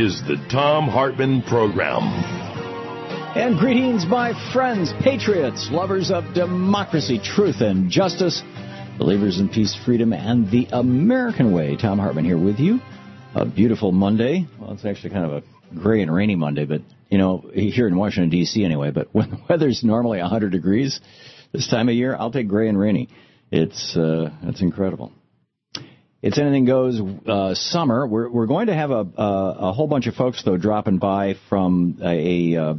is the Thom Hartmann Program. And greetings, my friends, patriots, lovers of democracy, truth, and justice, believers in peace, freedom, and the American way. Thom Hartmann here with you. A beautiful Monday. Well, it's actually kind of a gray and rainy Monday, but, you know, here in Washington, D.C. anyway. But when the weather's normally 100 degrees this time of year, I'll take gray and rainy. It's incredible. It's anything goes summer. We're going to have a whole bunch of folks, though, dropping by from a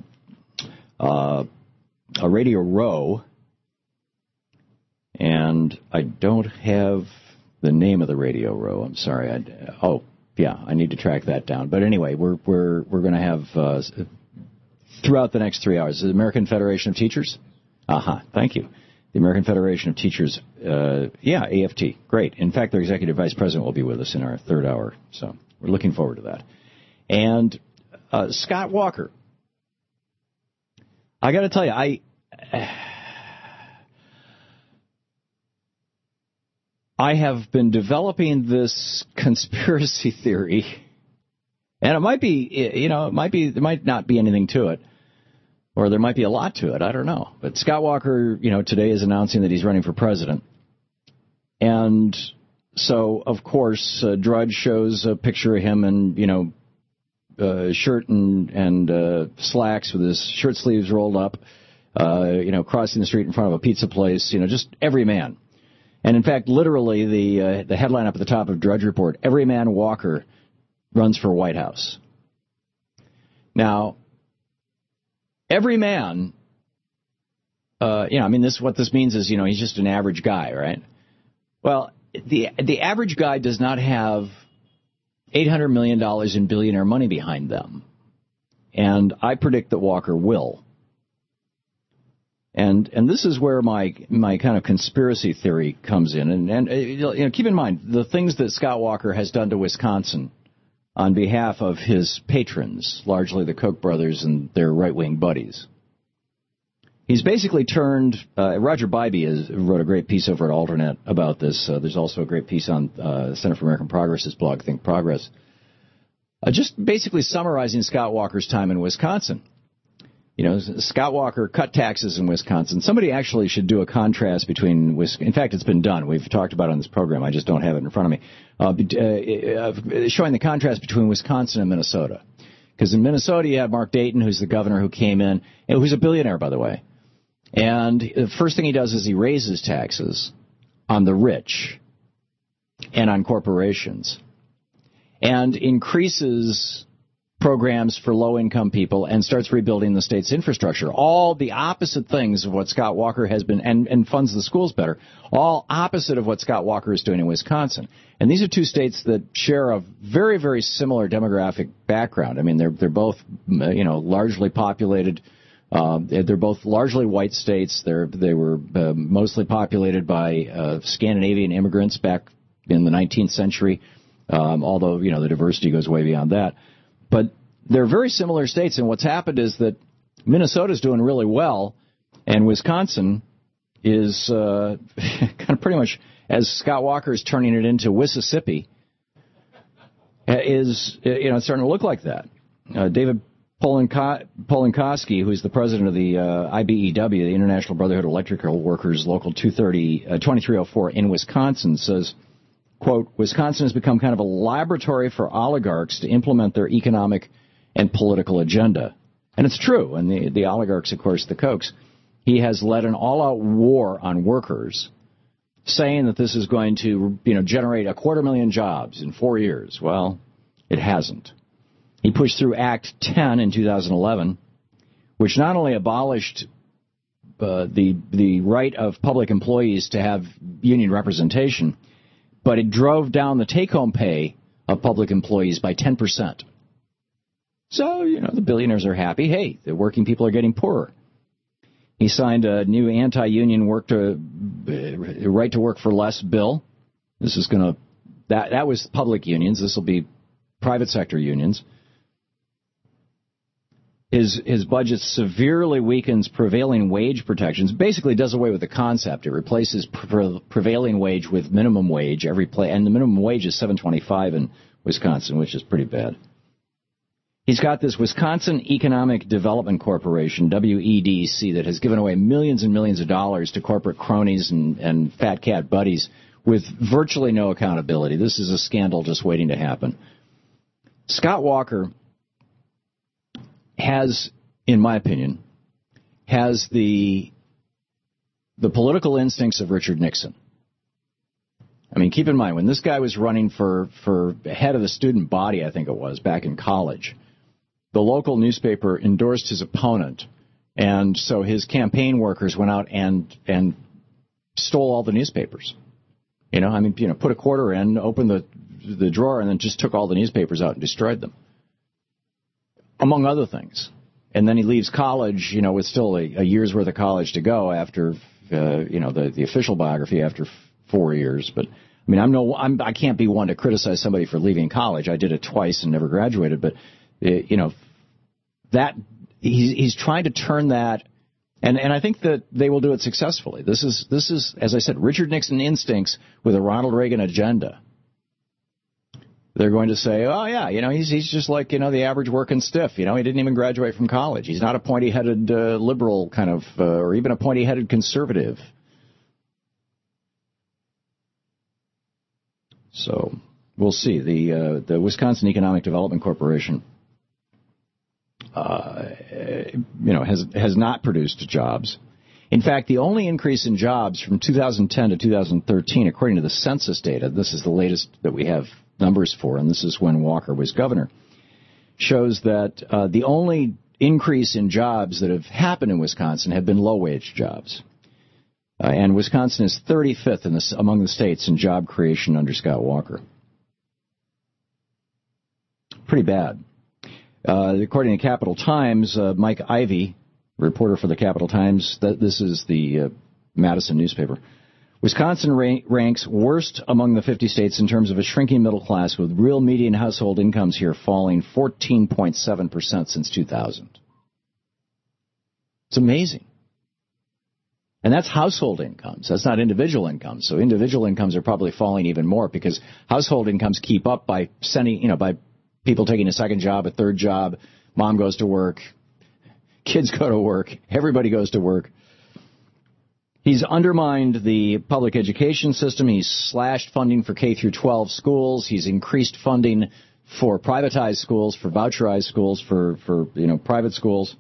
Radio Row, and I don't have the name of the Radio Row. I'm sorry. I need to track that down. But anyway, we're going to have throughout the next 3 hours the American Federation of Teachers. Thank you. The American Federation of Teachers, AFT. Great. In fact, their executive vice president will be with us in our third hour, so we're looking forward to that. And Scott Walker. I got to tell you, I have been developing this conspiracy theory, and it might be, there might not be anything to it. Or there might be a lot to it. I don't know. But Scott Walker, today is announcing that he's running for president. And so, of course, Drudge shows a picture of him in, shirt and slacks with his shirt sleeves rolled up, crossing the street in front of a pizza place, just every man. And, in fact, literally the headline up at the top of Drudge Report, Every Man Walker runs for White House. Now, every man, what this means is, he's just an average guy, right? Well, the average guy does not have $800 million in billionaire money behind them. And I predict that Walker will. And this is where my kind of conspiracy theory comes in. And keep in mind, the things that Scott Walker has done to Wisconsin on behalf of his patrons, largely the Koch brothers and their right-wing buddies. He's basically turned, Roger Bybee wrote a great piece over at Alternet about this. There's also a great piece on Center for American Progress's blog, Think Progress, just basically summarizing Scott Walker's time in Wisconsin. Scott Walker cut taxes in Wisconsin. Somebody actually should do a contrast between Wisconsin. In fact, it's been done. We've talked about it on this program. I just don't have it in front of me. Showing the contrast between Wisconsin and Minnesota. Because in Minnesota, you have Mark Dayton, who's the governor who came in, and who's a billionaire, by the way. And the first thing he does is he raises taxes on the rich and on corporations and increases programs for low-income people and starts rebuilding the state's infrastructure. All the opposite things of what Scott Walker has been, and funds the schools better, all opposite of what Scott Walker is doing in Wisconsin. And these are two states that share a very, very similar demographic background. I mean, they're both, largely populated. They're both largely white states. They were mostly populated by Scandinavian immigrants back in the 19th century, although, the diversity goes way beyond that. But they're very similar states, and what's happened is that Minnesota's doing really well, and Wisconsin is kind of pretty much, as Scott Walker is turning it into Mississippi, is it's starting to look like that. David Polenkowski, who's the president of the IBEW, the International Brotherhood of Electrical Workers, Local 2304 in Wisconsin, says, quote, Wisconsin has become kind of a laboratory for oligarchs to implement their economic and political agenda. And it's true. And the oligarchs, of course, the Kochs, he has led an all-out war on workers, saying that this is going to, generate 250,000 jobs in 4 years. Well, it hasn't. He pushed through Act 10 in 2011, which not only abolished the right of public employees to have union representation, but it drove down the take-home pay of public employees by 10%. So, the billionaires are happy. Hey, the working people are getting poorer. He signed a new anti-union right to work for less bill. This is going to, that was public unions. This will be private sector unions. His budget severely weakens prevailing wage protections. Basically does away with the concept. It replaces prevailing wage with minimum wage and the minimum wage is $7.25 in Wisconsin, which is pretty bad. He's got this Wisconsin Economic Development Corporation, WEDC, that has given away millions and millions of dollars to corporate cronies and fat cat buddies with virtually no accountability. This is a scandal just waiting to happen. Scott Walker has, in my opinion, has the political instincts of Richard Nixon. I mean, keep in mind, when this guy was running for head of the student body, I think it was, back in college, the local newspaper endorsed his opponent, and so his campaign workers went out and stole all the newspapers. Put a quarter in, opened the drawer, and then just took all the newspapers out and destroyed them, among other things. And then he leaves college, with still a year's worth of college to go after, the official biography after 4 years. But I mean, I can't be one to criticize somebody for leaving college. I did it twice and never graduated. But that he's trying to turn that, and I think that they will do it successfully. This is, as I said, Richard Nixon instincts with a Ronald Reagan agenda. They're going to say, oh, yeah, he's just like, the average working stiff. He didn't even graduate from college. He's not a pointy-headed liberal kind of, or even a pointy-headed conservative. So we'll see. The Wisconsin Economic Development Corporation, has not produced jobs. In fact, the only increase in jobs from 2010 to 2013, according to the census data, this is the latest that we have numbers for, and this is when Walker was governor, shows that the only increase in jobs that have happened in Wisconsin have been low-wage jobs. And Wisconsin is 35th among the states in job creation under Scott Walker. Pretty bad. According to Capital Times, Mike Ivey, reporter for the Capital Times, this is the Madison newspaper, Wisconsin ranks worst among the 50 states in terms of a shrinking middle class, with real median household incomes here falling 14.7% since 2000. It's amazing. And that's household incomes. That's not individual incomes. So individual incomes are probably falling even more because household incomes keep up by by people taking a second job, a third job. Mom goes to work. Kids go to work. Everybody goes to work. He's undermined the public education system. He's slashed funding for K through 12 schools. He's increased funding for privatized schools, for voucherized schools, for private schools.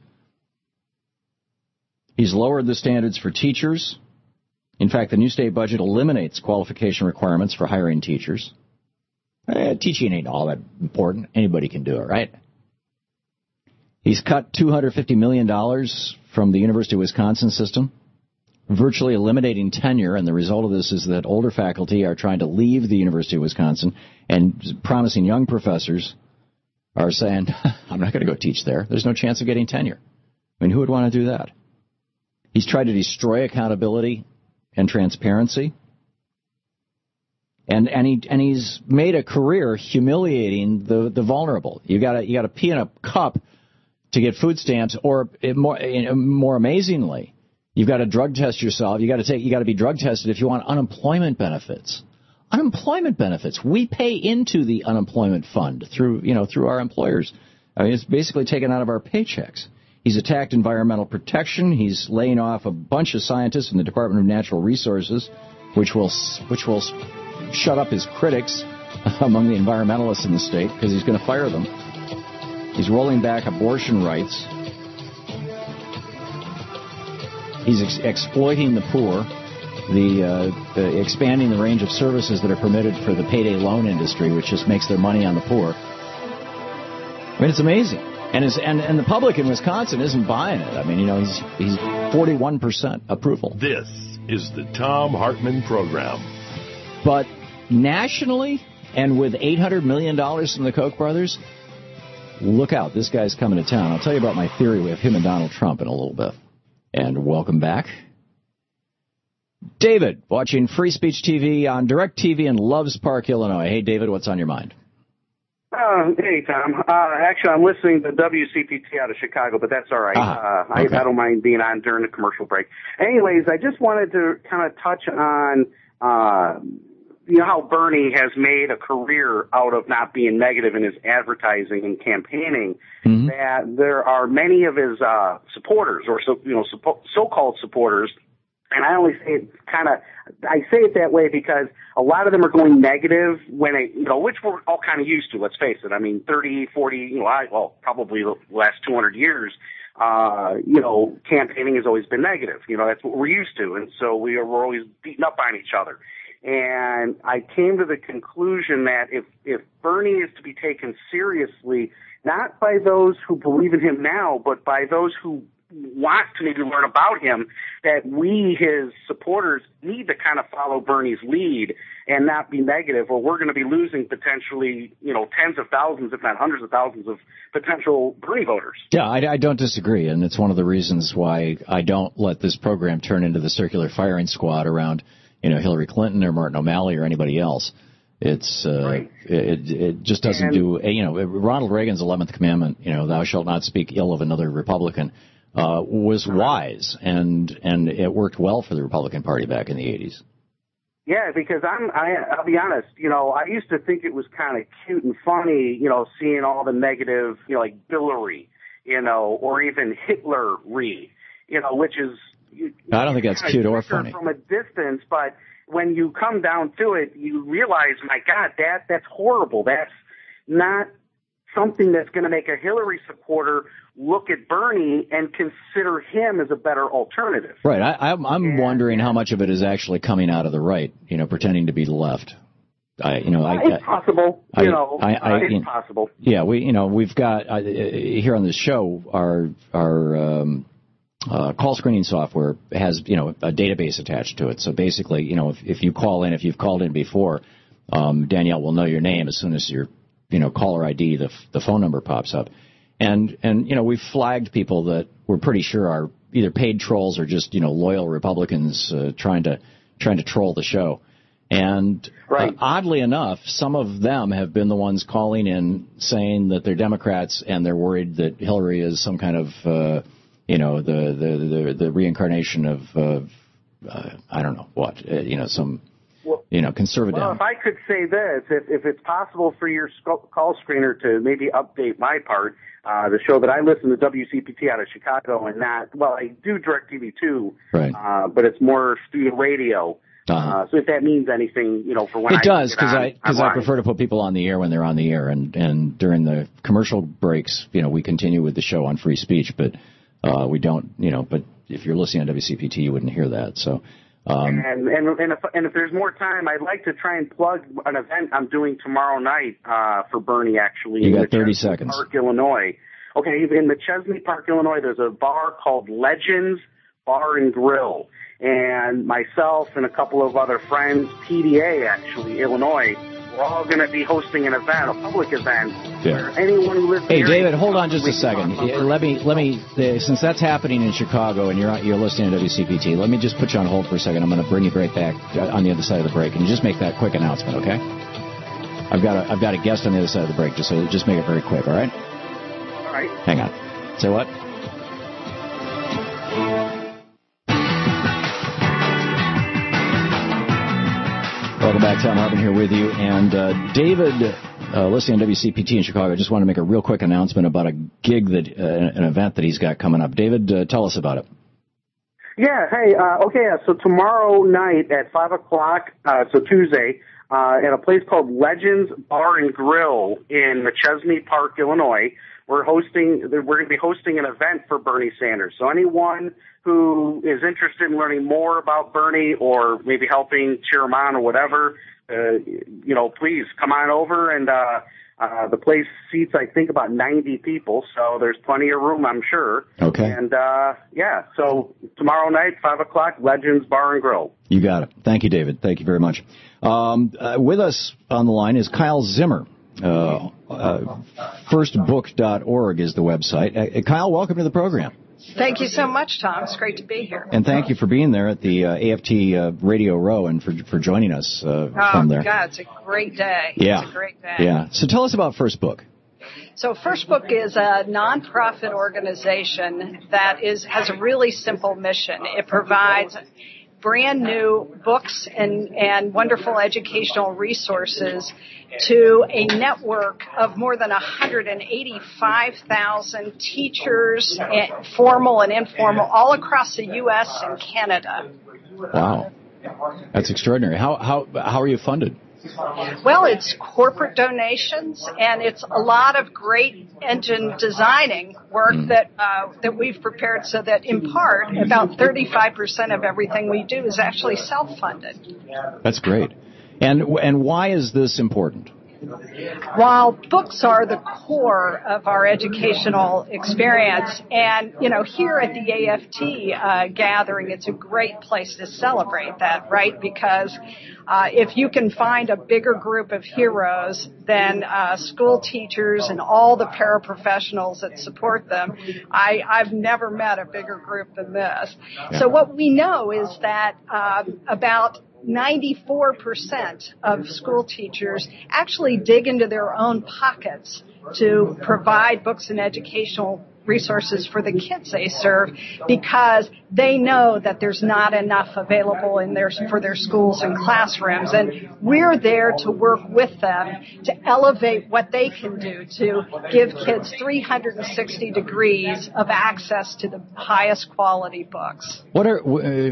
He's lowered the standards for teachers. In fact, the new state budget eliminates qualification requirements for hiring teachers. Teaching ain't all that important. Anybody can do it, right? He's cut $250 million from the University of Wisconsin system, virtually eliminating tenure, and the result of this is that older faculty are trying to leave the University of Wisconsin, and promising young professors are saying, I'm not going to go teach there. There's no chance of getting tenure. I mean, who would want to do that? He's tried to destroy accountability and transparency. And he's made a career humiliating the vulnerable. You got to pee in a cup to get food stamps, or more amazingly, you've got to drug test yourself. You got to be drug tested if you want unemployment benefits. Unemployment benefits. We pay into the unemployment fund through our employers. I mean, it's basically taken out of our paychecks. He's attacked environmental protection. He's laying off a bunch of scientists in the Department of Natural Resources, which will shut up his critics among the environmentalists in the state, because he's going to fire them. He's rolling back abortion rights. He's exploiting the poor, expanding the range of services that are permitted for the payday loan industry, which just makes their money on the poor. I mean, it's amazing. And the public in Wisconsin isn't buying it. I mean, he's 41% approval. This is the Thom Hartmann Program. But nationally, and with $800 million from the Koch brothers, look out. This guy's coming to town. I'll tell you about my theory with him and Donald Trump in a little bit. And welcome back. David, watching Free Speech TV on DirecTV in Loves Park, Illinois. Hey, David, what's on your mind? Hey, Tom. Actually, I'm listening to WCPT out of Chicago, but that's all right. Okay. I don't mind being on during the commercial break. Anyways, I just wanted to kind of touch on you know how Bernie has made a career out of not being negative in his advertising and campaigning, that there are many of his supporters, or so-called supporters, and I only say it I say it that way because a lot of them are going negative when which we're all kind of used to, let's face it. I mean, 30, 40, probably the last 200 years, campaigning has always been negative. That's what we're used to. And so we're always beating up on each other. And I came to the conclusion that if Bernie is to be taken seriously, not by those who believe in him now, but by those who want to maybe learn about him, that we, his supporters, need to kind of follow Bernie's lead and not be negative, or we're going to be losing potentially, tens of thousands, if not hundreds of thousands of potential Bernie voters. Yeah, I don't disagree, and it's one of the reasons why I don't let this program turn into the circular firing squad around, Hillary Clinton or Martin O'Malley or anybody else. It's right. It just doesn't Ronald Reagan's 11th commandment, thou shalt not speak ill of another Republican, was wise, and it worked well for the Republican Party back in the 80s. Yeah, because I'll be honest, I used to think it was kind of cute and funny, seeing all the negative, like Hillary, or even Hitler-y, which is... I don't think that's cute or funny. From a distance, but when you come down to it, you realize, my God, that's horrible. That's not something that's going to make a Hillary supporter look at Bernie and consider him as a better alternative. Right. I'm wondering how much of it is actually coming out of the right, pretending to be the left. It's possible. It's possible. Yeah, we've got here on this show our call screening software has, a database attached to it. So basically, if you call in, if you've called in before, Danielle will know your name as soon as your, caller ID, the phone number pops up. And we've flagged people that we're pretty sure are either paid trolls or just, loyal Republicans trying to troll the show. And right. Oddly enough, some of them have been the ones calling in saying that they're Democrats and they're worried that Hillary is some kind of, the reincarnation of, I don't know what, some, conservative. Well, if I could say this, if it's possible for your call screener to maybe update my part, the show that I listen to, WCPT out of Chicago, and I do DirecTV too, right. But it's more student radio. Uh-huh. So if that means anything, for when it does, because I prefer to put people on the air when they're on the air, and during the commercial breaks, we continue with the show on free speech, but we don't, but if you're listening on WCPT, you wouldn't hear that. So, and if there's more time, I'd like to try and plug an event I'm doing tomorrow night for Bernie. Actually, you got 30 seconds. Park, Illinois. Okay, in the Chesney Park, Illinois, there's a bar called Legends Bar and Grill. And myself and a couple of other friends, PDA actually, Illinois, we're all going to be hosting an event, a public event, where anyone who lives Hey, David, hold on just a second. Let me, since that's happening in Chicago and you're listening to WCPT, let me just put you on hold for a second. I'm going to bring you right back on the other side of the break, and you just make that quick announcement, okay? I've got a guest on the other side of the break, so just make it very quick, all right? All right. Hang on. Say what? Welcome back. Tom Hartman here with you. And David, listening on WCPT in Chicago, I just want to make a real quick announcement about a gig, an event that he's got coming up. David, tell us about it. Yeah, hey, so tomorrow night at 5 o'clock, so Tuesday, at a place called Legends Bar and Grill in Chesney Park, Illinois, we're going to be hosting an event for Bernie Sanders. So anyone who is interested in learning more about Bernie or maybe helping cheer him on or whatever, please come on over. And the place seats, I think, about 90 people, so there's plenty of room, I'm sure. Okay. And, so tomorrow night, 5 o'clock, Legends Bar and Grill. You got it. Thank you, David. Thank you very much. With us on the line is Kyle Zimmer. Firstbook.org is the website. Kyle, welcome to the program. Thank you so much, Tom. It's great to be here. And thank you for being there at the AFT Radio Row and for joining us from there. Oh, God, it's a great day. Yeah. It's a great day. Yeah. So tell us about First Book. So First Book is a nonprofit organization that has a really simple mission. It provides brand new books and wonderful educational resources to a network of more than 185,000 teachers, formal and informal, all across the U.S. and Canada. Wow. That's extraordinary. How are you funded? Well, it's corporate donations, and it's a lot of great engine designing work that we've prepared so that, in part, about 35% of everything we do is actually self-funded. That's great. And why is this important? While books are the core of our educational experience, and, here at the AFT gathering, it's a great place to celebrate that, right? Because if you can find a bigger group of heroes than school teachers and all the paraprofessionals that support them, I've never met a bigger group than this. Yeah. So what we know is that about 94% of school teachers actually dig into their own pockets to provide books and educational resources for the kids they serve, because they know that there's not enough available for their schools and classrooms. And we're there to work with them to elevate what they can do to give kids 360 degrees of access to the highest quality books. What are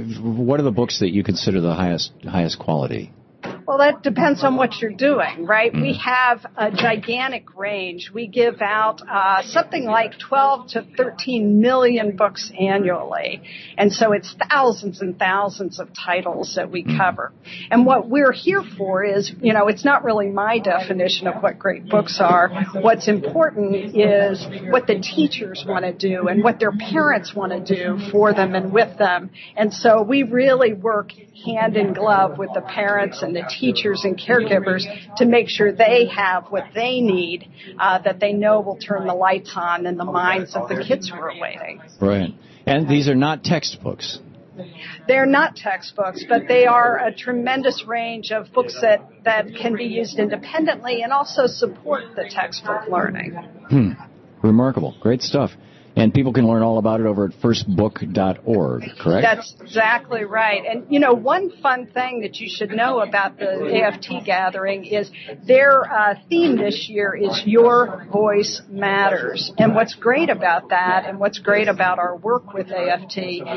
the books that you consider the highest quality? Well, that depends on what you're doing, right? We have a gigantic range. We give out something like 12 to 13 million books annually. And so it's thousands and thousands of titles that we cover. And what we're here for is, it's not really my definition of what great books are. What's important is what the teachers want to do and what their parents want to do for them and with them. And so we really work hand in glove with the parents and the teachers and caregivers to make sure they have what they need, that they know will turn the lights on in the minds of the kids who are waiting. Right. And these are not textbooks. They're not textbooks, but they are a tremendous range of books that can be used independently and also support the textbook learning. Remarkable. Great stuff. And people can learn all about it over at firstbook.org, correct? That's exactly right. And, one fun thing that you should know about the AFT gathering is their theme this year is Your Voice Matters. And what's great about that and what's great about our work with AFT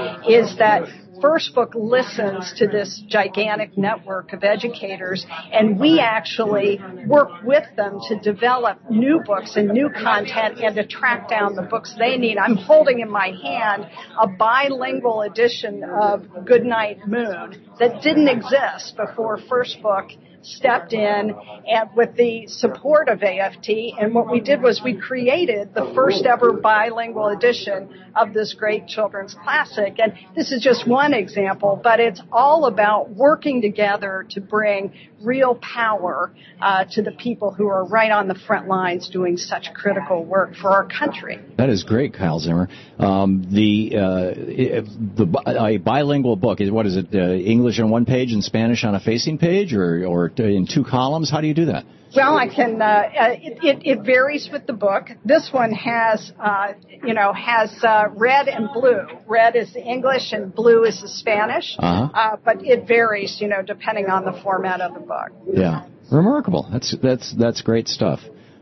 is that First Book listens to this gigantic network of educators, and we actually work with them to develop new books and new content and to track down the books they need. I'm holding in my hand a bilingual edition of Goodnight Moon that didn't exist before First Book stepped in and with the support of AFT, and what we did was we created the first ever bilingual edition of this great children's classic. And this is just one example, but it's all about working together to bring real power to the people who are right on the front lines doing such critical work for our country. That is great, Kyle Zimmer. A bilingual book, what is it, English on one page and Spanish on a facing page, or in two columns? How do you do that? Well, I can. It varies with the book. This one has red and blue. Red is the English and blue is the Spanish. But it varies, depending on the format of the book. Yeah, remarkable. That's great stuff.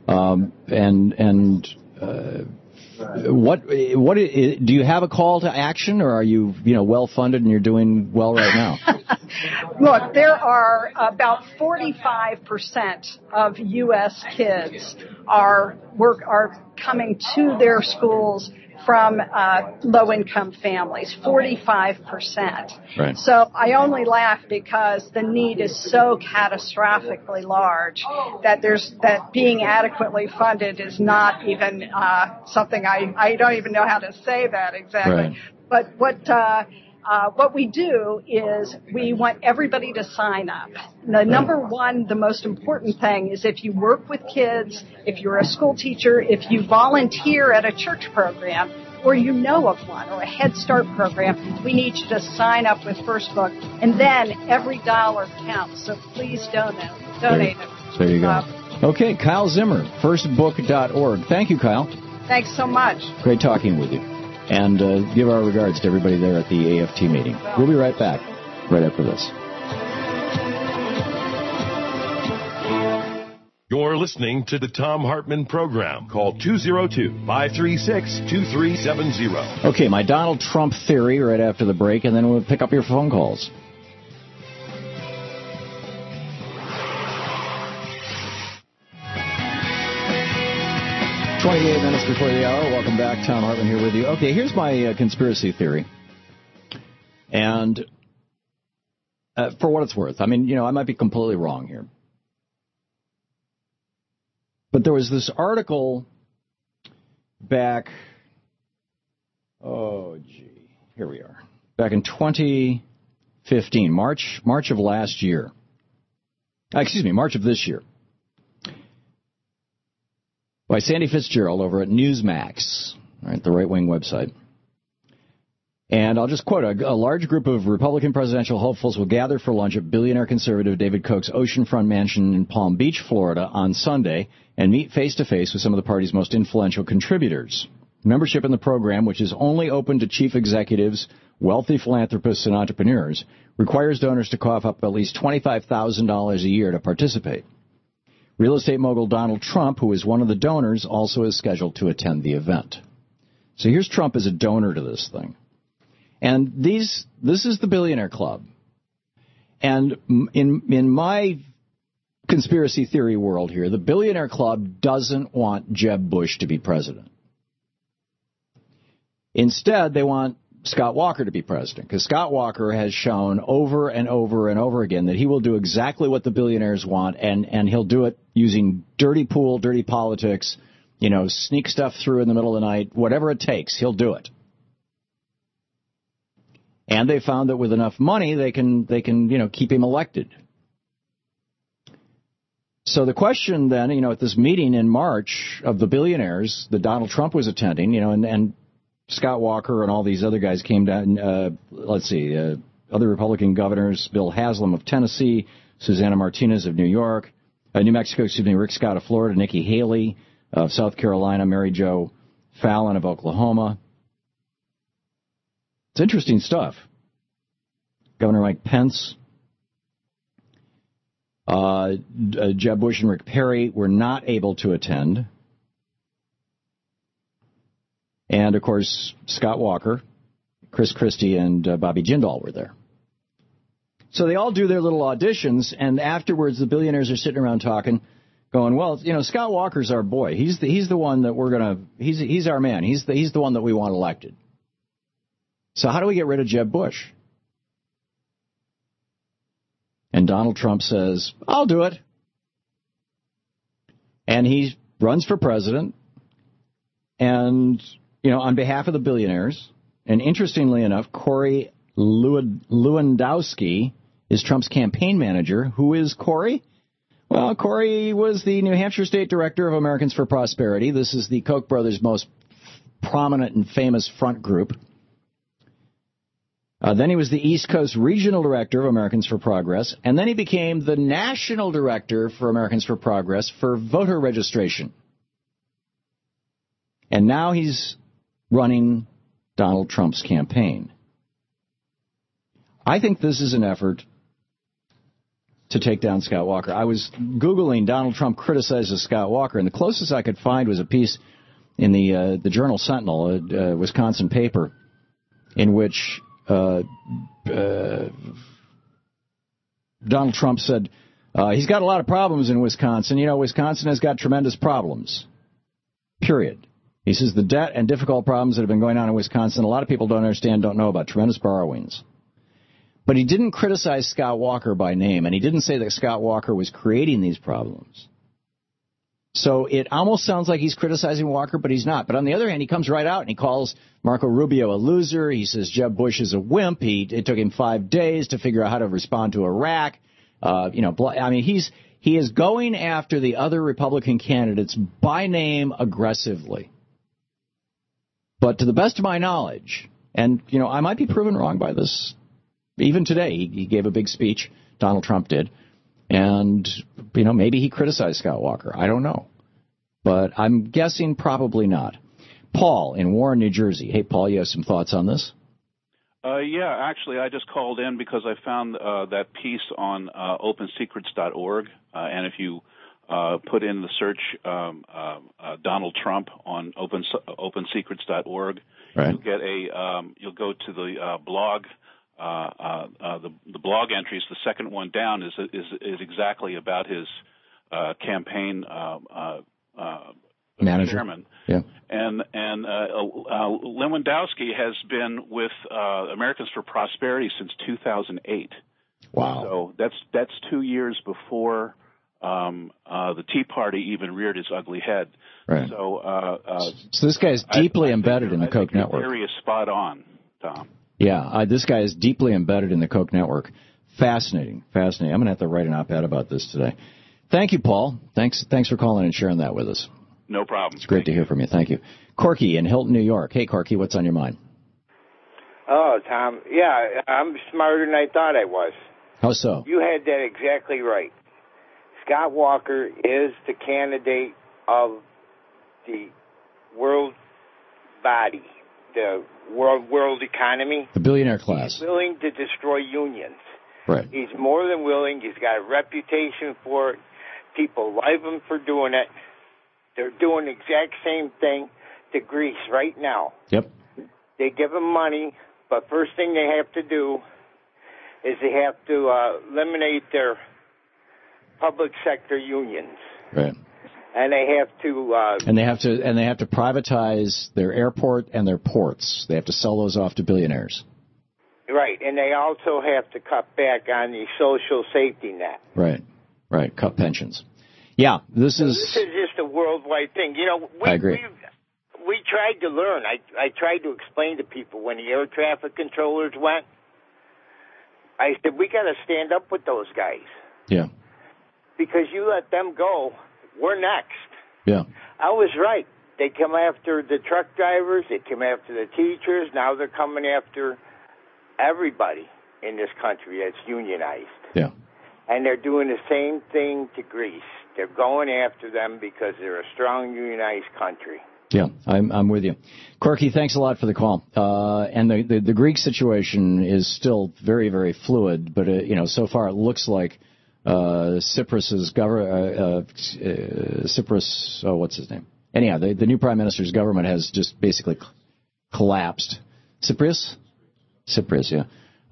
What do you have a call to action, or are you well funded and you're doing well right now? Look, there are about 45% of U.S. kids are coming to their schools from low-income families, 45%. Right. So I only laugh because the need is so catastrophically large that being adequately funded is not even something I don't even know how to say that exactly. Right. But what we do is we want everybody to sign up. The number one, the most important thing is if you work with kids, if you're a school teacher, if you volunteer at a church program, or you know of one, or a Head Start program, we need you to sign up with First Book. And then every dollar counts, so please donate it. There you go. Okay, Kyle Zimmer, firstbook.org. Thank you, Kyle. Thanks so much. Great talking with you. And give our regards to everybody there at the AFT meeting. We'll be right back. right after this. You're listening to the Thom Hartmann Program. Call 202-536-2370. Okay, my Donald Trump theory right after the break, and then we'll pick up your phone calls. "28 minutes before the hour. Welcome back. Thom Hartmann here with you. Okay, here's my conspiracy theory. And for what it's worth, I mean, I might be completely wrong here. But there was this article back, here we are, back in 2015, March of last year. March of this year. By Sandy Fitzgerald over at Newsmax, right, the right-wing website. And I'll just quote, a large group of Republican presidential hopefuls will gather for lunch at billionaire conservative David Koch's oceanfront mansion in Palm Beach, Florida on Sunday and meet face-to-face with some of the party's most influential contributors. Membership in the program, which is only open to chief executives, wealthy philanthropists, and entrepreneurs, requires donors to cough up at least $25,000 a year to participate. Real estate mogul Donald Trump, who is one of the donors, also is scheduled to attend the event. So here's Trump as a donor to this thing. And this is the billionaire club. And in my conspiracy theory world here, the billionaire club doesn't want Jeb Bush to be president. Instead, they want Scott Walker to be president, because Scott Walker has shown over and over and over again that he will do exactly what the billionaires want, and he'll do it using dirty pool, dirty politics, sneak stuff through in the middle of the night, whatever it takes, he'll do it. And they found that with enough money, they can keep him elected. So the question then, at this meeting in March of the billionaires that Donald Trump was attending, and Scott Walker and all these other guys came down, other Republican governors, Bill Haslam of Tennessee, Susana Martinez of New Mexico, Rick Scott of Florida, Nikki Haley of South Carolina, Mary Jo Fallon of Oklahoma. It's interesting stuff. Governor Mike Pence, Jeb Bush and Rick Perry were not able to attend. And, of course, Scott Walker, Chris Christie, and Bobby Jindal were there. So they all do their little auditions, and afterwards the billionaires are sitting around talking, going, well, Scott Walker's our boy. He's the one that we're going to – he's our man. He's the one that we want elected. So how do we get rid of Jeb Bush? And Donald Trump says, I'll do it. And he runs for president. And, on behalf of the billionaires, and interestingly enough, Corey Lewandowski is Trump's campaign manager. Who is Corey? Well, Corey was the New Hampshire State Director of Americans for Prosperity. This is the Koch brothers' most prominent and famous front group. Then he was the East Coast Regional Director of Americans for Progress, and then he became the National Director for Americans for Progress for voter registration. And now he's running Donald Trump's campaign. I think this is an effort to take down Scott Walker. I was Googling Donald Trump criticizes Scott Walker, and the closest I could find was a piece in the Journal Sentinel, a Wisconsin paper, in which Donald Trump said he's got a lot of problems in Wisconsin. Wisconsin has got tremendous problems, period. He says the debt and difficult problems that have been going on in Wisconsin, a lot of people don't understand, don't know about, tremendous borrowings. But he didn't criticize Scott Walker by name, and he didn't say that Scott Walker was creating these problems. So it almost sounds like he's criticizing Walker, but he's not. But on the other hand, he comes right out and he calls Marco Rubio a loser. He says Jeb Bush is a wimp. It took him 5 days to figure out how to respond to Iraq. He is going after the other Republican candidates by name aggressively. But to the best of my knowledge, and, I might be proven wrong by this, even today, he gave a big speech, Donald Trump did, and, maybe he criticized Scott Walker. I don't know. But I'm guessing probably not. Paul in Warren, New Jersey. Hey, Paul, you have some thoughts on this? Yeah, actually, I just called in because I found that piece on OpenSecrets.org, and if you put in the search Donald Trump on OpenSecrets.org, right. you'll go to the blog. The blog entries. The second one down is exactly about his campaign manager. Chairman. Yeah. And Lewandowski has been with Americans for Prosperity since 2008. Wow. So that's 2 years before the Tea Party even reared its ugly head. Right. So this guy is deeply embedded in the Koch network. Your theory is spot on, Tom. Yeah, this guy is deeply embedded in the Koch network. Fascinating. I'm going to have to write an op-ed about this today. Thank you, Paul. Thanks for calling and sharing that with us. No problem. It's great to hear from you. Thank you. Corky in Hilton, New York. Hey, Corky, what's on your mind? Oh, Tom. Yeah, I'm smarter than I thought I was. How so? You had that exactly right. Scott Walker is the candidate of the world body, the world economy. The billionaire class. He's willing to destroy unions. Right. He's more than willing. He's got a reputation for it. People love him for doing it. They're doing the exact same thing to Greece right now. Yep. They give him money, but first thing they have to do is they have to eliminate their public sector unions. Right. And they have to and they have to privatize their airport and their ports. They have to sell those off to billionaires. Right, and they also have to cut back on the social safety net. Right. Cut pensions. Yeah, this is just a worldwide thing. You know, I agree. We tried to learn. I tried to explain to people when the air traffic controllers went. I said, we got to stand up with those guys. Yeah. Because you let them go, we're next. Yeah. I was right. They come after the truck drivers. They come after the teachers. Now they're coming after everybody in this country that's unionized. Yeah. And they're doing the same thing to Greece. They're going after them because they're a strong unionized country. Yeah, I'm with you. Corky, thanks a lot for the call. And the Greek situation is still very, very fluid, but, so far it looks like Cyprus's Cyprus, what's his name? Anyhow, the new prime minister's government has just basically collapsed. Cyprus, yeah.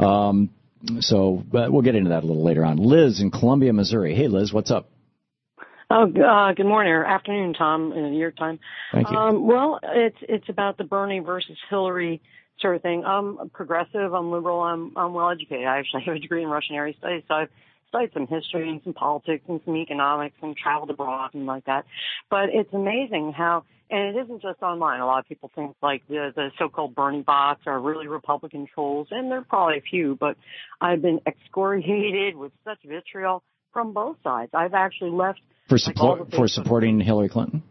So we'll get into that a little later on. Liz in Columbia, Missouri. Hey, Liz, what's up? Oh, good morning or afternoon, Tom, in your time. Thank you. Well, it's about the Bernie versus Hillary sort of thing. I'm progressive. I'm liberal. I'm well educated. I actually have a degree in Russian area studies, so I've studied some history and some politics and some economics and traveled abroad and like that. But it's amazing how, and it isn't just online. A lot of people think like the so-called Bernie bots are really Republican trolls, and there are probably a few, but I've been excoriated with such vitriol from both sides. I've actually left for supporting Hillary Clinton.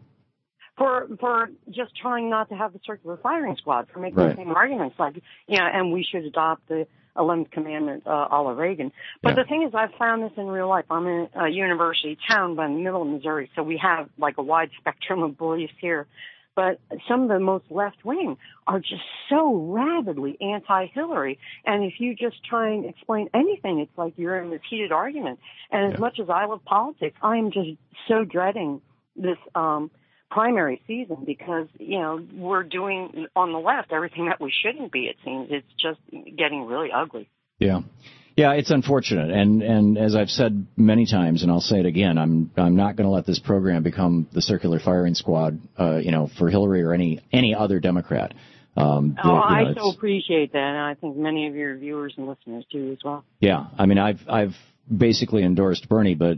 For just trying not to have the circular firing squad, for making the same arguments like, and we should adopt the 11th commandment, a la Reagan. But the thing is, I've found this in real life. I'm in a university town by the middle of Missouri, so we have like a wide spectrum of beliefs here. But some of the most left-wing are just so rabidly anti-Hillary. And if you just try and explain anything, it's like you're in a repeated argument. And as much as I love politics, I am just so dreading this primary season because, we're doing on the left everything that we shouldn't be, it seems. It's just getting really ugly. Yeah. Yeah, it's unfortunate, and as I've said many times, and I'll say it again, I'm not going to let this program become the circular firing squad, for Hillary or any other Democrat. I so appreciate that, and I think many of your viewers and listeners do as well. Yeah, I mean, I've basically endorsed Bernie, but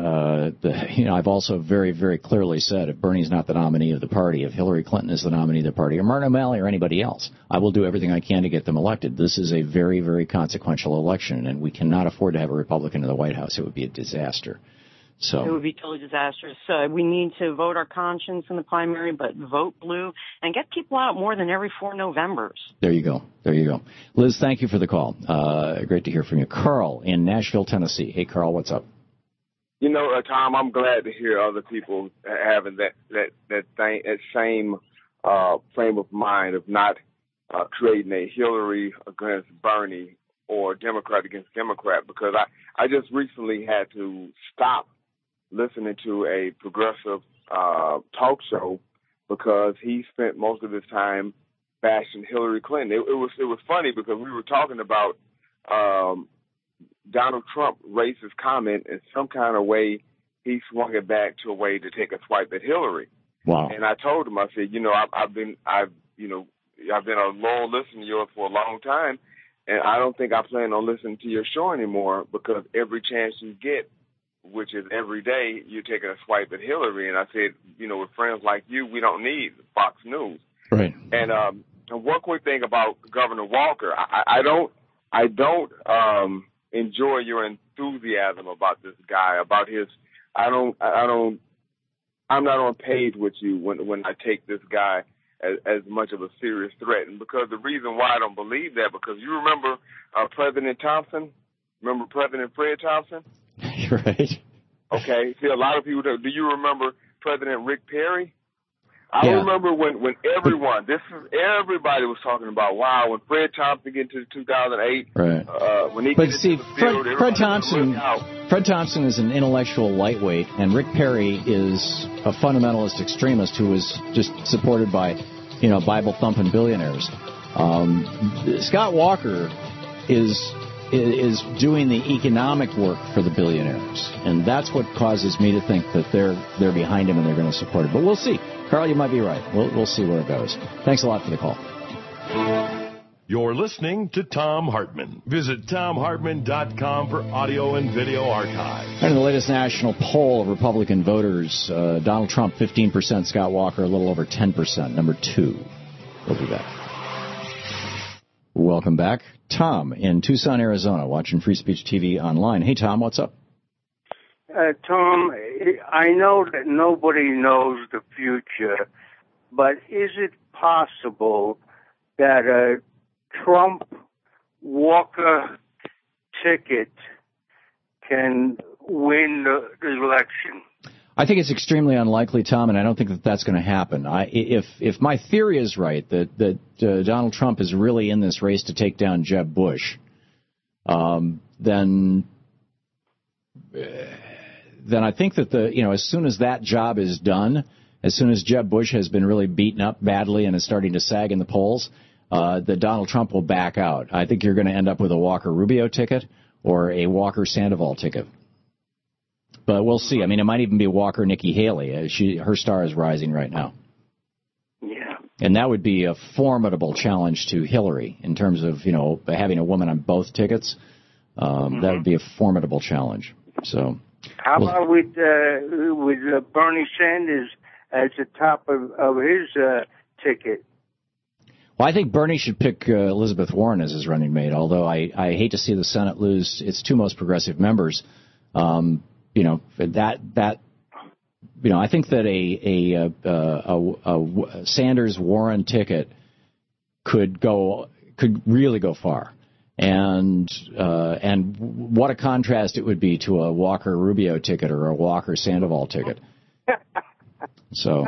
I've also very, very clearly said if Bernie's not the nominee of the party, if Hillary Clinton is the nominee of the party, or Martin O'Malley or anybody else, I will do everything I can to get them elected. This is a very, very consequential election, and we cannot afford to have a Republican in the White House. It would be a disaster. So it would be totally disastrous. We need to vote our conscience in the primary, but vote blue and get people out more than every 4 Novembers. There you go. Liz, thank you for the call. Great to hear from you. Carl in Nashville, Tennessee. Hey, Carl, what's up? Tom, I'm glad to hear other people having that same frame of mind of not creating a Hillary against Bernie or Democrat against Democrat, because I just recently had to stop listening to a progressive talk show because he spent most of his time bashing Hillary Clinton. It was funny because we were talking about Donald Trump racist comment in some kind of way. He swung it back to a way to take a swipe at Hillary. Wow. And I told him, I said, I've been a loyal listener to yours for a long time, and I don't think I plan on listening to your show anymore because every chance you get, which is every day, you're taking a swipe at Hillary. And I said, with friends like you, we don't need Fox News. Right. And one quick thing about Governor Walker, I don't enjoy your enthusiasm about this guy, about his. I'm not on page with you when I take this guy as much of a serious threat. And because the reason why I don't believe that, because you remember President Thompson? Remember President Fred Thompson? Right. Okay. See, a lot of people do you remember President Rick Perry? I Yeah. remember when everybody was talking about, wow, when Fred Thompson get to 2008, right. When he But gets see, into the field, Fred Thompson is an intellectual lightweight, and Rick Perry is a fundamentalist extremist who was just supported by, Bible-thumping billionaires. Scott Walker is doing the economic work for the billionaires, and that's what causes me to think that they're behind him and they're going to support it. But we'll see. Carl, you might be right. We'll see where it goes. Thanks a lot for the call. You're listening to Thom Hartmann. Visit ThomHartmann.com for audio and video archive. And in the latest national poll of Republican voters, Donald Trump 15%, Scott Walker a little over 10%, number 2. We'll be back. Welcome back. Tom in Tucson, Arizona, watching Free Speech TV online. Hey, Tom, what's up? Tom, I know that nobody knows the future, but is it possible that a Trump-Walker ticket can win the election? I think it's extremely unlikely, Tom, and I don't think that that's going to happen. If my theory is right, that Donald Trump is really in this race to take down Jeb Bush, then I think that as soon as that job is done, as soon as Jeb Bush has been really beaten up badly and is starting to sag in the polls, that Donald Trump will back out. I think you're going to end up with a Walker-Rubio ticket or a Walker-Sandoval ticket. But we'll see. I mean, it might even be Walker-Nikki Haley. Her star is rising right now. Yeah. And that would be a formidable challenge to Hillary in terms of, having a woman on both tickets. That would be a formidable challenge. So. How about with Bernie Sanders as the top of his ticket? Well, I think Bernie should pick Elizabeth Warren as his running mate, although I hate to see the Senate lose its two most progressive members. I think that a Sanders-Warren ticket could really go far. And what a contrast it would be to a Walker-Rubio ticket or a Walker-Sandoval ticket. So,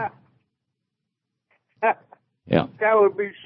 yeah. That would be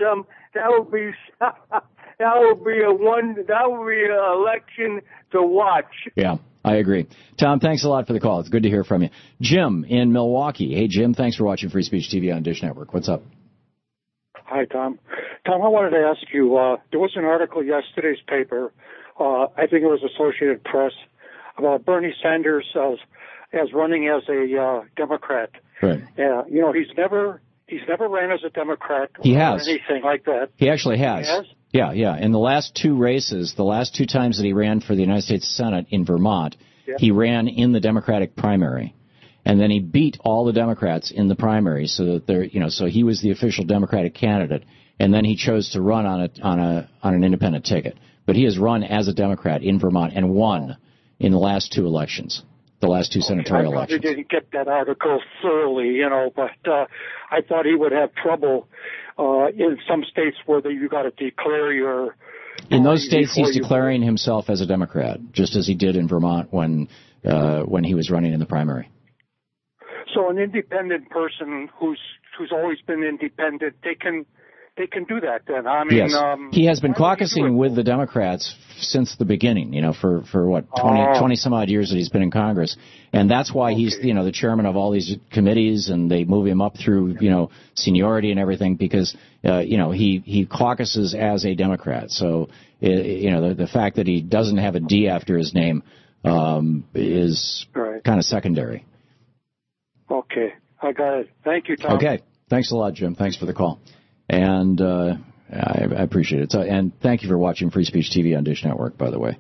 an election to watch. Yeah, I agree. Tom, thanks a lot for the call. It's good to hear from you. Jim in Milwaukee. Hey, Jim, thanks for watching Free Speech TV on Dish Network. What's up? Hi, Tom. Tom, I wanted to ask you, there was an article yesterday's paper, I think it was Associated Press, about Bernie Sanders as running as a Democrat. Right. He's never ran as a Democrat or anything like that. He actually has. He has? Yeah. In the last two races, the last two times that he ran for the United States Senate in Vermont, he ran in the Democratic primary. And then he beat all the Democrats in the primary, so that so he was the official Democratic candidate. And then he chose to run on an independent ticket. But he has run as a Democrat in Vermont and won in the last two elections, the last two senatorial elections. I probably didn't get that article thoroughly, but I thought he would have trouble in some states where you got to declare your. In those states, he's declaring himself as a Democrat, just as he did in Vermont when he was running in the primary. So an independent person who's always been independent, they can they can do that then. I mean, yes. He has been caucusing with the Democrats since the beginning, for what, 20 some odd years that he's been in Congress. And that's why he's, the chairman of all these committees, and they move him up through, seniority and everything because, he caucuses as a Democrat. So, the fact that he doesn't have a D after his name, is kind of secondary. Okay. I got it. Thank you, Tom. Okay. Thanks a lot, Jim. Thanks for the call. And I appreciate it. So, and thank you for watching Free Speech TV on Dish Network, by the way.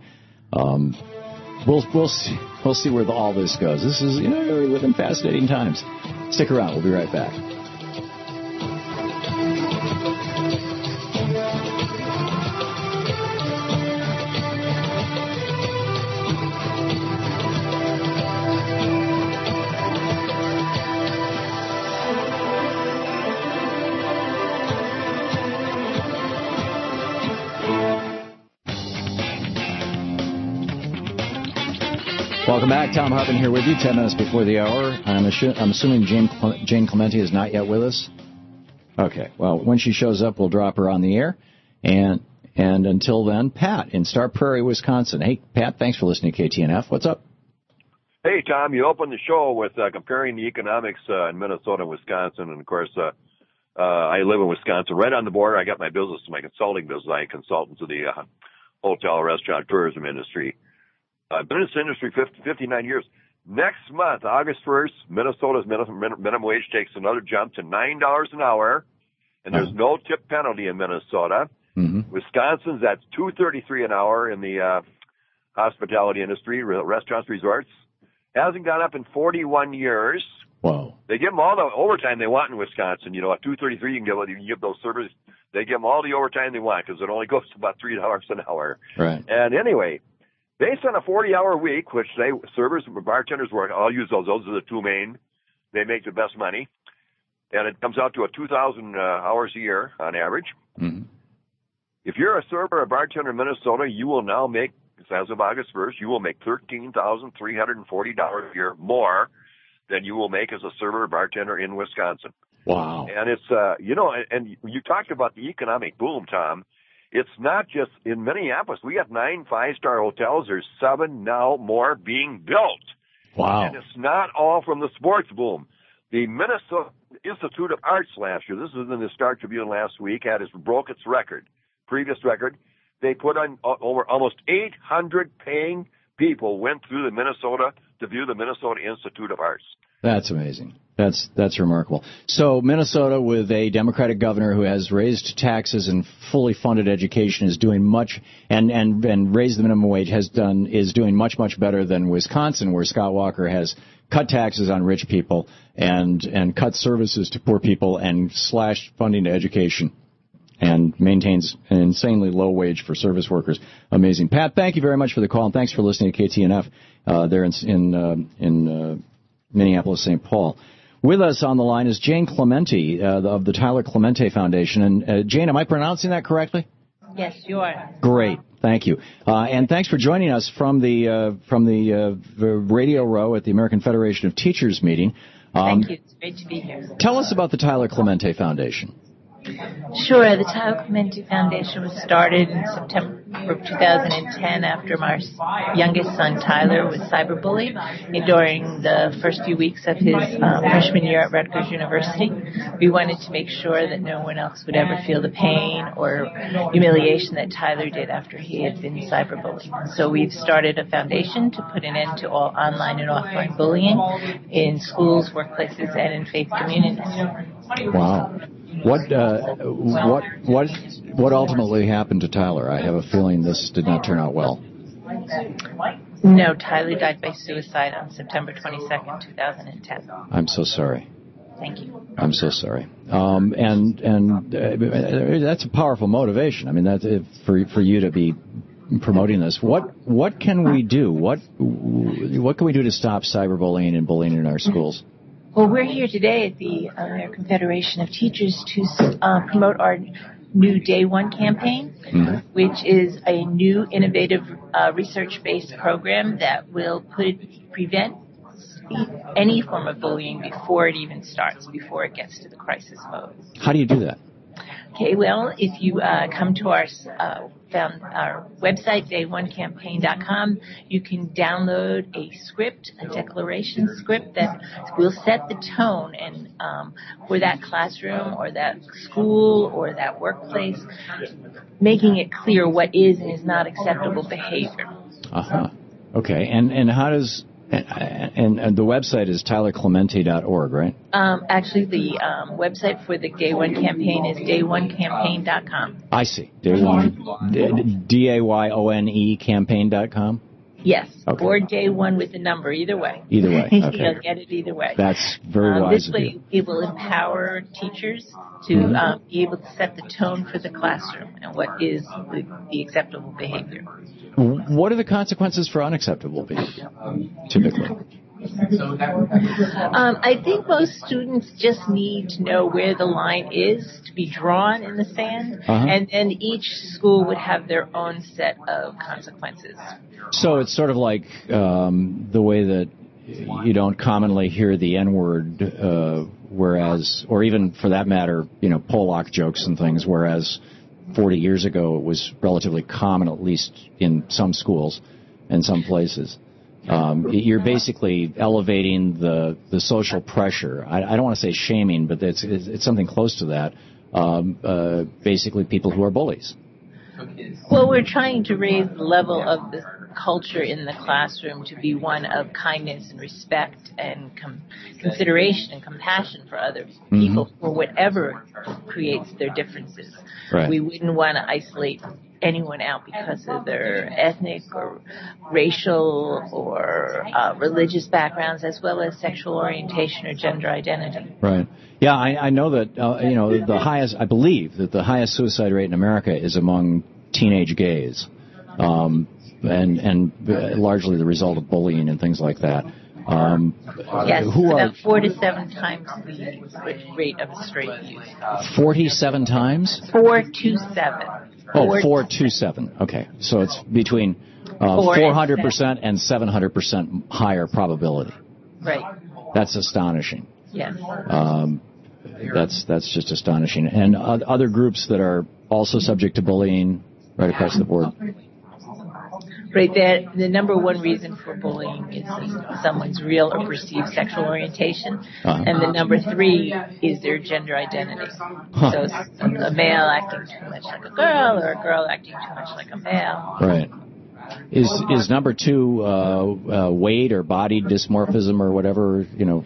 We'll see where all this goes. This is, we live in fascinating times. Stick around. We'll be right back. Welcome back. Tom Hartman here with you, 10 minutes before the hour. I'm assuming Jane Clemente is not yet with us. Okay. Well, when she shows up, we'll drop her on the air. And until then, Pat in Star Prairie, Wisconsin. Hey, Pat, thanks for listening to KTNF. What's up? Hey, Tom, you opened the show with comparing the economics in Minnesota and Wisconsin. And, of course, I live in Wisconsin, right on the border. I got my business, my consulting business. I consult into the hotel, restaurant, tourism industry. I've been in this industry 59 years. Next month, August 1st, Minnesota's minimum wage takes another jump to $9 an hour, and there's no tip penalty in Minnesota. Mm-hmm. Wisconsin's at $2.33 an hour in the hospitality industry, restaurants, resorts. Hasn't gone up in 41 years. Wow. They give them all the overtime they want in Wisconsin. At $2.33, you can give those servers. They give them all the overtime they want because it only goes to about $3 an hour. Right. And anyway, based on a 40-hour week, which servers and bartenders work, I'll use those. Those are the two main. They make the best money. And it comes out to 2,000 hours a year on average. Mm-hmm. If you're a server or bartender in Minnesota, you will now make, as of August 1st, you will make $13,340 a year more than you will make as a server or bartender in Wisconsin. Wow. And it's, and you talked about the economic boom, Tom. It's not just in Minneapolis. We got 9 5-star hotels. There's 7 now more being built. Wow. And it's not all from the sports boom. The Minnesota Institute of Arts last year, this was in the Star Tribune last week, broke its previous record. They put on over almost 800 paying people went through the Minnesota to view the Minnesota Institute of Arts. That's amazing. That's remarkable. So Minnesota, with a Democratic governor who has raised taxes and fully funded education, is doing much, and raised the minimum wage, is doing much better than Wisconsin, where Scott Walker has cut taxes on rich people and cut services to poor people and slashed funding to education, and maintains an insanely low wage for service workers. Amazing. Pat, thank you very much for the call, and thanks for listening to KTNF there in Minneapolis, St. Paul. With us on the line is Jane Clemente of the Tyler Clemente Foundation. And Jane, am I pronouncing that correctly? Yes, you are. Great, thank you, and thanks for joining us from the Radio Row at the American Federation of Teachers meeting. Thank you. It's great to be here. Tell us about the Tyler Clemente Foundation. Sure. The Tyler Clemente Foundation was started in September of 2010 after my youngest son, Tyler, was cyberbullied during the first few weeks of his freshman year at Rutgers University. We wanted to make sure that no one else would ever feel the pain or humiliation that Tyler did after he had been cyberbullied. So we've started a foundation to put an end to all online and offline bullying in schools, workplaces, and in faith communities. Wow. What ultimately happened to Tyler? I have a feeling this did not turn out well. No, Tyler died by suicide on September 22nd, 2010. I'm so sorry. Thank you. I'm so sorry. And that's a powerful motivation. I mean, that's for you to be promoting this. What can we do? What can we do to stop cyberbullying and bullying in our schools? Well, we're here today at the American Federation of Teachers to promote our new Day One campaign, which is a new, innovative, research-based program that will prevent any form of bullying before it even starts, before it gets to the crisis mode. How do you do that? Okay, well, if you come to our website, day1campaign.com, you can download a script, a declaration script that will set the tone and for that classroom or that school or that workplace, making it clear what is and is not acceptable behavior. Uh-huh. Okay, and how does... And the website is tylerclemente.org, right? Actually, the website for the Day One campaign is day1campaign.com. I see. Day1, DAYONE campaign.com? Yes, okay. Or Day One with the number, either way. Either way, okay. You'll get it either way. That's very wise This way, it will empower teachers to be able to set the tone for the classroom and what is the acceptable behavior. What are the consequences for unacceptable behavior, typically? I think most students just need to know where the line is to be drawn in the sand, and then each school would have their own set of consequences. So it's sort of like the way that you don't commonly hear the N-word, whereas, or even for that matter, Polak jokes and things, whereas 40 years ago it was relatively common, at least in some schools and some places. You're basically elevating the social pressure. I don't want to say shaming, but it's something close to that. Basically, people who are bullies. Well, we're trying to raise the level of the culture in the classroom to be one of kindness and respect and consideration and compassion for other people for whatever creates their differences. Right. We wouldn't want to isolate anyone out because of their ethnic or racial or religious backgrounds, as well as sexual orientation or gender identity. Right. Yeah, I know that, I believe that the highest suicide rate in America is among teenage gays, and largely the result of bullying and things like that. Yes, about 4 to 7 times the rate of straight youth. 47 times? 4 to 7. Oh, 4 to 7. Okay, so it's between 400% and 700% higher probability. Right. That's astonishing. Yes. That's just astonishing. And other groups that are also subject to bullying right across the board. Right. The number one reason for bullying is someone's real or perceived sexual orientation, and the number 3 is their gender identity. So a male acting too much like a girl, or a girl acting too much like a male. Right. Is number 2 weight or body dysmorphism or whatever?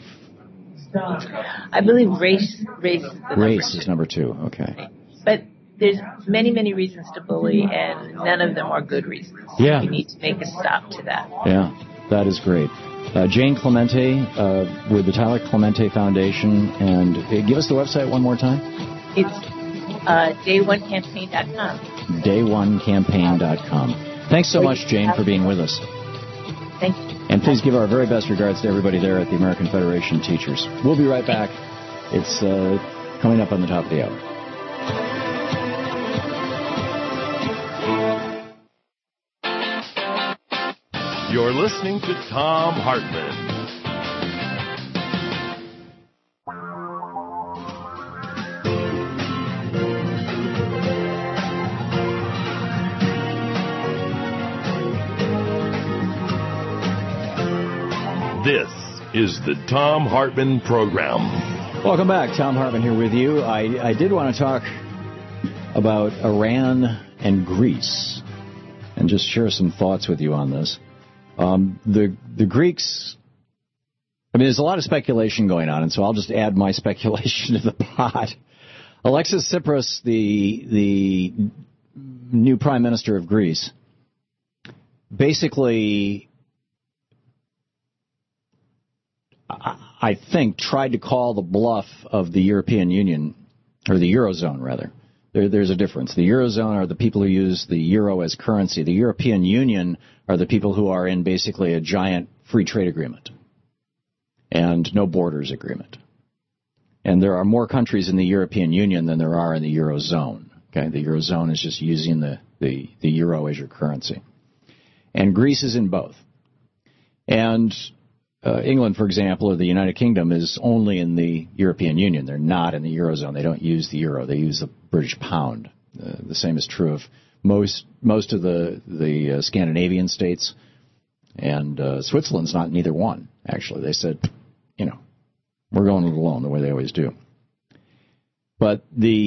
I believe race. Race is number 2. Okay. But there's many, many reasons to bully, and none of them are good reasons. Yeah. You need to make a stop to that. Yeah, that is great. Jane Clemente with the Tyler Clemente Foundation, and give us the website one more time. It's day1campaign.com. day1campaign.com. Thanks so much, Jane, for being with us. Thank you. And please give our very best regards to everybody there at the American Federation of Teachers. We'll be right back. It's coming up on the top of the hour. You're listening to Thom Hartmann. This is the Thom Hartmann Program. Welcome back. Thom Hartmann here with you. I did want to talk about Iran and Greece and just share some thoughts with you on this. The Greeks, there's a lot of speculation going on, and so I'll just add my speculation to the pot. Alexis Tsipras, the new prime minister of Greece, basically, I think, tried to call the bluff of the European Union, or the Eurozone, rather. There's a difference. The Eurozone are the people who use the euro as currency. The European Union are the people who are in basically a giant free trade agreement and no borders agreement. And there are more countries in the European Union than there are in the Eurozone. Okay, the Eurozone is just using the euro as your currency. And Greece is in both. And England, for example, or the United Kingdom is only in the European Union. They're not in the Eurozone. They don't use the euro. They use the British pound. The same is true of most of the Scandinavian states, and Switzerland's not neither one. Actually, they said, we're going it alone the way they always do. But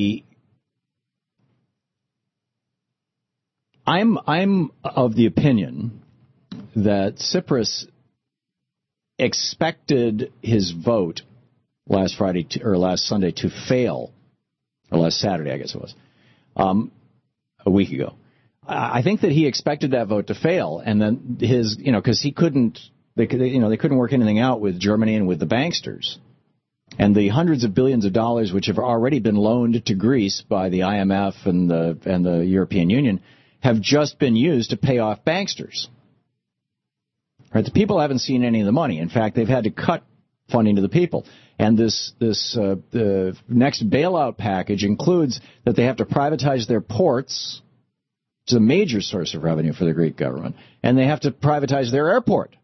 I'm of the opinion that Tsipras expected his vote last Sunday to fail, or last Saturday, I guess it was, a week ago. I think that he expected that vote to fail, and then because they couldn't work anything out with Germany and with the banksters, and the hundreds of billions of dollars which have already been loaned to Greece by the IMF and the European Union have just been used to pay off banksters. Right? The people haven't seen any of the money. In fact, they've had to cut funding to the people. And the next bailout package includes that they have to privatize their ports, which is a major source of revenue for the Greek government, and they have to privatize their airports,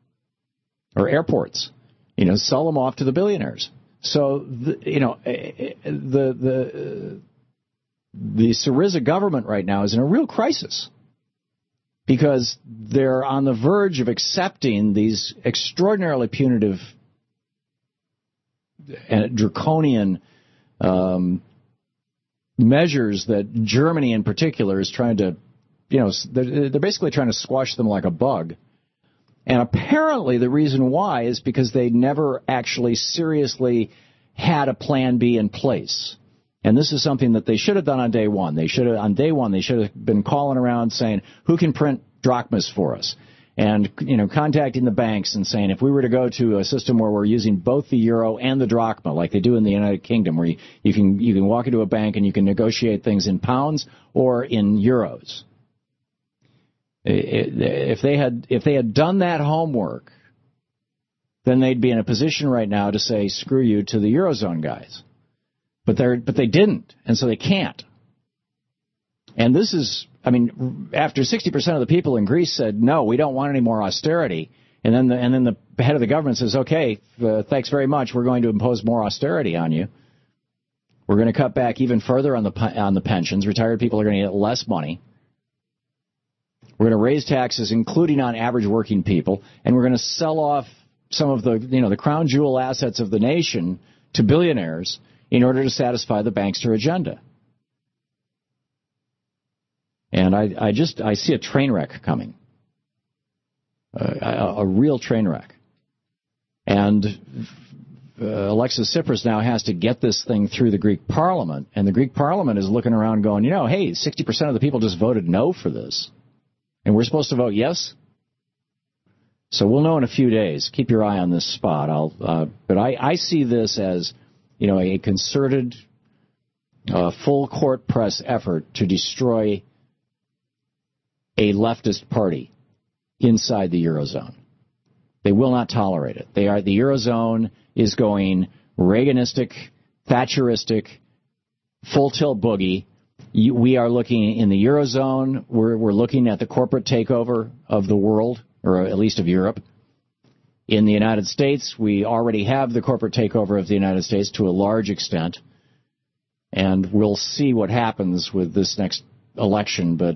sell them off to the billionaires. So, the Syriza government right now is in a real crisis because they're on the verge of accepting these extraordinarily punitive and draconian measures that Germany in particular is trying to, they're basically trying to squash them like a bug. And apparently the reason why is because they never actually seriously had a plan B in place. And this is something that they should have done on day one. They should have been calling around saying, who can print drachmas for us? And, contacting the banks and saying, if we were to go to a system where we're using both the euro and the drachma, like they do in the United Kingdom, where you can walk into a bank and you can negotiate things in pounds or in euros. If they had done that homework, then they'd be in a position right now to say, screw you to the Eurozone guys. But they didn't, and so they can't. And this is, after 60% of the people in Greece said, no, we don't want any more austerity, and then the head of the government says, okay, thanks very much, we're going to impose more austerity on you. We're going to cut back even further on the pensions. Retired people are going to get less money. We're going to raise taxes, including on average working people, and we're going to sell off some of the crown jewel assets of the nation to billionaires in order to satisfy the bankster agenda. And I see a train wreck coming, a real train wreck. And Alexis Tsipras now has to get this thing through the Greek parliament, and the Greek parliament is looking around going, hey, 60% of the people just voted no for this. And we're supposed to vote yes? So we'll know in a few days. Keep your eye on this spot. But I see this as, a concerted, full court press effort to destroy a leftist party inside the Eurozone. They will not tolerate it. The Eurozone is going Reaganistic, Thatcheristic, full tilt boogie. We are looking in the Eurozone. We're looking at the corporate takeover of the world, or at least of Europe. In the United States, we already have the corporate takeover of the United States to a large extent. And we'll see what happens with this next election. But,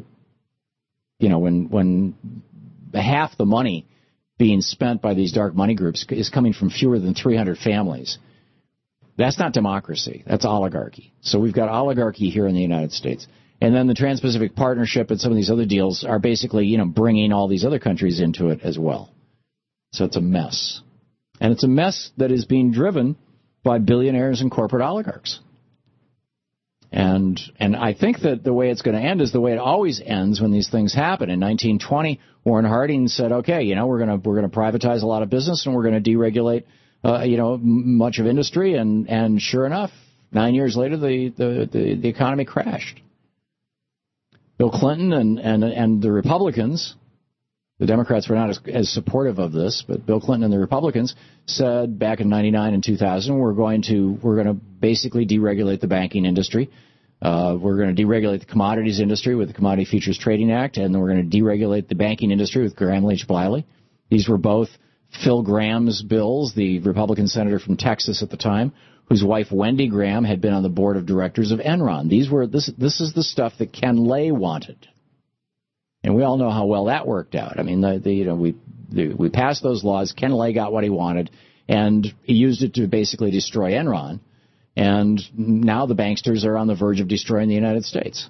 when half the money being spent by these dark money groups is coming from fewer than 300 families, that's not democracy. That's oligarchy. So we've got oligarchy here in the United States. And then the Trans-Pacific Partnership and some of these other deals are basically, bringing all these other countries into it as well. So it's a mess. And it's a mess that is being driven by billionaires and corporate oligarchs. And I think that the way it's going to end is the way it always ends when these things happen. In 1920, Warren Harding said, okay, we're going to privatize a lot of business and we're going to deregulate much of industry, and sure enough, 9 years later, the economy crashed. Bill Clinton and the Republicans, the Democrats were not as supportive of this, but Bill Clinton and the Republicans said back in 99 and 2000, we're going to basically deregulate the banking industry. We're going to deregulate the commodities industry with the Commodity Futures Trading Act, and then we're going to deregulate the banking industry with Graham Leach Bliley. These were both Phil Gramm's bills, the Republican senator from Texas at the time, whose wife Wendy Graham had been on the board of directors of Enron. This is the stuff that Ken Lay wanted, and we all know how well that worked out. I mean, we passed those laws. Ken Lay got what he wanted, and he used it to basically destroy Enron. And now the banksters are on the verge of destroying the United States.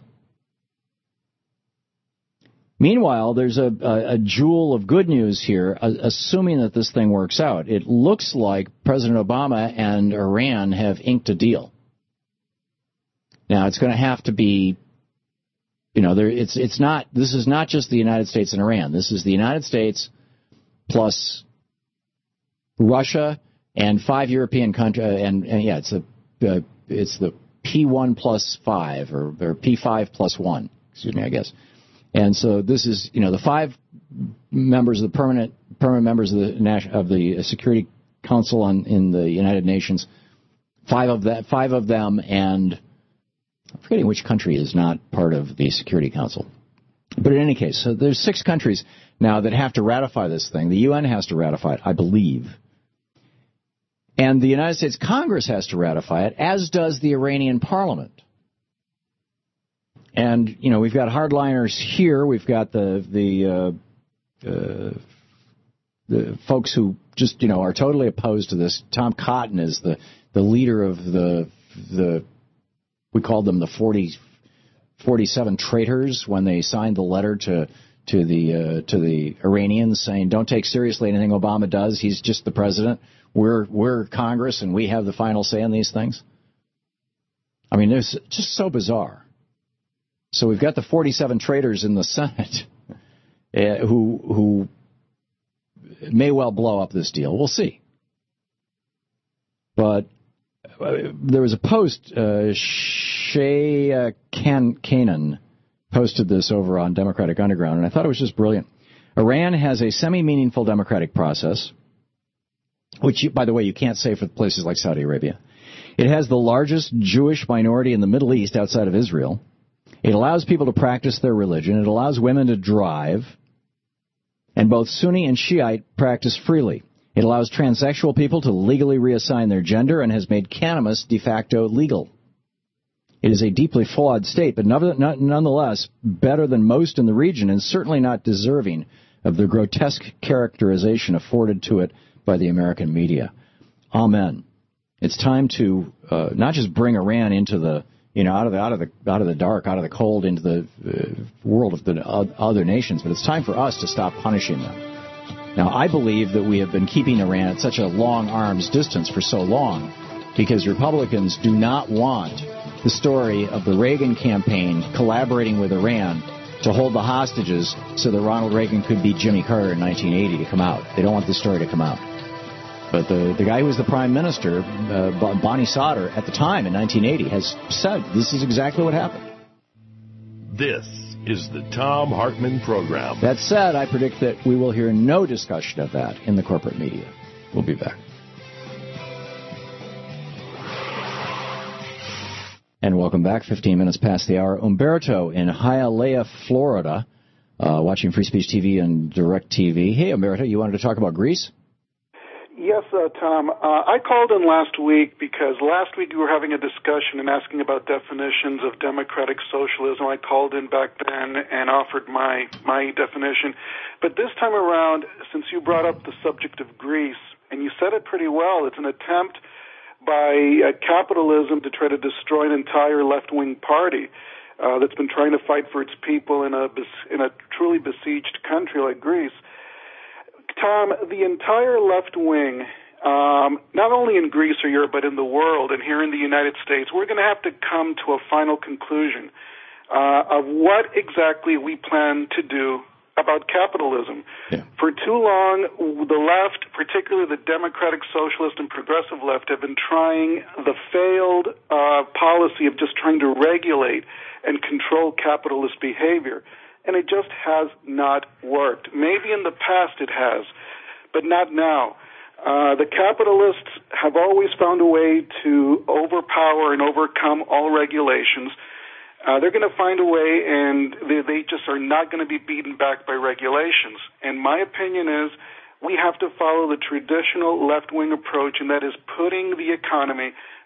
Meanwhile, there's a jewel of good news here, assuming that this thing works out. It looks like President Obama and Iran have inked a deal. Now, it's going to have to be, this is not just the United States and Iran. This is the United States plus Russia and 5 European countries, it's the P1 plus 5 or P5 plus 1, I guess. And so this is, the 5 members of the permanent members of the Security Council in the United Nations. 5 of them, and I'm forgetting which country is not part of the Security Council. But in any case, so there's 6 countries now that have to ratify this thing. The UN has to ratify it, I believe. And the United States Congress has to ratify it, as does the Iranian Parliament. And, we've got hardliners here. We've got the folks who just, are totally opposed to this. Tom Cotton is the leader of we called them the 47 traitors when they signed the letter to the Iranians saying, don't take seriously anything Obama does. He's just the president. We're Congress, and we have the final say on these things. I mean, it's just so bizarre. So we've got the 47 traitors in the Senate who may well blow up this deal. We'll see. But there was a post, Shay Kanan posted this over on Democratic Underground, and I thought it was just brilliant. Iran has a semi-meaningful democratic process, which, by the way, you can't say for places like Saudi Arabia. It has the largest Jewish minority in the Middle East outside of Israel. It allows people to practice their religion. It allows women to drive. And both Sunni and Shiite practice freely. It allows transsexual people to legally reassign their gender and has made cannabis de facto legal. It is a deeply flawed state, but nonetheless better than most in the region, and certainly not deserving of the grotesque characterization afforded to it by the American media. Amen. It's time to not just bring Iran into the out of the dark, out of the cold, into the world of the other nations, but it's time for us to stop punishing them. Now, I believe that we have been keeping Iran at such a long arm's distance for so long because Republicans do not want the story of the Reagan campaign collaborating with Iran to hold the hostages so that Ronald Reagan could beat Jimmy Carter in 1980 to come out. They don't want this story to come out. But the guy who was the prime minister, Bonnie Sauter, at the time in 1980, has said this is exactly what happened. This is the Thom Hartmann Program. That said, I predict that we will hear no discussion of that in the corporate media. We'll be back. And welcome back. 15 minutes past the hour. Umberto in Hialeah, Florida, watching Free Speech TV and Direct TV. Hey, Umberto, you wanted to talk about Greece? Yes, Tom. I called in last week because last week we were having a discussion and asking about definitions of democratic socialism. I called in back then and offered my definition. But this time around, since you brought up the subject of Greece, and you said it pretty well, it's an attempt by capitalism to try to destroy an entire left-wing party that's been trying to fight for its people in a truly besieged country like Greece. Tom, the entire left wing, not only in Greece or Europe, but in the world and here in the United States, we're going to have to come to a final conclusion of what exactly we plan to do about capitalism. Yeah. For too long, the left, particularly the democratic, socialist, and progressive left, have been trying the failed policy of just trying to regulate and control capitalist behavior. And it just has not worked. Maybe in the past it has, but not now. The capitalists have always found a way to overpower and overcome all regulations. They're going to find a way, and they just are not going to be beaten back by regulations. And my opinion is we have to follow the traditional left-wing approach, and that is putting the economy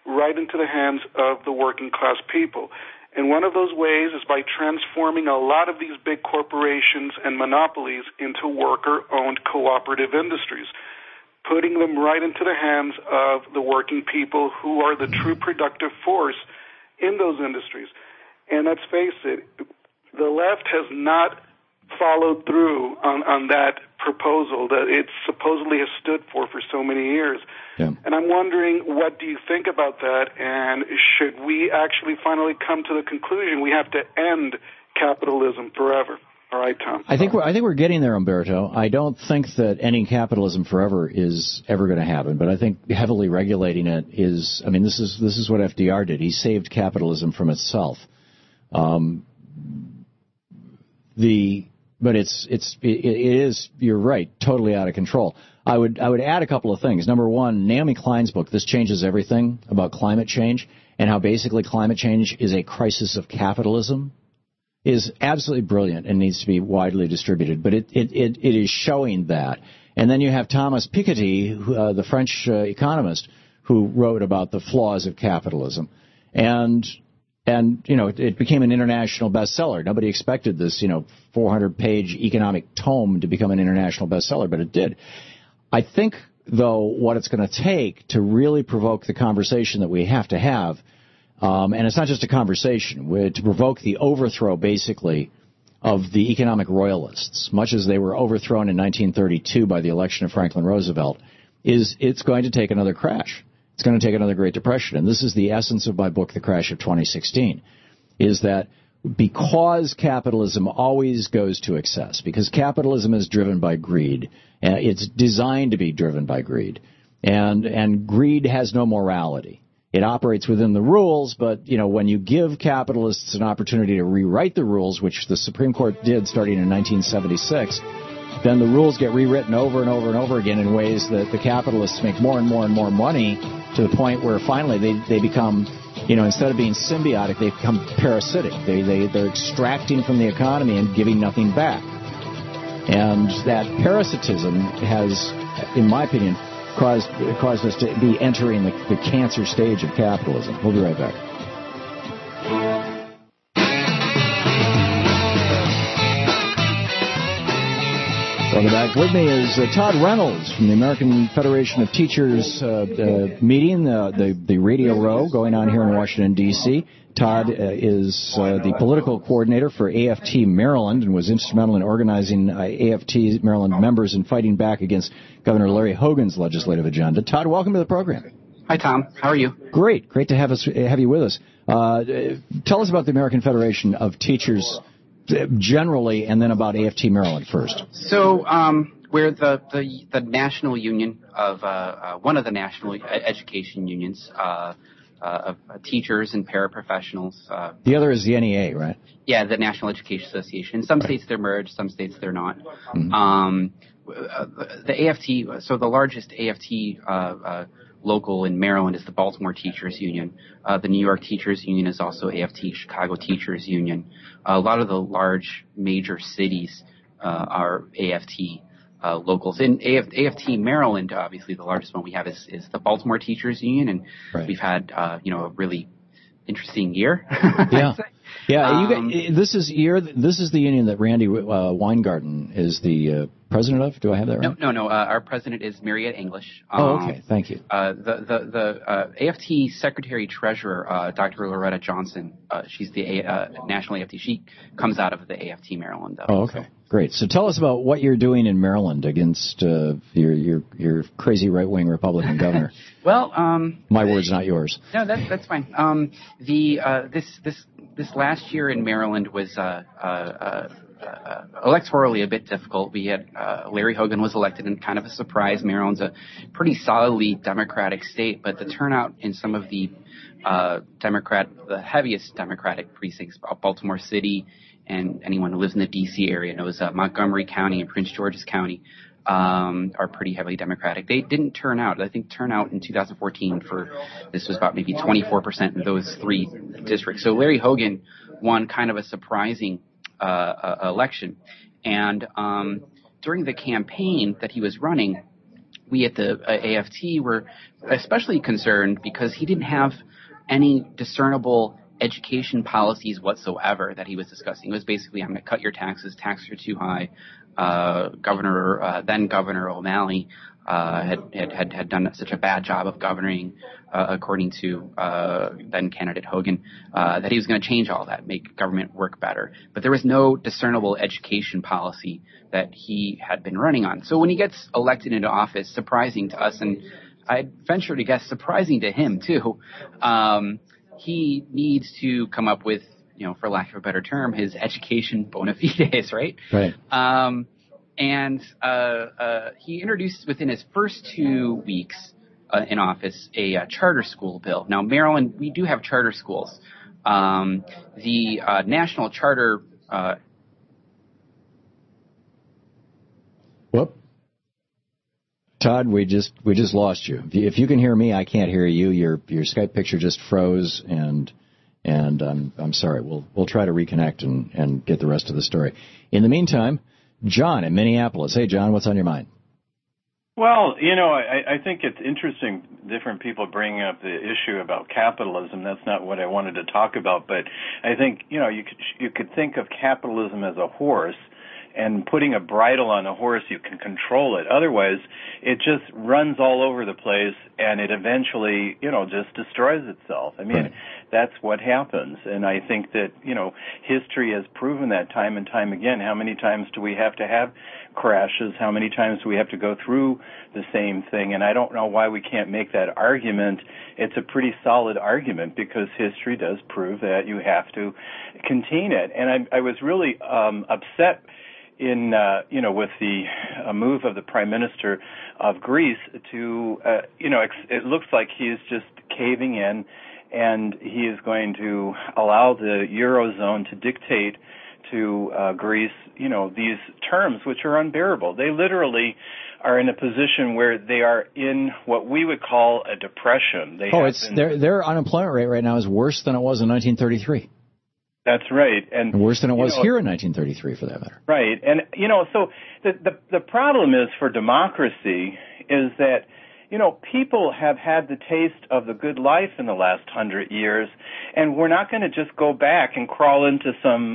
right into the hands of the working class people. And one of those ways is by transforming a lot of these big corporations and monopolies into worker-owned cooperative industries, putting them right into the hands of the working people who are the true productive force in those industries. And let's face it, the left has not followed through on that proposal that it supposedly has stood for so many years. Yeah. And I'm wondering, what do you think about that? And should we actually finally come to the conclusion we have to end capitalism forever? All right, Tom. I think we're getting there, Umberto. I don't think that ending capitalism forever is ever going to happen, but I think heavily regulating it is. I mean, this is what FDR did. He saved capitalism from itself. But it is, you're right, totally out of control. I would add a couple of things. Number one, Naomi Klein's book, This Changes Everything, about climate change, and how basically climate change is a crisis of capitalism, is absolutely brilliant and needs to be widely distributed. But it is showing that. And then you have Thomas Piketty, the French economist, who wrote about the flaws of capitalism. And it became an international bestseller. Nobody expected this, 400-page economic tome to become an international bestseller, but it did. I think, though, what it's going to take to really provoke the conversation that we have to have, and it's not just a conversation, to provoke the overthrow, basically, of the economic royalists, much as they were overthrown in 1932 by the election of Franklin Roosevelt, is it's going to take another crash. It's going to take another Great Depression. And this is the essence of my book, The Crash of 2016, is that because capitalism always goes to excess, because capitalism is driven by greed, it's designed to be driven by greed, and greed has no morality. It operates within the rules, but, when you give capitalists an opportunity to rewrite the rules, which the Supreme Court did starting in 1976, then the rules get rewritten over and over and over again in ways that the capitalists make more and more and more money, to the point where finally they become, instead of being symbiotic, they become parasitic. They're extracting from the economy and giving nothing back. And that parasitism has, in my opinion, caused us to be entering the cancer stage of capitalism. We'll be right back. Welcome back. With me is Todd Reynolds from the American Federation of Teachers meeting, the Radio Row going on here in Washington, D.C. Todd is the political coordinator for AFT Maryland and was instrumental in organizing AFT Maryland members and fighting back against Governor Larry Hogan's legislative agenda. Todd, welcome to the program. Hi, Tom. How are you? Great to have you with us. Tell us about the American Federation of Teachers generally, and then about AFT Maryland first. So we're the national union of one of the national education unions of teachers and paraprofessionals. The other is the NEA, right? Yeah, the National Education Association. In some states they're merged, some states they're not. Mm-hmm. The AFT, so the largest AFT local in Maryland is the Baltimore Teachers Union. The New York Teachers Union is also AFT, Chicago Teachers Union. A lot of the large major cities are AFT locals. In AFT Maryland, obviously the largest one we have is the Baltimore Teachers Union, and we've had a really interesting year. Yeah. This is the union that Randy Weingarten is the president of. Do I have that right? No. Our president is Marietta English. Okay. Thank you. The AFT Secretary Treasurer, Dr. Loretta Johnson. She's the national AFT. She comes out of the AFT Maryland. Oh, okay. Great. So tell us about what you're doing in Maryland against your crazy right-wing Republican governor. Well, my words, not yours. No, that's fine. This last year in Maryland was electorally a bit difficult. We had Larry Hogan was elected in kind of a surprise. Maryland's a pretty solidly Democratic state, but the turnout in some of the the heaviest Democratic precincts, Baltimore City, and anyone who lives in the D.C. area knows Montgomery County and Prince George's County are pretty heavily Democratic. They didn't turn out. I think turnout in 2014 this was about maybe 24% in those three districts. So Larry Hogan won kind of a surprising election. And during the campaign that he was running, we at the AFT were especially concerned because he didn't have any discernible education policies whatsoever that he was discussing. It was basically, I'm going to cut your taxes are too high. Then Governor O'Malley had done such a bad job of governing, according to then candidate Hogan, that he was going to change all that, make government work better. But there was no discernible education policy that he had been running on. So when he gets elected into office, surprising to us, and I'd venture to guess surprising to him too, he needs to come up with, for lack of a better term, his education bona fides, right? Right. And he introduced within his first 2 weeks in office a charter school bill. Now, Maryland, we do have charter schools. The National Charter. Whoop. Todd, we just lost you. If you can hear me, I can't hear you. Your Skype picture just froze, and I'm sorry. We'll try to reconnect and get the rest of the story. In the meantime, John in Minneapolis. Hey, John, what's on your mind? Well, I think it's interesting different people bringing up the issue about capitalism. That's not what I wanted to talk about, but I think, you could think of capitalism as a horse, and putting a bridle on a horse, you can control it. Otherwise, it just runs all over the place, and it eventually, just destroys itself. I mean, right. That's what happens. And I think that, history has proven that time and time again. How many times do we have to have crashes? How many times do we have to go through the same thing? And I don't know why we can't make that argument. It's a pretty solid argument because history does prove that you have to contain it. And I was really upset in with the move of the Prime Minister of Greece to it looks like he is just caving in, and he is going to allow the Eurozone to dictate to Greece these terms which are unbearable. They literally are in a position where they are in what we would call a depression. Their unemployment rate right now is worse than it was in 1933. That's right. And worse than it was here in 1933, for that matter. Right. And, so the problem is for democracy is that, people have had the taste of the good life in the last 100 years, and we're not going to just go back and crawl into some,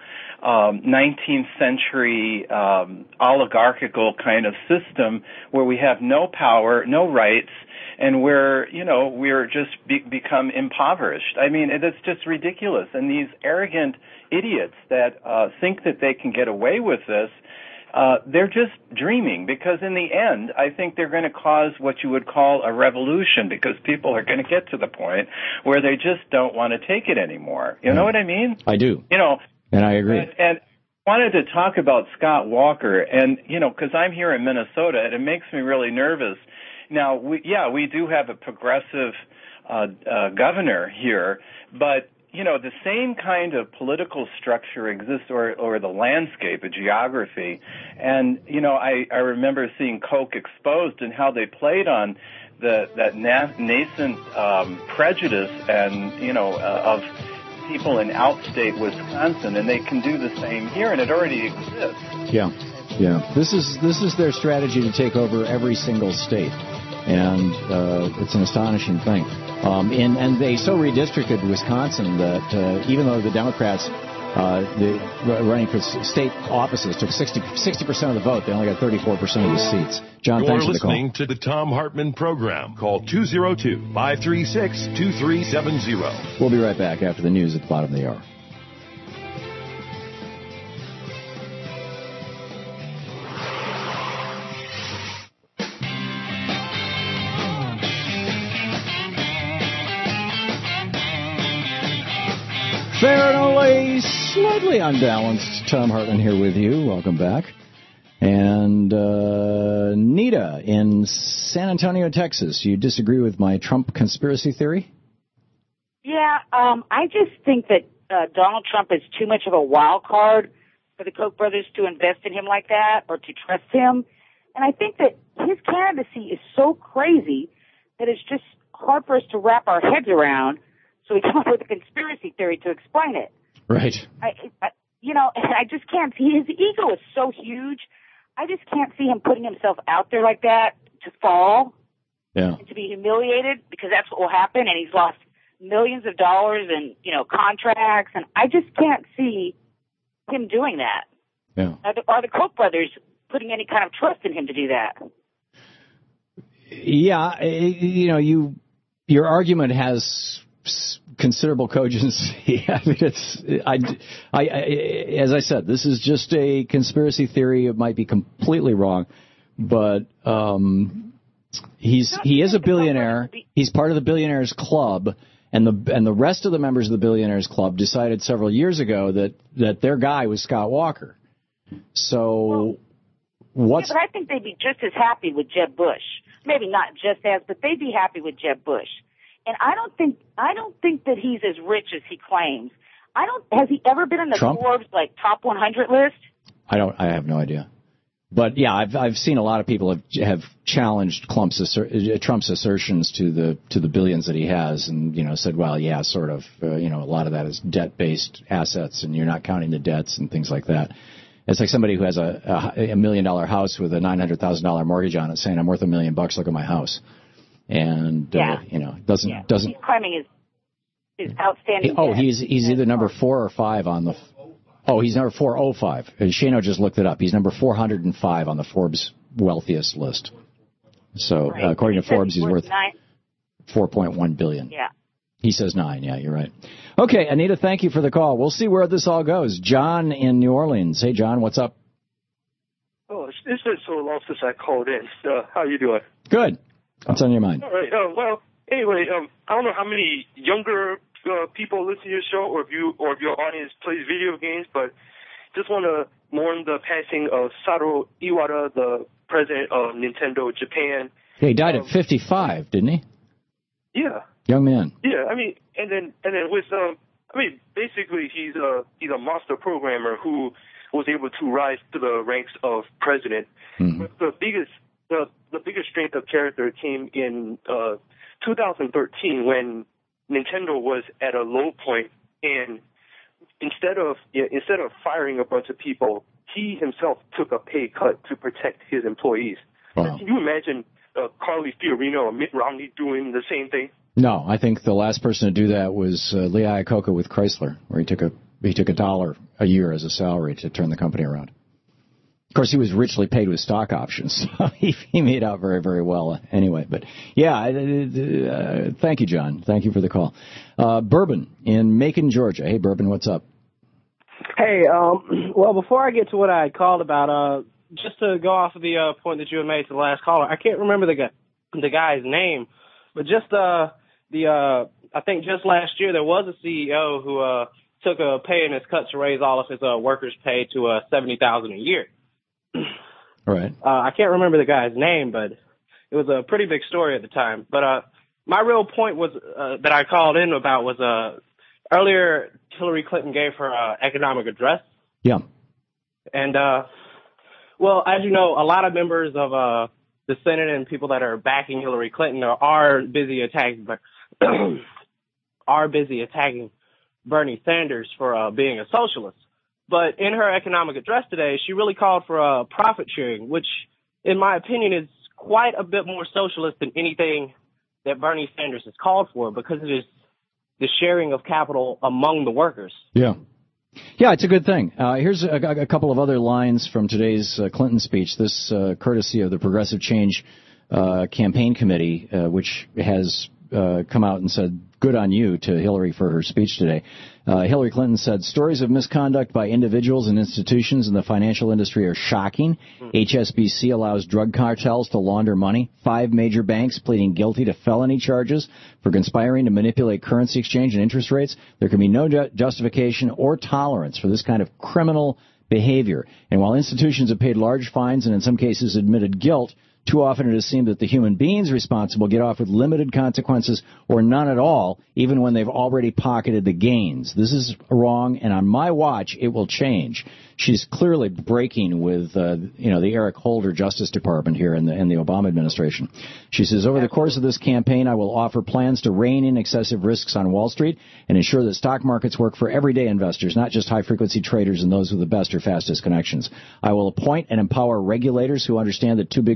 19th century oligarchical kind of system where we have no power, no rights, and where, we're just become impoverished. I mean, it's just ridiculous. And these arrogant idiots that think that they can get away with this, they're just dreaming, because in the end, I think they're going to cause what you would call a revolution, because people are going to get to the point where they just don't want to take it anymore. You know what I mean? I do. And I agree. And I wanted to talk about Scott Walker, and, because I'm here in Minnesota, and it makes me really nervous. Now, we do have a progressive governor here, but, the same kind of political structure exists, or the landscape, a geography. And, I remember seeing Koch exposed and how they played on that nascent prejudice and, of people in outstate Wisconsin, and they can do the same here, and it already exists. Yeah. This is their strategy to take over every single state, and it's an astonishing thing. And they so redistricted Wisconsin that even though the Democrats running for state offices took 60% of the vote, they only got 34% of the seats. John, thanks for the call. You're listening to the Tom Hartman program. Call 202-536-2370. We'll be right back after the news at the bottom of the hour. Fair and away, slightly unbalanced. Tom Hartman here with you. Welcome back. And Nita in San Antonio, Texas. You disagree with my Trump conspiracy theory? Yeah, I just think that Donald Trump is too much of a wild card for the Koch brothers to invest in him like that or to trust him. And I think that his candidacy is so crazy that it's just hard for us to wrap our heads around. So we come up with a conspiracy theory to explain it. Right. I just can't see. His ego is so huge. I just can't see him putting himself out there like that to fall and to be humiliated, because that's what will happen, and he's lost millions of dollars in, contracts, and I just can't see him doing that. Yeah. Are the Koch brothers putting any kind of trust in him to do that? Yeah, your argument has considerable cogency. I mean, as I said, this is just a conspiracy theory. It might be completely wrong, but he is a billionaire. He's part of the Billionaires Club, and the rest of the members of the Billionaires Club decided several years ago that their guy was Scott Walker. So but I think they'd be just as happy with Jeb Bush. Maybe not just as, but they'd be happy with Jeb Bush. And I don't think that he's as rich as he claims. Has he ever been in the Trump? Forbes top 100 list? I have no idea. But yeah, I've seen a lot of people have challenged Trump's assertions to the billions that he has, and said, well, yeah, sort of, a lot of that is debt-based assets, and you're not counting the debts and things like that. It's like somebody who has a $1 million house with a $900,000 mortgage on it saying, I'm worth $1 million, look at my house. And, doesn't. He's claiming his outstanding debt. He's either number 4 or 5 on the. He's number 405. Shano just looked it up. He's number 405 on the Forbes wealthiest list. So, according to Forbes, he's worth $4.1 billion. Yeah. He says 9. Yeah, you're right. Okay, Anita, thank you for the call. We'll see where this all goes. John in New Orleans. Hey, John, what's up? Oh, it's been so long since I called in. How you doing? Good. What's on your mind? All right. Well, anyway, I don't know how many younger people listen to your show, or if your audience plays video games, but just want to mourn the passing of Satoru Iwata, the president of Nintendo Japan. Yeah, he died at 55, didn't he? Yeah. Young man. Yeah, I mean, and then with basically he's a master programmer who was able to rise to the ranks of president. Mm-hmm. But the biggest strength of character came in 2013 when Nintendo was at a low point, and instead of firing a bunch of people, he himself took a pay cut to protect his employees. Wow. Can you imagine Carly Fiorina or Mitt Romney doing the same thing? No, I think the last person to do that was Lee Iacocca with Chrysler, where he took $1 a year as a salary to turn the company around. Of course, he was richly paid with stock options, so he made out very, very well anyway. But yeah, thank you, John. Thank you for the call. Bourbon in Macon, Georgia. Hey, Bourbon, what's up? Hey, well, before I get to what I called about, just to go off of the point that you had made to the last caller, I can't remember the guy's name, but just I think just last year there was a CEO who took a pay in his cut to raise all of his workers' pay to $70,000 a year. Right. I can't remember the guy's name, but it was a pretty big story at the time. But my real point was that I called in about was earlier Hillary Clinton gave her economic address. Yeah. And well, as you know, a lot of members of the Senate and people that are backing Hillary Clinton are busy attacking Bernie Sanders for being a socialist. But in her economic address today, she really called for profit sharing, which, in my opinion, is quite a bit more socialist than anything that Bernie Sanders has called for, because it is the sharing of capital among the workers. Yeah. Yeah, it's a good thing. Here's a couple of other lines from today's Clinton speech, this courtesy of the Progressive Change Campaign Committee, which has come out and said, good on you to Hillary for her speech today. Hillary Clinton said, stories of misconduct by individuals and institutions in the financial industry are shocking. HSBC allows drug cartels to launder money. 5 major banks pleading guilty to felony charges for conspiring to manipulate currency exchange and interest rates. There can be no justification or tolerance for this kind of criminal behavior. And while institutions have paid large fines and in some cases admitted guilt, too often it has seemed that the human beings responsible get off with limited consequences or none at all, even when they've already pocketed the gains. This is wrong, and on my watch, it will change. She's clearly breaking with, the Eric Holder Justice Department here in the Obama administration. She says, over the course of this campaign, I will offer plans to rein in excessive risks on Wall Street and ensure that stock markets work for everyday investors, not just high-frequency traders and those with the best or fastest connections. I will appoint and empower regulators who understand that too big to fail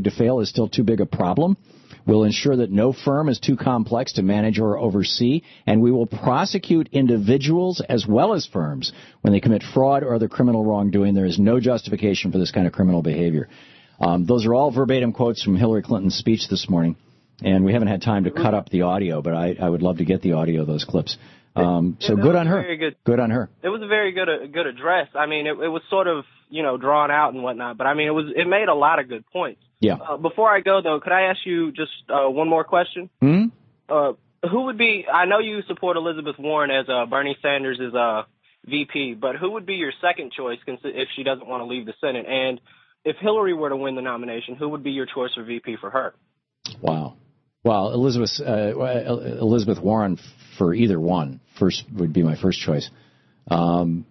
is still too big a problem. We'll ensure that no firm is too complex to manage or oversee, and we will prosecute individuals as well as firms when they commit fraud or other criminal wrongdoing. There is no justification for this kind of criminal behavior. Those are all verbatim quotes from Hillary Clinton's speech this morning, and we haven't had time to cut up the audio, but I would love to get the audio of those clips. So good on her. Good on her. It was a very good address. I mean, it was sort of, drawn out and whatnot, but I mean, it made a lot of good points. Yeah. Before I go, though, could I ask you just one more question? Mm-hmm. Who would be, I know you support Elizabeth Warren as Bernie Sanders' VP, but who would be your second choice if she doesn't want to leave the Senate? And if Hillary were to win the nomination, who would be your choice for VP for her? Wow. Well, Elizabeth Warren for either one first would be my first choice. Although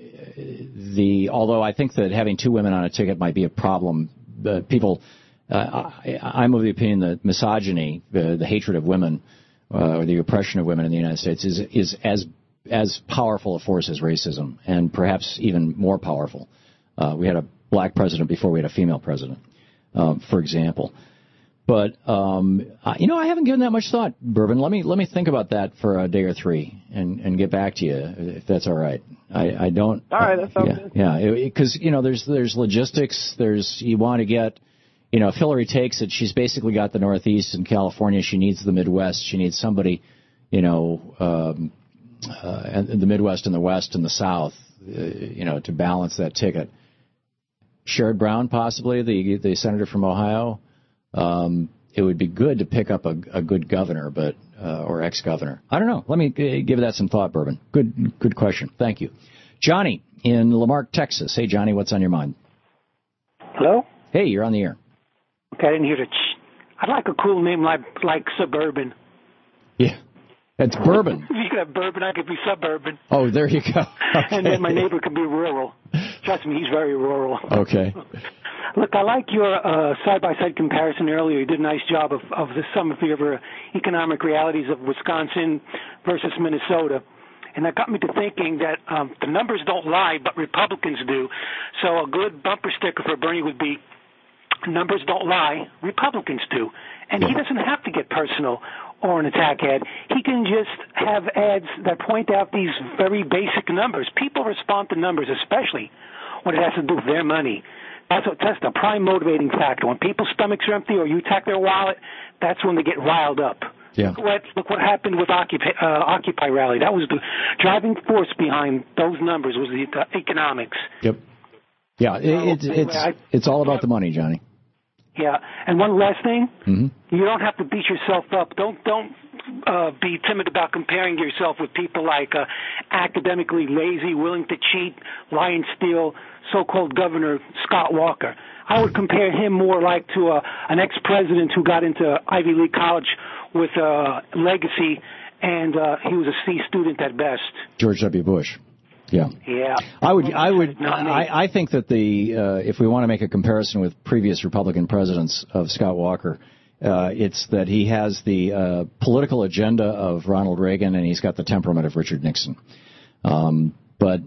I think that having two women on a ticket might be a problem. I'm of the opinion that misogyny, the hatred of women, or the oppression of women in the United States is as powerful a force as racism, and perhaps even more powerful. We had a black president before we had a female president, for example. But I haven't given that much thought, Bourbon. Let me think about that for a day or three and get back to you if that's all right. I don't. All right, that sounds good. Yeah, because there's logistics. You want to get, if Hillary takes it, she's basically got the Northeast and California. She needs the Midwest. She needs somebody, and the Midwest and the West and the South, to balance that ticket. Sherrod Brown, possibly the senator from Ohio. It would be good to pick up a good governor, but or ex-governor. I don't know. Let me give that some thought, Bourbon. Good question. Thank you. Johnny in Lamarck, Texas. Hey, Johnny, what's on your mind? Hello? Hey, you're on the air. Okay, I didn't hear the I'd like a cool name like Suburban. Yeah, that's Bourbon. If you could have Bourbon, I could be Suburban. Oh, there you go. Okay. And then my neighbor could be rural. Trust me, he's very rural. Okay. Look, I like your side-by-side comparison earlier. You did a nice job of some of your economic realities of Wisconsin versus Minnesota. And that got me to thinking that the numbers don't lie, but Republicans do. So a good bumper sticker for Bernie would be, numbers don't lie, Republicans do. And he doesn't have to get personal or an attack ad. He can just have ads that point out these very basic numbers. People respond to numbers, especially when it has to do with their money. That's the prime motivating factor. When people's stomachs are empty or you attack their wallet, that's when they get riled up. Yeah. Look what happened with Occupy rally. That was the driving force behind those numbers was the economics. Yep. Yeah, it's all about the money, Johnny. Yeah, and one last thing, mm-hmm. You don't have to beat yourself up. Don't be timid about comparing yourself with people like academically lazy, willing to cheat, lie and steal, so-called Governor Scott Walker. I would compare him more like to an ex-president who got into Ivy League college with legacy, and he was a C student at best. George W. Bush. Yeah. Yeah. I think that if we want to make a comparison with previous Republican presidents of Scott Walker, it's that he has the political agenda of Ronald Reagan and he's got the temperament of Richard Nixon. But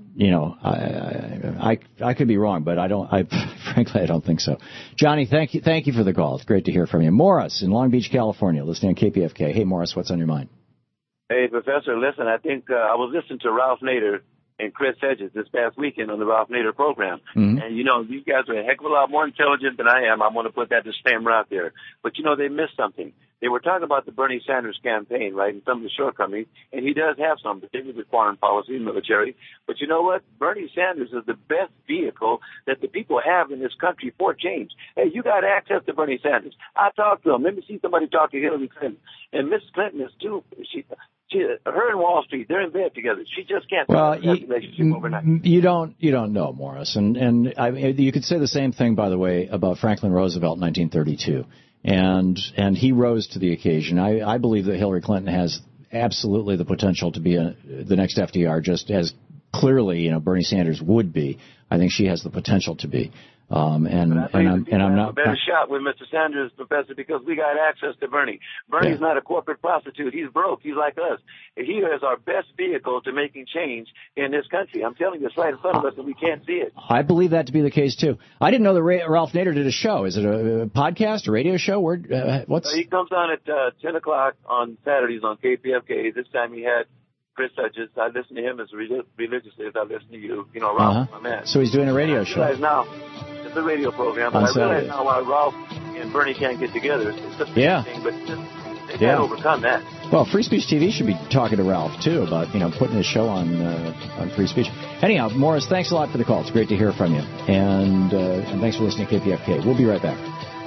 I could be wrong, but frankly I don't think so. Johnny, thank you for the call. It's great to hear from you. Morris in Long Beach, California, listening on KPFK. Hey, Morris, what's on your mind? Hey, Professor, listen, I think I was listening to Ralph Nader and Chris Hedges this past weekend on the Ralph Nader program. Mm-hmm. And, these guys are a heck of a lot more intelligent than I am. I'm going to put that disclaimer out there. But, they missed something. They were talking about the Bernie Sanders campaign, right, and some of the shortcomings. And he does have some, particularly with foreign policy and military. But you know what? Bernie Sanders is the best vehicle that the people have in this country for change. Hey, you got access to Bernie Sanders. I talked to him. Let me see somebody talk to Hillary Clinton. And Miss Clinton is too. Her and Wall Street, they're in bed together. She just can't. Well, relationship overnight. You don't know, Morris, and you could say the same thing, by the way, about Franklin Roosevelt in 1932, and he rose to the occasion. I believe that Hillary Clinton has absolutely the potential to be the next FDR, just as clearly Bernie Sanders would be. I think she has the potential to be. I'm not a better shot with Mr. Sanders, Professor, because we got access to Bernie. Bernie's not a corporate prostitute. He's broke. He's like us. He is our best vehicle to making change in this country. I'm telling you, it's right in front of us, and we can't see it. I believe that to be the case too. I didn't know that Ralph Nader did a show. Is it a podcast, a radio show? He comes on at 10 o'clock on Saturdays on KPFK. This time he had Chris Hutchins. I listen to him as religiously as I listen to you. You know, Ralph, my man. So he's doing a radio show. Now, it's a radio program, but I realize now why Ralph and Bernie can't get together. It's a thing, but they can't overcome that. Well, Free Speech TV should be talking to Ralph, too, about, putting his show on free speech. Anyhow, Morris, thanks a lot for the call. It's great to hear from you. And thanks for listening to KPFK. We'll be right back.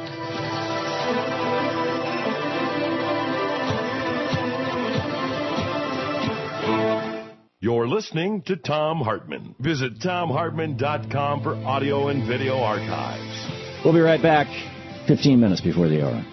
You're listening to Thom Hartmann. Visit ThomHartmann.com for audio and video archives. We'll be right back 15 minutes before the hour.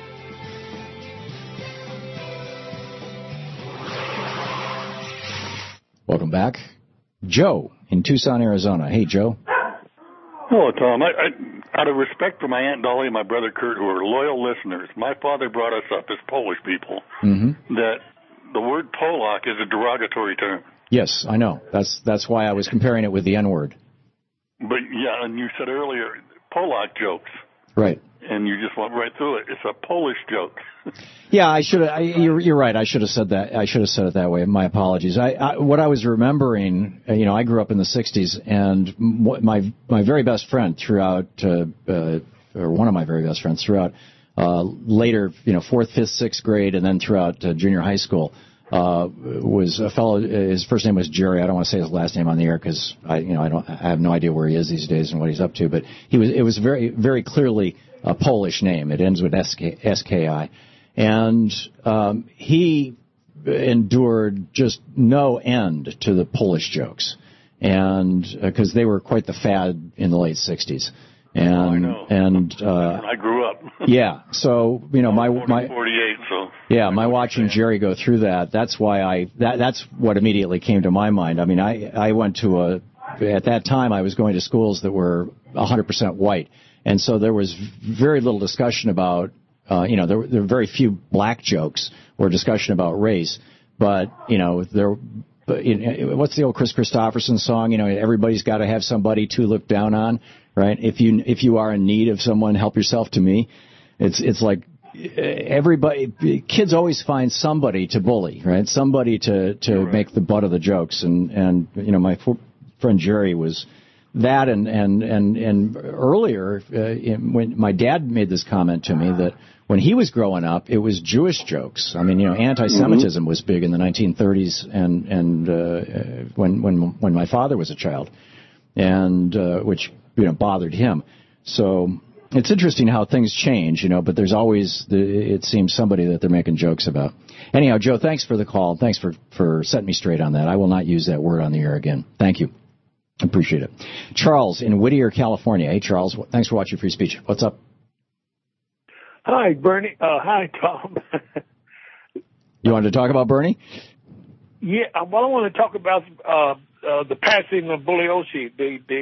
Welcome back. Joe in Tucson, Arizona. Hey, Joe. Hello, Tom. I, out of respect for my Aunt Dolly and my brother Kurt, who are loyal listeners, my father brought us up as Polish people, that the word Polak is a derogatory term. Yes, I know. That's why I was comparing it with the N-word. But, yeah, and you said earlier, Polak jokes. Right. And you just went right through it. It's a Polish joke. Yeah, I should have. You're right. I should have said that. I should have said it that way. My apologies. What I was remembering, I grew up in the '60s, and my very best friend throughout, or one of my very best friends throughout later, 4th, 5th, 6th grade, and then throughout junior high school, was a fellow. His first name was Jerry. I don't want to say his last name on the air because I have no idea where he is these days and what he's up to. But it was very, very clearly a Polish name. It ends with SKI. And he endured just no end to the Polish jokes, and because they were quite the fad in the late '60s. And I know. And I grew up. Yeah, so my 48. So yeah, my watching Jerry go through that. That's why that's what immediately came to my mind. I mean, I went to at that time I was going to schools that were 100% white, and so there was very little discussion about. There were very few black jokes or discussion about race, but what's the old Chris Christopherson song? Everybody's got to have somebody to look down on, right? If you are in need of someone, help yourself to me. It's like everybody, kids always find somebody to bully, right? Somebody to make the butt of the jokes, and my friend Jerry was. That and earlier, when my dad made this comment to me that when he was growing up, it was Jewish jokes. I mean, anti-Semitism was big in the 1930s, and when my father was a child, and which bothered him. So it's interesting how things change, but there's always it seems somebody that they're making jokes about. Anyhow, Joe, thanks for the call. Thanks for setting me straight on that. I will not use that word on the air again. Thank you. Appreciate it. Charles in Whittier, California. Hey, Charles. Thanks for watching Free Speech. What's up? Hi, Bernie. Hi, Tom. You wanted to talk about Bernie? Yeah. Well, I want to talk about the passing of Bugliosi,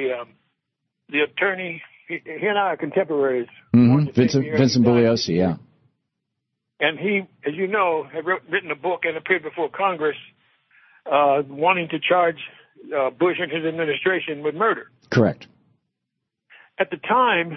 the attorney. He and I are contemporaries. Mm-hmm. Vincent Bugliosi, yeah. And he, as you know, had written a book and appeared before Congress wanting to charge Bush and his administration with murder. Correct. At the time,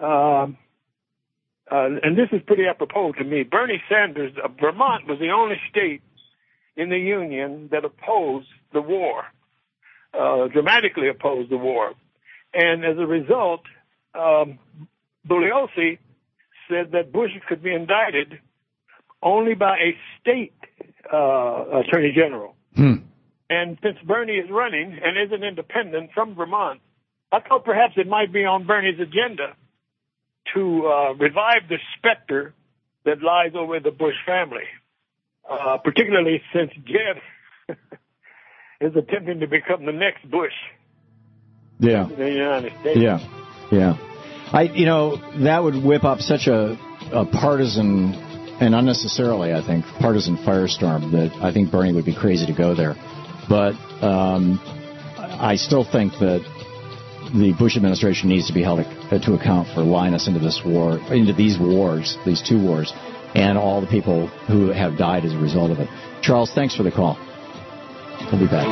and this is pretty apropos to me, Bernie Sanders, Vermont was the only state in the Union that opposed the war, dramatically opposed the war. And as a result, Bugliosi said that Bush could be indicted only by a state attorney general. And since Bernie is running and is an independent from Vermont, I thought perhaps it might be on Bernie's agenda to revive the specter that lies over the Bush family, particularly since Jeb is attempting to become the next Bush. Yeah. In the United States. Yeah. That would whip up such a partisan, and unnecessarily, I think, partisan firestorm that I think Bernie would be crazy to go there. But I still think that the Bush administration needs to be held to account for lying us into this war, into these wars, these two wars, and all the people who have died as a result of it. Charles, thanks for the call. We'll be back.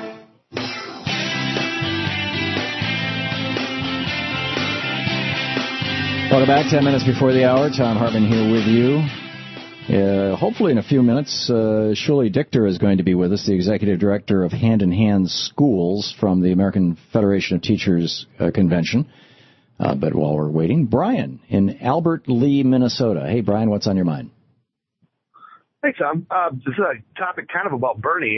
Welcome back. 10 minutes before the hour. Tom Hartman here with you. Hopefully in a few minutes, Shuli Dichter is going to be with us, the executive director of Hand in Hand Schools from the American Federation of Teachers Convention. But while we're waiting, Brian in Albert Lee, Minnesota. Hey, Brian, what's on your mind? Hey, Tom. This is a topic kind of about Bernie.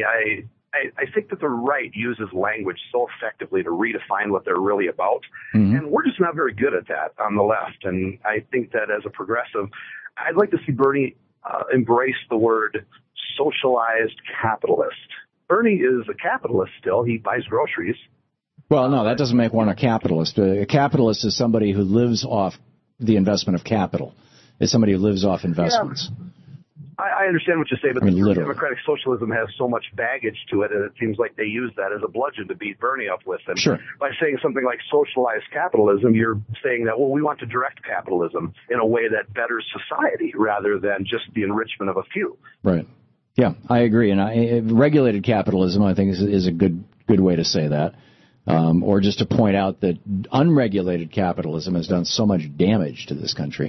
I think that the right uses language so effectively to redefine what they're really about. Mm-hmm. And we're just not very good at that on the left. And I think that as a progressive, I'd like to see Bernie embrace the word socialized capitalist. Bernie is a capitalist still. He buys groceries. Well, no, that doesn't make one a capitalist. A capitalist is somebody who lives off the investment of capital. It's somebody who lives off investments. Yeah. I understand what you say, but democratic socialism has so much baggage to it, and it seems like they use that as a bludgeon to beat Bernie up with. And sure. By saying something like socialized capitalism, you're saying that, well, we want to direct capitalism in a way that betters society rather than just the enrichment of a few. Right. Yeah, I agree. And regulated capitalism, I think, is a good way to say that. Or just to point out that unregulated capitalism has done so much damage to this country.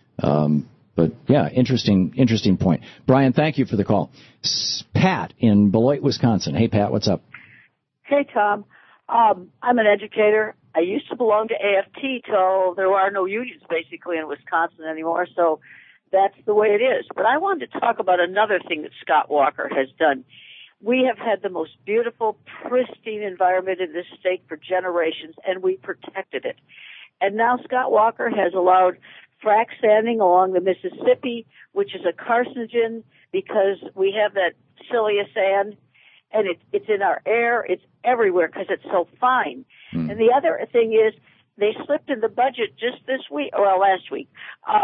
But, yeah, interesting point. Brian, thank you for the call. Pat in Beloit, Wisconsin. Hey, Pat, what's up? Hey, Tom. I'm an educator. I used to belong to AFT till there are no unions, basically, in Wisconsin anymore, so that's the way it is. But I wanted to talk about another thing that Scott Walker has done. We have had the most beautiful, pristine environment in this state for generations, and we protected it. And now Scott Walker has allowed frac sanding along the Mississippi, which is a carcinogen because we have that cilia sand, and it's in our air. It's everywhere because it's so fine. And the other thing is they slipped in the budget just last week,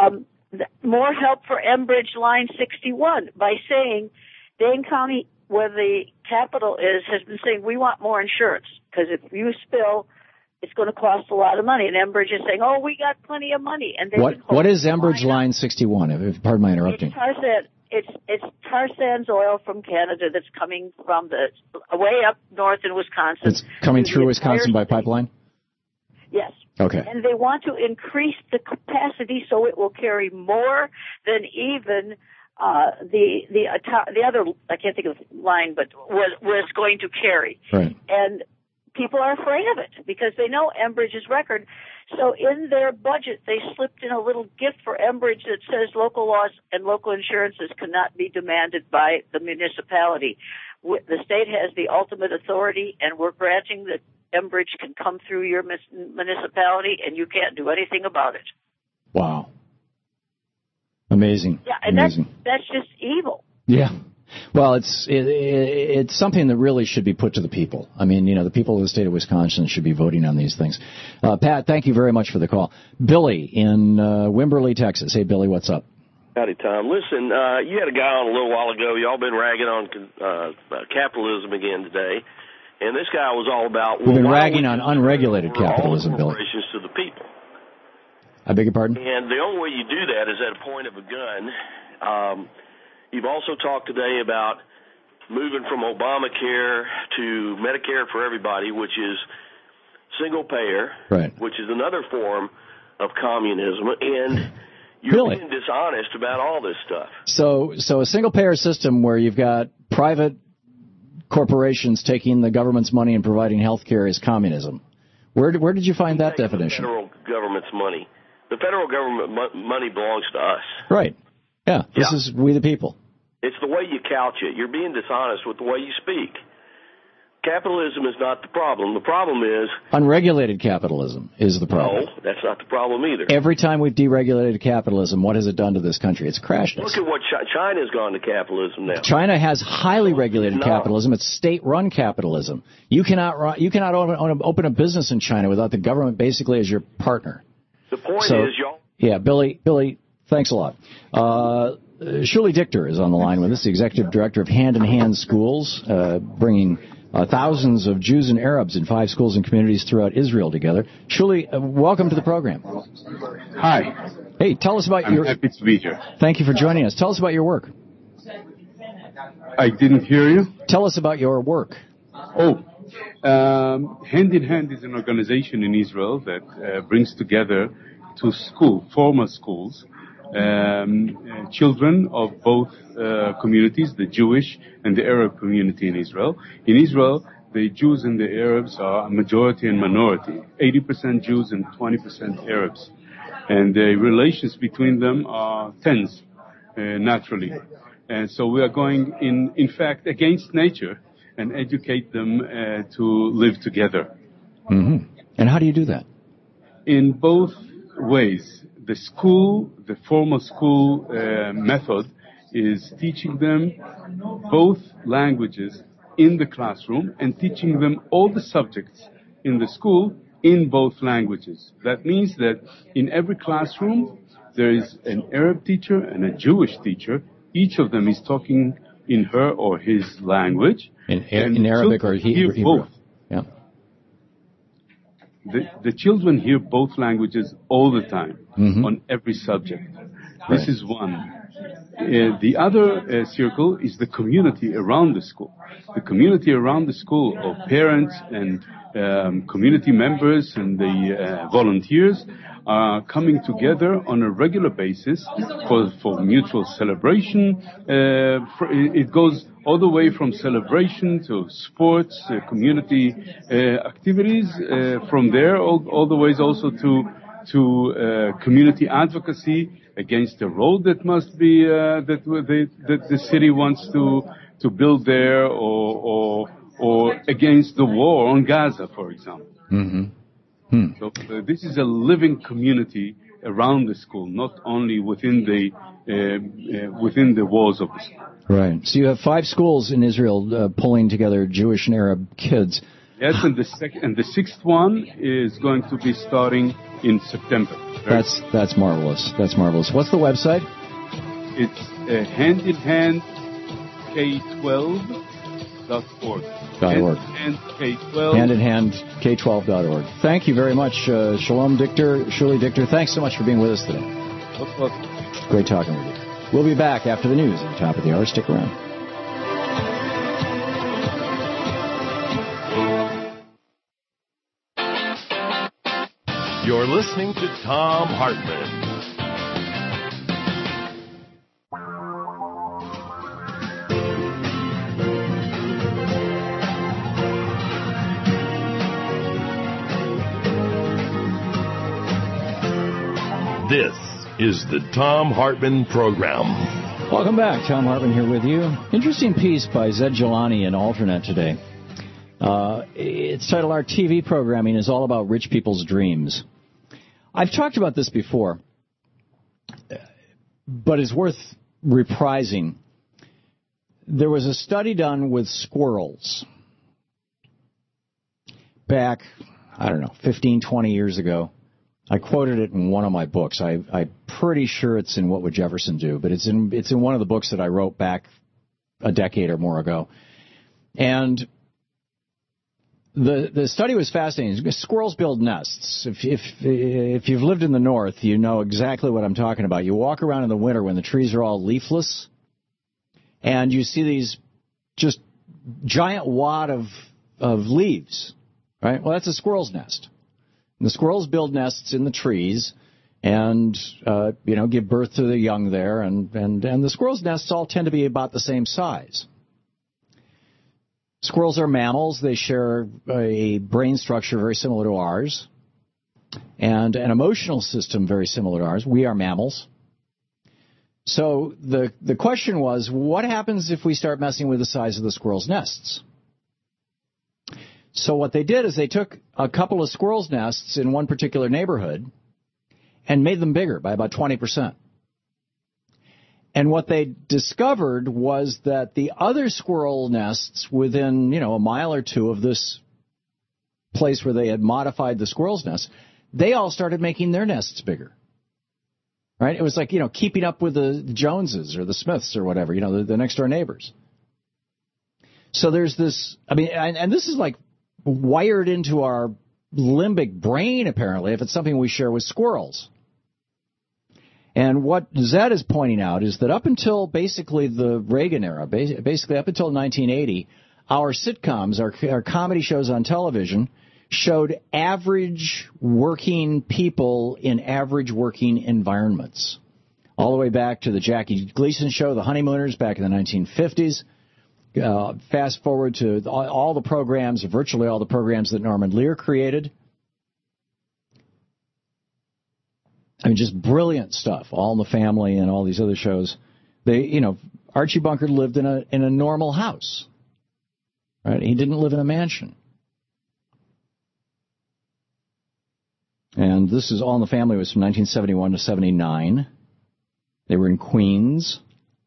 more help for Enbridge Line 61 by saying Dane County, where the capital is, has been saying we want more insurance because if you spill, it's going to cost a lot of money. And Enbridge is saying, oh, we got plenty of money. And what is Enbridge Line 61? Pardon my interrupting. It's tar sands oil from Canada that's coming from way up north in Wisconsin. It's coming through Wisconsin by pipeline? Yes. Okay. And they want to increase the capacity so it will carry more than even the other, I can't think of the line, but was going to carry. Right. And people are afraid of it because they know Enbridge's record. So in their budget, they slipped in a little gift for Enbridge that says local laws and local insurances cannot be demanded by the municipality. The state has the ultimate authority, and we're granting that Enbridge can come through your municipality, and you can't do anything about it. Wow. Amazing. Yeah, and amazing. That's just evil. Yeah. Well, it's something that really should be put to the people. I mean, the people of the state of Wisconsin should be voting on these things. Pat, thank you very much for the call. Billy in Wimberley, Texas. Hey, Billy, what's up? Howdy, Tom. Listen, you had a guy on a little while ago. Y'all been ragging on capitalism again today, and this guy was all about. We've been ragging on unregulated capitalism, Billy. Corporations to the people. I beg your pardon? And the only way you do that is at a point of a gun. You've also talked today about moving from Obamacare to Medicare for everybody, which is single payer, right, which is another form of communism, and you're being dishonest about all this stuff. So a single payer system where you've got private corporations taking the government's money and providing health care is communism. Where did you find that definition? The federal government's money. The federal government money belongs to us. Right. Yeah, this is we the people. It's the way you couch it. You're being dishonest with the way you speak. Capitalism is not the problem. The problem is... Unregulated capitalism is the problem. No, that's not the problem either. Every time we've deregulated capitalism, what has it done to this country? It's crashed us. Look at what China's gone to capitalism now. China has highly regulated capitalism. It's state-run capitalism. You cannot open a business in China without the government basically as your partner. The point is, y'all... Yeah, Billy, thanks a lot. Shuli Dichter is on the line with us, the executive director of Hand in Hand Schools, bringing thousands of Jews and Arabs in 5 schools and communities throughout Israel together. Shuli, welcome to the program. Hi. Hey, tell us about I'm happy to be here. Thank you for joining us. Tell us about your work. I didn't hear you. Tell us about your work. Hand in Hand is an organization in Israel that brings together to formal schools, children of both communities, the Jewish and the Arab community in Israel. In Israel, the Jews and the Arabs are a majority and minority, 80% Jews and 20% Arabs. And the relations between them are tense, naturally. And so we are going, in fact, against nature and educate them to live together. Mm-hmm. And how do you do that? In both ways. The formal school method is teaching them both languages in the classroom and teaching them all the subjects in the school in both languages. That means that in every classroom there is an Arab teacher and a Jewish teacher. Each of them is talking in her or his language. In Arabic or Hebrew? Both. Yeah. The children hear both languages all the time on every subject. Right. This is one. The other circle is the community around the school. The community around the school of parents and community members and the volunteers are coming together on a regular basis for mutual celebration. It goes all the way from celebration to sports, community activities. From there, all the ways also to community advocacy against the road that must be that the city wants to build there, or against the war on Gaza, for example. So this is a living community around the school, not only within the walls of the school. Right. So you have 5 schools in Israel pulling together Jewish and Arab kids. Yes, and the 6th one is going to be starting in September. That's marvelous. That's marvelous. What's the website? It's handinhandk12.org. Handinhandk12.org. Thank you very much, Shuli Dichter. Thanks so much for being with us today. Welcome. Great talking with you. We'll be back after the news at the top of the hour. Stick around. You're listening to Thom Hartmann. This is the Thom Hartmann Program. Welcome back. Thom Hartmann here with you. Interesting piece by Zed Jelani in Alternate today. It's titled, Our TV Programming is All About Rich People's Dreams. I've talked about this before, but it's worth reprising. There was a study done with squirrels back, 15, 20 years ago. I quoted it in one of my books. I'm pretty sure it's in What Would Jefferson Do, but it's in one of the books that I wrote back a decade or more ago. And the study was fascinating. Squirrels build nests. If you've lived in the north, you know exactly what I'm talking about. You walk around in the winter when the trees are all leafless, and you see these just giant wad of leaves, right? Well, that's a squirrel's nest. And the squirrels build nests in the trees and, give birth to the young there. And the squirrels' nests all tend to be about the same size. Squirrels are mammals. They share a brain structure very similar to ours and an emotional system very similar to ours. We are mammals. So the question was, what happens if we start messing with the size of the squirrels' nests? So what they did is they took a couple of squirrels' nests in one particular neighborhood and made them bigger by about 20%. And what they discovered was that the other squirrel nests within, a mile or two of this place where they had modified the squirrels' nests, they all started making their nests bigger. Right? It was like, keeping up with the Joneses or the Smiths or whatever, the next door neighbors. So there's this, I mean, and this is like wired into our limbic brain, apparently, if it's something we share with squirrels. And what Zed is pointing out is that up until basically the Reagan era, basically up until 1980, our sitcoms, our comedy shows on television, showed average working people in average working environments. All the way back to the Jackie Gleason show, The Honeymooners, back in the 1950s. Fast forward to all the programs, virtually all the programs that Norman Lear created. I mean, just brilliant stuff. All in the Family and all these other shows. Archie Bunker lived in a normal house. Right? He didn't live in a mansion. And this is All in the Family was from 1971 to 79. They were in Queens.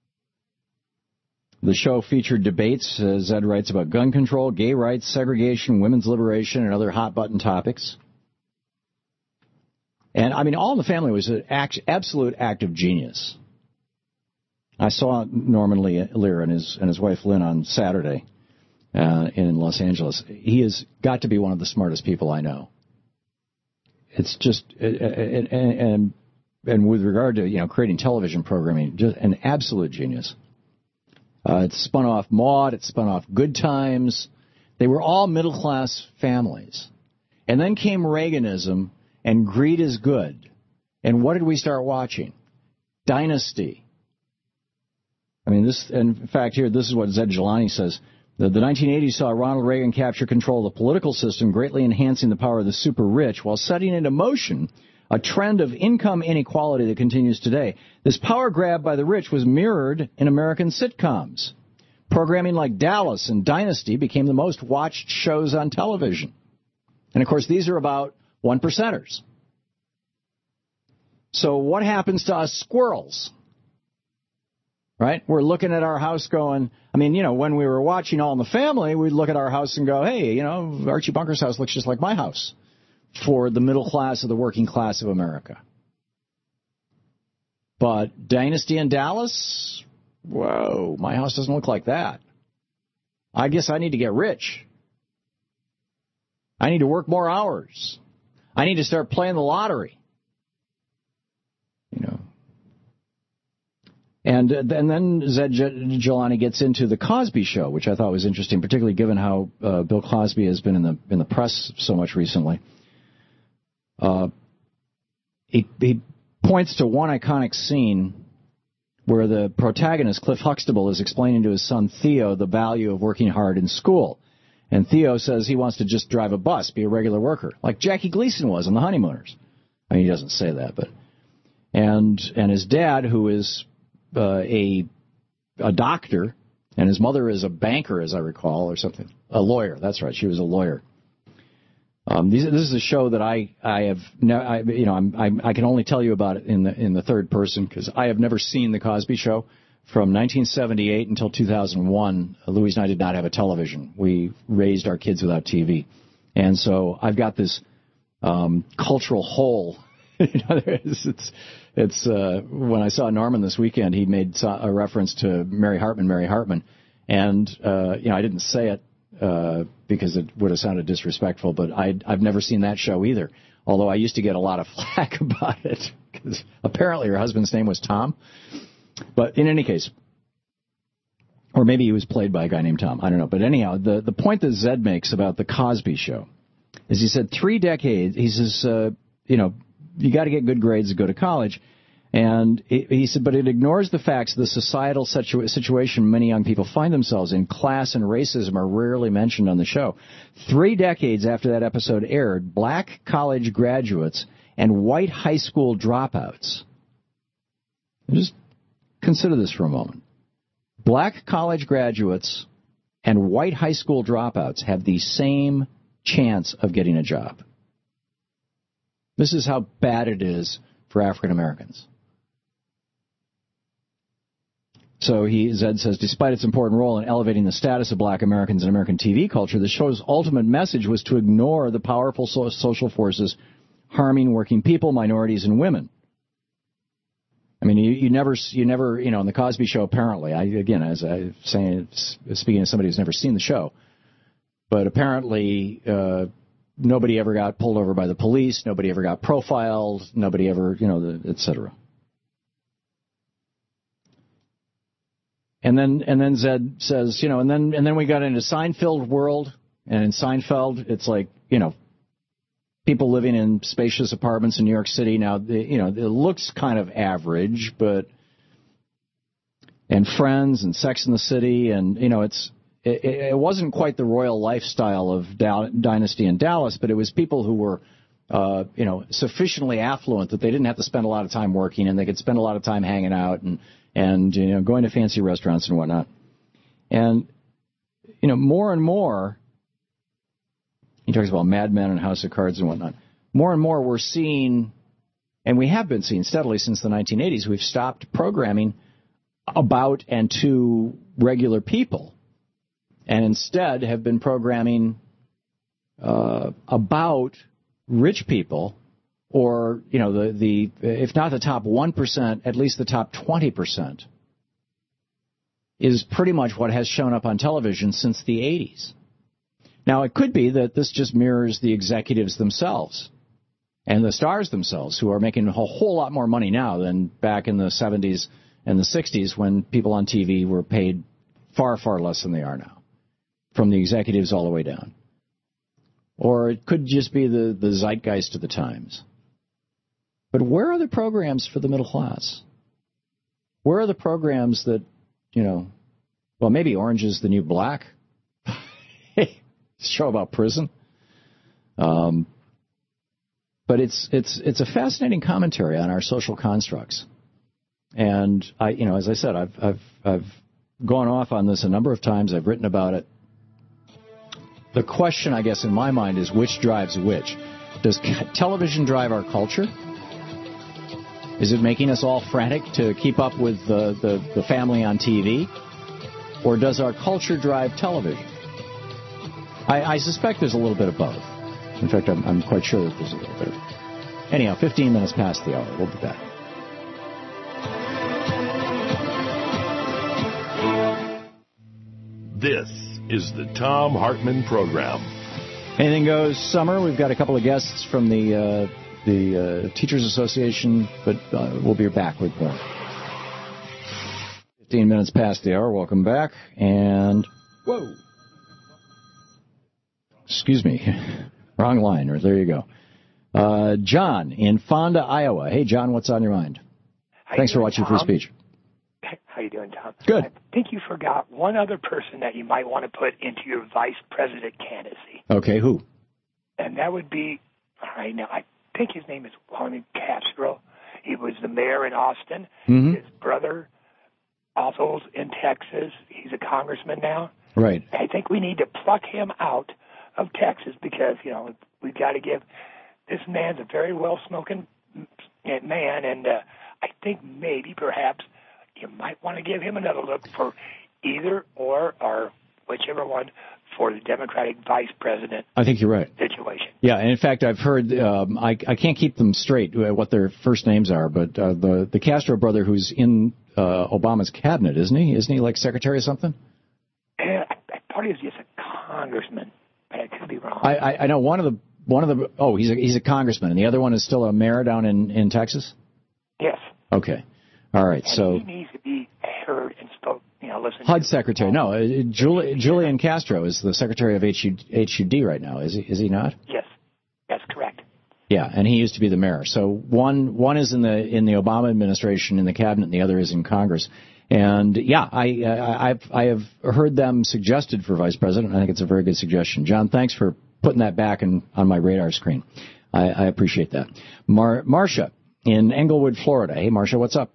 The show featured debates, as Zed writes, about gun control, gay rights, segregation, women's liberation, and other hot-button topics. And, I mean, All in the Family was an absolute act of genius. I saw Norman Lear and his wife Lynn on Saturday in Los Angeles. He has got to be one of the smartest people I know. It's just, and with regard to, creating television programming, just an absolute genius. It spun off Maude, it spun off Good Times. They were all middle-class families. And then came Reaganism, and greed is good. And what did we start watching? Dynasty. I mean, in fact, here, this is what Zed Jelani says. The 1980s saw Ronald Reagan capture control of the political system, greatly enhancing the power of the super rich, while setting into motion a trend of income inequality that continues today. This power grab by the rich was mirrored in American sitcoms. Programming like Dallas and Dynasty became the most watched shows on television. And, of course, these are about one-percenters. So what happens to us squirrels? Right? We're looking at our house going, I mean, when we were watching All in the Family, we'd look at our house and go, hey, Archie Bunker's house looks just like my house. For the middle class or the working class of America. But Dynasty and Dallas, whoa, my house doesn't look like that. I guess I need to get rich. I need to work more hours. I need to start playing the lottery. And then Zed Jelani gets into the Cosby Show, which I thought was interesting, particularly given how Bill Cosby has been in the press so much recently. He points to one iconic scene where the protagonist, Cliff Huxtable, is explaining to his son Theo the value of working hard in school. And Theo says he wants to just drive a bus, be a regular worker, like Jackie Gleason was in The Honeymooners. I mean, he doesn't say that, but... And his dad, who is a doctor, and his mother is a banker, as I recall, or something. A lawyer, that's right, she was a lawyer. This is a show that I can only tell you about it in the third person because I have never seen the Cosby Show. From 1978 until 2001, Louise and I did not have a television. We raised our kids without TV, and so I've got this cultural hole. It's when I saw Norman this weekend, he made a reference to Mary Hartman, and I didn't say it. Because it would have sounded disrespectful, but I've never seen that show either, although I used to get a lot of flack about it, because apparently her husband's name was Tom. But in any case, or maybe he was played by a guy named Tom, I don't know. But anyhow, the point that Zed makes about the Cosby Show is he said 3 decades, he says, you got to get good grades to go to college. And he said, but it ignores the facts of the societal situation many young people find themselves in. Class and racism are rarely mentioned on the show. 3 decades after that episode aired, black college graduates and white high school dropouts. Just consider this for a moment. Black college graduates and white high school dropouts have the same chance of getting a job. This is how bad it is for African Americans. So Zed says, despite its important role in elevating the status of black Americans in American TV culture, the show's ultimate message was to ignore the powerful social forces harming working people, minorities, and women. I mean, you never, in the Cosby Show, apparently, as I was saying, speaking as somebody who's never seen the show, but apparently nobody ever got pulled over by the police, nobody ever got profiled, nobody ever, et cetera. And then Zed says, and then we got into Seinfeld world, and in Seinfeld, it's like, people living in spacious apartments in New York City. Now, it looks kind of average, and Friends and Sex and the City, and, it wasn't quite the royal lifestyle of Dynasty in Dallas, but it was people who were, sufficiently affluent that they didn't have to spend a lot of time working, and they could spend a lot of time hanging out and going to fancy restaurants and whatnot. And, more and more, he talks about Mad Men and House of Cards and whatnot. More and more we're seeing, and we have been seeing steadily since the 1980s, we've stopped programming about and to regular people, and instead have been programming about rich people, or, the if not the top 1%, at least the top 20%, is pretty much what has shown up on television since the 80s. Now, it could be that this just mirrors the executives themselves and the stars themselves, who are making a whole lot more money now than back in the 70s and the 60s, when people on TV were paid far, far less than they are now, from the executives all the way down. Or it could just be the zeitgeist of the times. But where are the programs for the middle class? Where are the programs that, maybe Orange is the New Black? Show about prison. But it's a fascinating commentary on our social constructs. And as I said, I've gone off on this a number of times. I've written about it. The question, I guess, in my mind is which drives which. Does television drive our culture? Is it making us all frantic to keep up with the family on TV? Or does our culture drive television? I suspect there's a little bit of both. In fact, I'm quite sure that there's a little bit of both. Anyhow, 15 minutes past the hour. We'll be back. This is the Thom Hartmann Program. Anything Goes Summer. We've got a couple of guests from the Teachers Association, but we'll be back with more. 15 minutes past the hour. Welcome back. And, whoa. Excuse me. Wrong line. Or there you go. John in Fonda, Iowa. Hey, John, what's on your mind? Thanks for watching Free Speech. How you doing, Tom? Good. I think you forgot one other person that you might want to put into your vice president candidacy. Okay, who? And that would be, I think his name is Juan Castro. He was the mayor in Austin. Mm-hmm. His brother also in Texas. He's a congressman now. Right. I think we need to pluck him out of Texas because, we've got to give this man's a very well-smoking man, and I think maybe perhaps you might want to give him another look for either or whichever one for the Democratic vice president. I think you're right. Situation. Yeah, and in fact, I've heard, I can't keep them straight, what their first names are, but the Castro brother who's in Obama's cabinet, isn't he? Isn't he like secretary or something? I thought he was just a congressman, but I could be wrong. I know one of the he's a congressman, and the other one is still a mayor down in Texas? Yes. Okay. All right, and so he needs to be heard and spoke, listen. HUD secretary. No, Julian Castro is the secretary of HUD right now. Is he not? Yes, that's correct. Yeah, and he used to be the mayor. So one is in the Obama administration in the cabinet, and the other is in Congress. And yeah, I have heard them suggested for vice president. I think it's a very good suggestion. John, thanks for putting that back on my radar screen. I appreciate that. Marcia in Englewood, Florida. Hey, Marcia, what's up?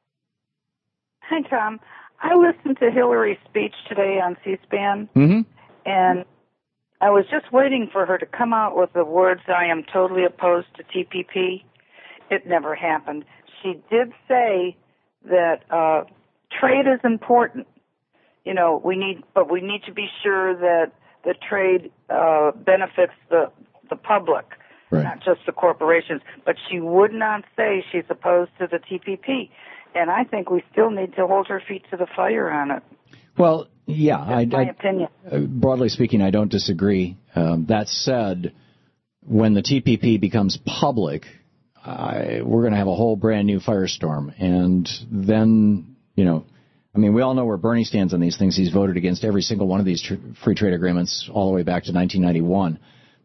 Hi, Tom. I listened to Hillary's speech today on C-SPAN, and I was just waiting for her to come out with the words, "I am totally opposed to TPP." It never happened. She did say that trade is important. We need to be sure that the trade benefits the public. not just the corporations. But she would not say she's opposed to the TPP. And I think we still need to hold her feet to the fire on it. Well, yeah. My opinion. Broadly speaking, I don't disagree. That said, when the TPP becomes public, we're going to have a whole brand new firestorm. And then, we all know where Bernie stands on these things. He's voted against every single one of these free trade agreements all the way back to 1991,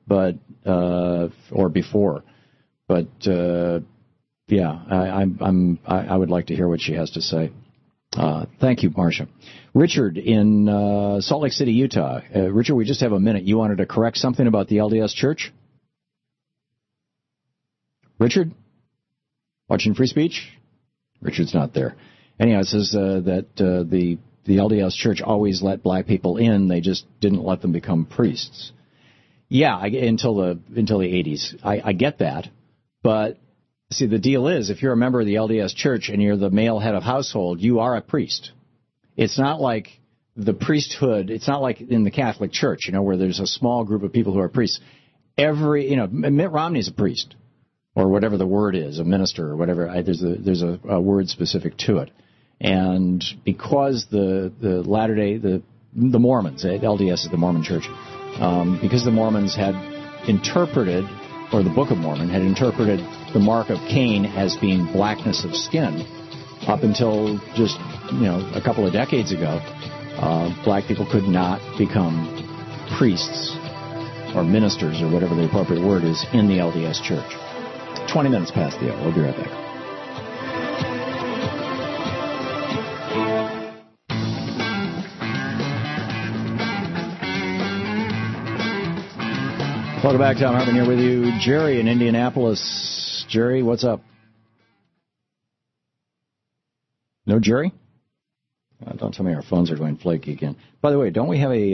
or before. But I would like to hear what she has to say. Thank you, Marcia. Richard in Salt Lake City, Utah. Richard, we just have a minute. You wanted to correct something about the LDS Church? Richard? Watching Free Speech? Richard's not there. Anyhow, it says that the LDS Church always let black people in. They just didn't let them become priests. Yeah, until the 80s. I get that. But, see, the deal is, if you're a member of the LDS Church and you're the male head of household, you are a priest. It's not like the priesthood, it's not like in the Catholic Church, where there's a small group of people who are priests. Mitt Romney's a priest, or whatever the word is, a minister or whatever. There's a word specific to it. And because the Latter-day, the Mormons, LDS is the Mormon Church, because the Mormons had interpreted, or the Book of Mormon had interpreted the mark of Cain as being blackness of skin, up until just, a couple of decades ago, black people could not become priests or ministers or whatever the appropriate word is in the LDS Church. 20 minutes past the hour. We'll be right back. Welcome back. Tom Hartman here with you. Jerry in Indianapolis. Jerry, what's up? No Jerry? Don't tell me our phones are going flaky again. By the way, don't we have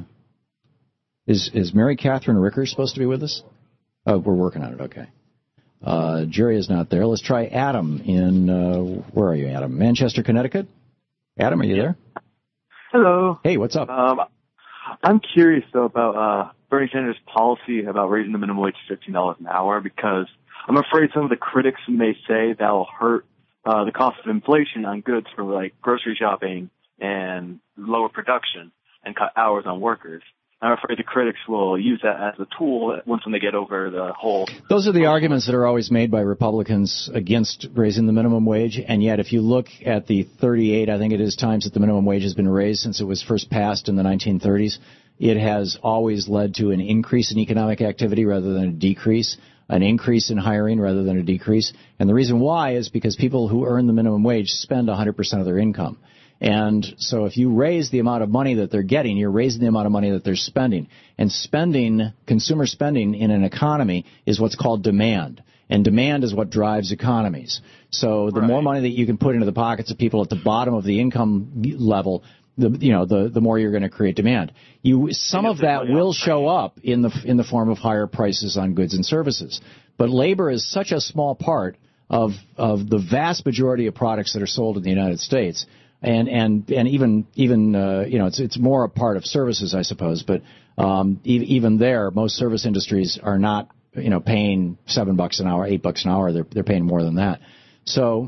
is Mary Catherine Ricker supposed to be with us? Oh, we're working on it. Okay. Jerry is not there. Let's try Adam in, where are you, Adam? Manchester, Connecticut? Adam, are you there? Hello. Hey, what's up? I'm curious, though, about Bernie Sanders' policy about raising the minimum wage to $15 an hour, because I'm afraid some of the critics may say that will hurt the cost of inflation on goods for, like, grocery shopping and lower production and cut hours on workers. I'm afraid the critics will use that as a tool once they get over the whole... Those are the arguments that are always made by Republicans against raising the minimum wage, and yet if you look at the 38, I think it is, times that the minimum wage has been raised since it was first passed in the 1930s, it has always led to an increase in economic activity rather than a decrease, an increase in hiring rather than a decrease. And the reason why is because people who earn the minimum wage spend 100% of their income. And so if you raise the amount of money that they're getting, you're raising the amount of money that they're spending. And spending, consumer spending in an economy is what's called demand. And demand is what drives economies. So the more money that you can put into the pockets of people at the bottom of the income level, the more you're going to create demand. Some of that will show up in the form of higher prices on goods and services. But labor is such a small part of the vast majority of products that are sold in the United States. And even it's more a part of services, I suppose. But even there, most service industries are not paying $7 an hour, $8 an hour. They're paying more than that. So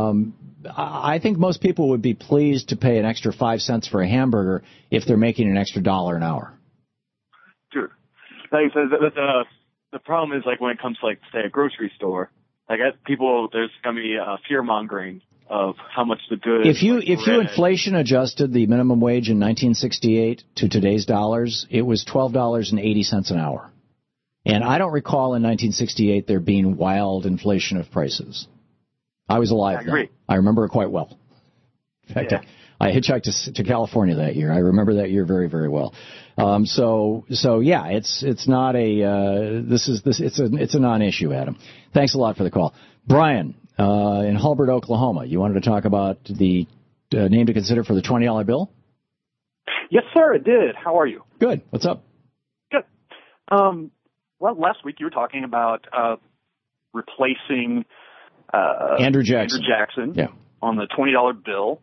I think most people would be pleased to pay an extra 5 cents for a hamburger if they're making an extra $1 an hour. Sure. Like I said, the problem is, like, when it comes to, like, say, a grocery store, like, there's going to be fear mongering of how much the goods. If you inflation adjusted the minimum wage in 1968 to today's dollars, it was $12.80 an hour. And I don't recall in 1968 there being wild inflation of prices. I was alive then. I remember it quite well. In fact, I hitchhiked to California that year. I remember that year very, very well. So yeah, it's not a it's a non-issue, Adam. Thanks a lot for the call, Brian. In Hulbert, Oklahoma, you wanted to talk about the name to consider for the $20 bill? Yes, sir, it did. How are you? Good. What's up? Good. Well, last week you were talking about replacing Andrew Jackson on the $20 bill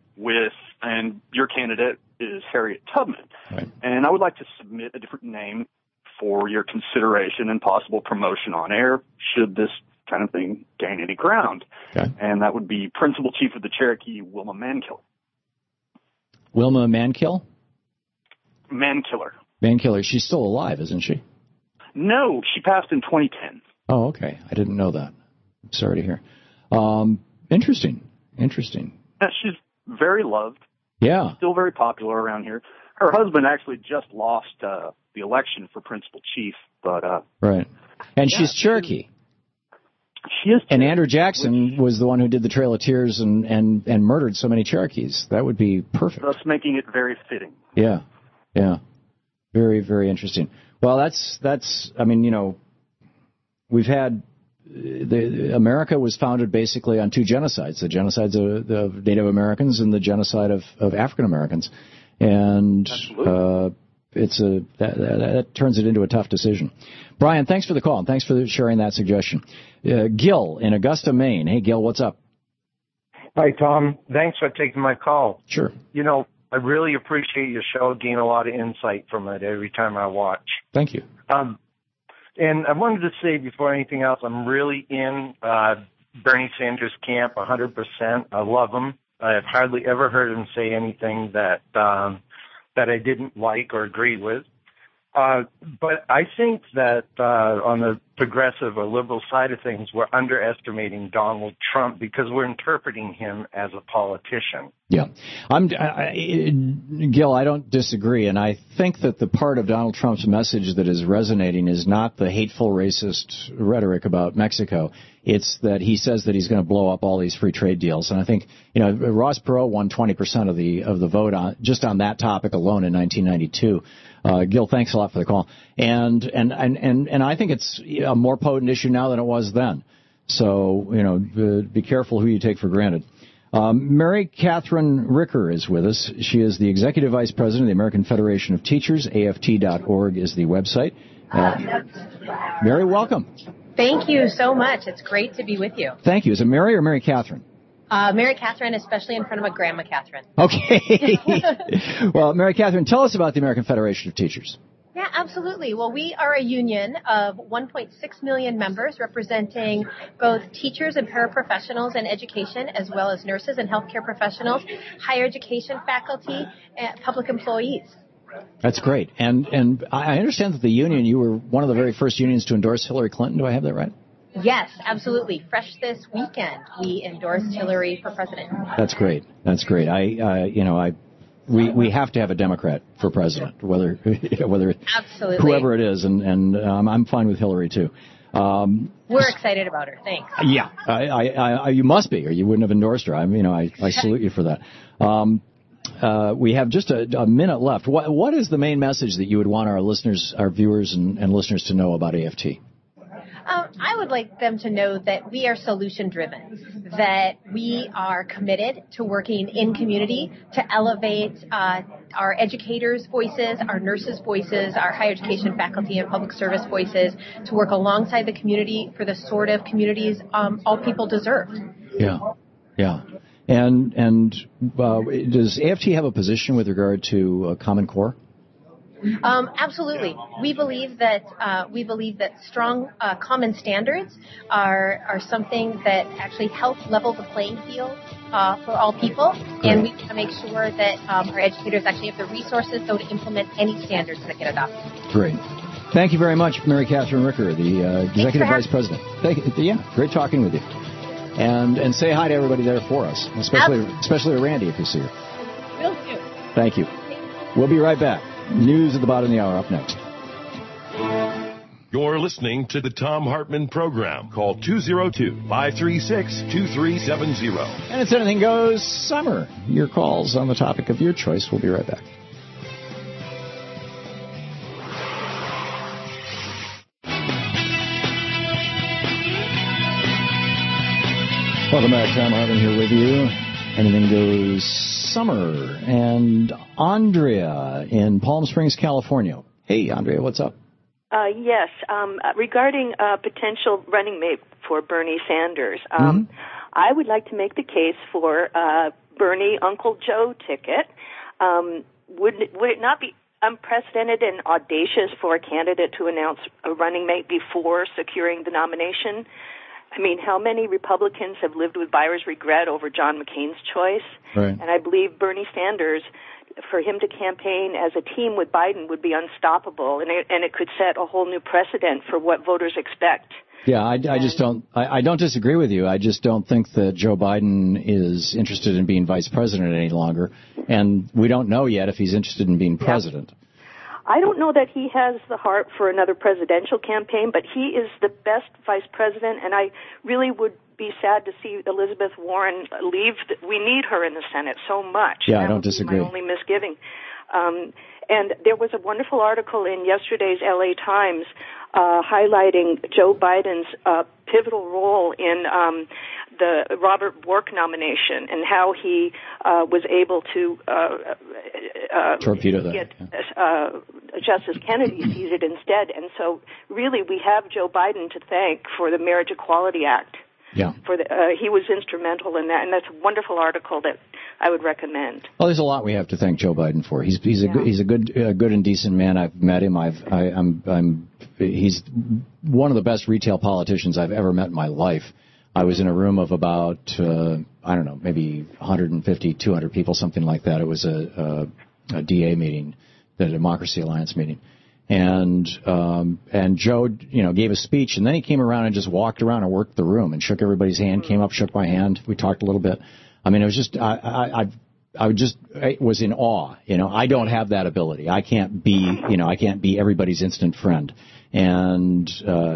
and your candidate is Harriet Tubman. Right. And I would like to submit a different name for your consideration and possible promotion on air should this kind of thing gain any ground. Okay. And that would be Principal Chief of the Cherokee, Wilma Mankiller. Wilma Mankill? Mankiller. Mankiller. She's still alive, isn't she? No, she passed in 2010. Oh, okay. I didn't know that. I'm sorry to hear. Interesting. She's very loved. Yeah. Still very popular around here. Her husband actually just lost the election for Principal Chief, but right. And she's Cherokee. She is. And Andrew Jackson was the one who did the Trail of Tears and murdered so many Cherokees. That would be perfect. Thus making it very fitting. Yeah. Very, very interesting. Well, that's. I mean, we've had America was founded basically on two genocides: the genocides of Native Americans and the genocide of African Americans, and that turns it into a tough decision. Brian, thanks for the call and thanks for sharing that suggestion. Gil in Augusta, Maine. Hey, Gil, what's up? Hi, Tom. Thanks for taking my call. Sure. I really appreciate your show. Gain a lot of insight from it every time I watch. Thank you. And I wanted to say before anything else, I'm really in Bernie Sanders' camp 100%. I love him. I've hardly ever heard him say anything that I didn't like or agree with. But I think that on the progressive or liberal side of things, we're underestimating Donald Trump because we're interpreting him as a politician. Yeah. Gil, I don't disagree, and I think that the part of Donald Trump's message that is resonating is not the hateful, racist rhetoric about Mexico. It's that he says that he's going to blow up all these free trade deals. And I think, Ross Perot won 20% of the vote just on that topic alone in 1992. Gil, thanks a lot for the call. And I think it's a more potent issue now than it was then. So, be careful who you take for granted. Mary Catherine Ricker is with us. She is the Executive Vice President of the American Federation of Teachers. AFT.org is the website. Mary, welcome. Thank you so much. It's great to be with you. Thank you. Is it Mary or Mary Catherine? Mary Catherine, especially in front of a Grandma Catherine. Okay. Well, Mary Catherine, tell us about the American Federation of Teachers. Yeah, absolutely. Well, we are a union of 1.6 million members representing both teachers and paraprofessionals in education, as well as nurses and healthcare professionals, higher education faculty, and public employees. That's great. And I understand that the union, you were one of the very first unions to endorse Hillary Clinton. Do I have that right? Yes, absolutely. Fresh this weekend, we endorsed Hillary for president. That's great. We have to have a Democrat for president, whether absolutely whoever it is, and I'm fine with Hillary too. We're excited about her. Thanks. Yeah, I you must be, or you wouldn't have endorsed her. I salute you for that. We have just a minute left. What is the main message that you would want our listeners, our viewers, and listeners to know about AFT? I would like them to know that we are solution-driven, that we are committed to working in community to elevate our educators' voices, our nurses' voices, our higher education faculty and public service voices, to work alongside the community for the sort of communities all people deserve. Yeah. And does AFT have a position with regard to Common Core? Absolutely. We believe that strong common standards are something that actually help level the playing field for all people, and we want to make sure that our educators actually have the resources to implement any standards that get adopted. Great. Thank you very much, Mary Catherine Ricker, the Executive Vice President. Great talking with you. And say hi to everybody there for us, especially to Randy if you see her. Will do. Thank you. We'll be right back. News at the bottom of the hour up next. You're listening to the Thom Hartmann Program. Call 202-536-2370. And it's Anything Goes Summer. Your calls on the topic of your choice. We'll be right back. Welcome back. Thom Hartmann here with you. Anything Goes Summer. And Andrea in Palm Springs, California. Hey, Andrea, what's up? Yes. Regarding potential running mate for Bernie Sanders, I would like to make the case for Bernie Uncle Joe ticket. Would it not be unprecedented and audacious for a candidate to announce a running mate before securing the nomination. I mean, how many Republicans have lived with buyer's regret over John McCain's choice? Right. And I believe Bernie Sanders, for him to campaign as a team with Biden would be unstoppable, and it could set a whole new precedent for what voters expect. Yeah, I don't disagree with you. I just don't think that Joe Biden is interested in being vice president any longer, and we don't know yet if he's interested in being president. I don't know that he has the heart for another presidential campaign, but he is the best vice president, and I really would be sad to see Elizabeth Warren leave. We need her in the Senate so much. Yeah, I don't disagree. That would be my only misgiving. And there was a wonderful article in yesterday's LA Times highlighting Joe Biden's pivotal role in the Robert Bork nomination and how he was able to torpedo that. Get Justice Kennedy seated instead. And so really we have Joe Biden to thank for the Marriage Equality Act. Yeah. He was instrumental in that, and that's a wonderful article that I would recommend. Well, there's a lot we have to thank Joe Biden for. He's a good and decent man. I've met him. He's one of the best retail politicians I've ever met in my life. I was in a room of about maybe 150, 200 people, something like that. It was a DA meeting, the Democracy Alliance meeting. And Joe, gave a speech, and then he came around and just walked around and worked the room and shook everybody's hand, came up, shook my hand. We talked a little bit. I mean, it was just, I was in awe. I don't have that ability. I can't be everybody's instant friend. And,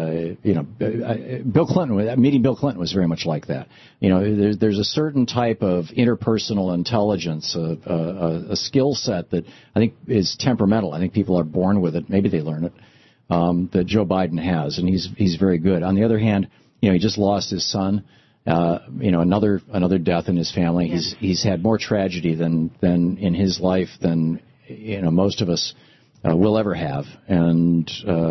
Bill Clinton, meeting Bill Clinton was very much like that. There's a certain type of interpersonal intelligence, a skill set that I think is temperamental. I think people are born with it. Maybe they learn it, that Joe Biden has, and he's very good. On the other hand, he just lost his son. Another death in his family. Yeah. He's had more tragedy than in his life than most of us will ever have, and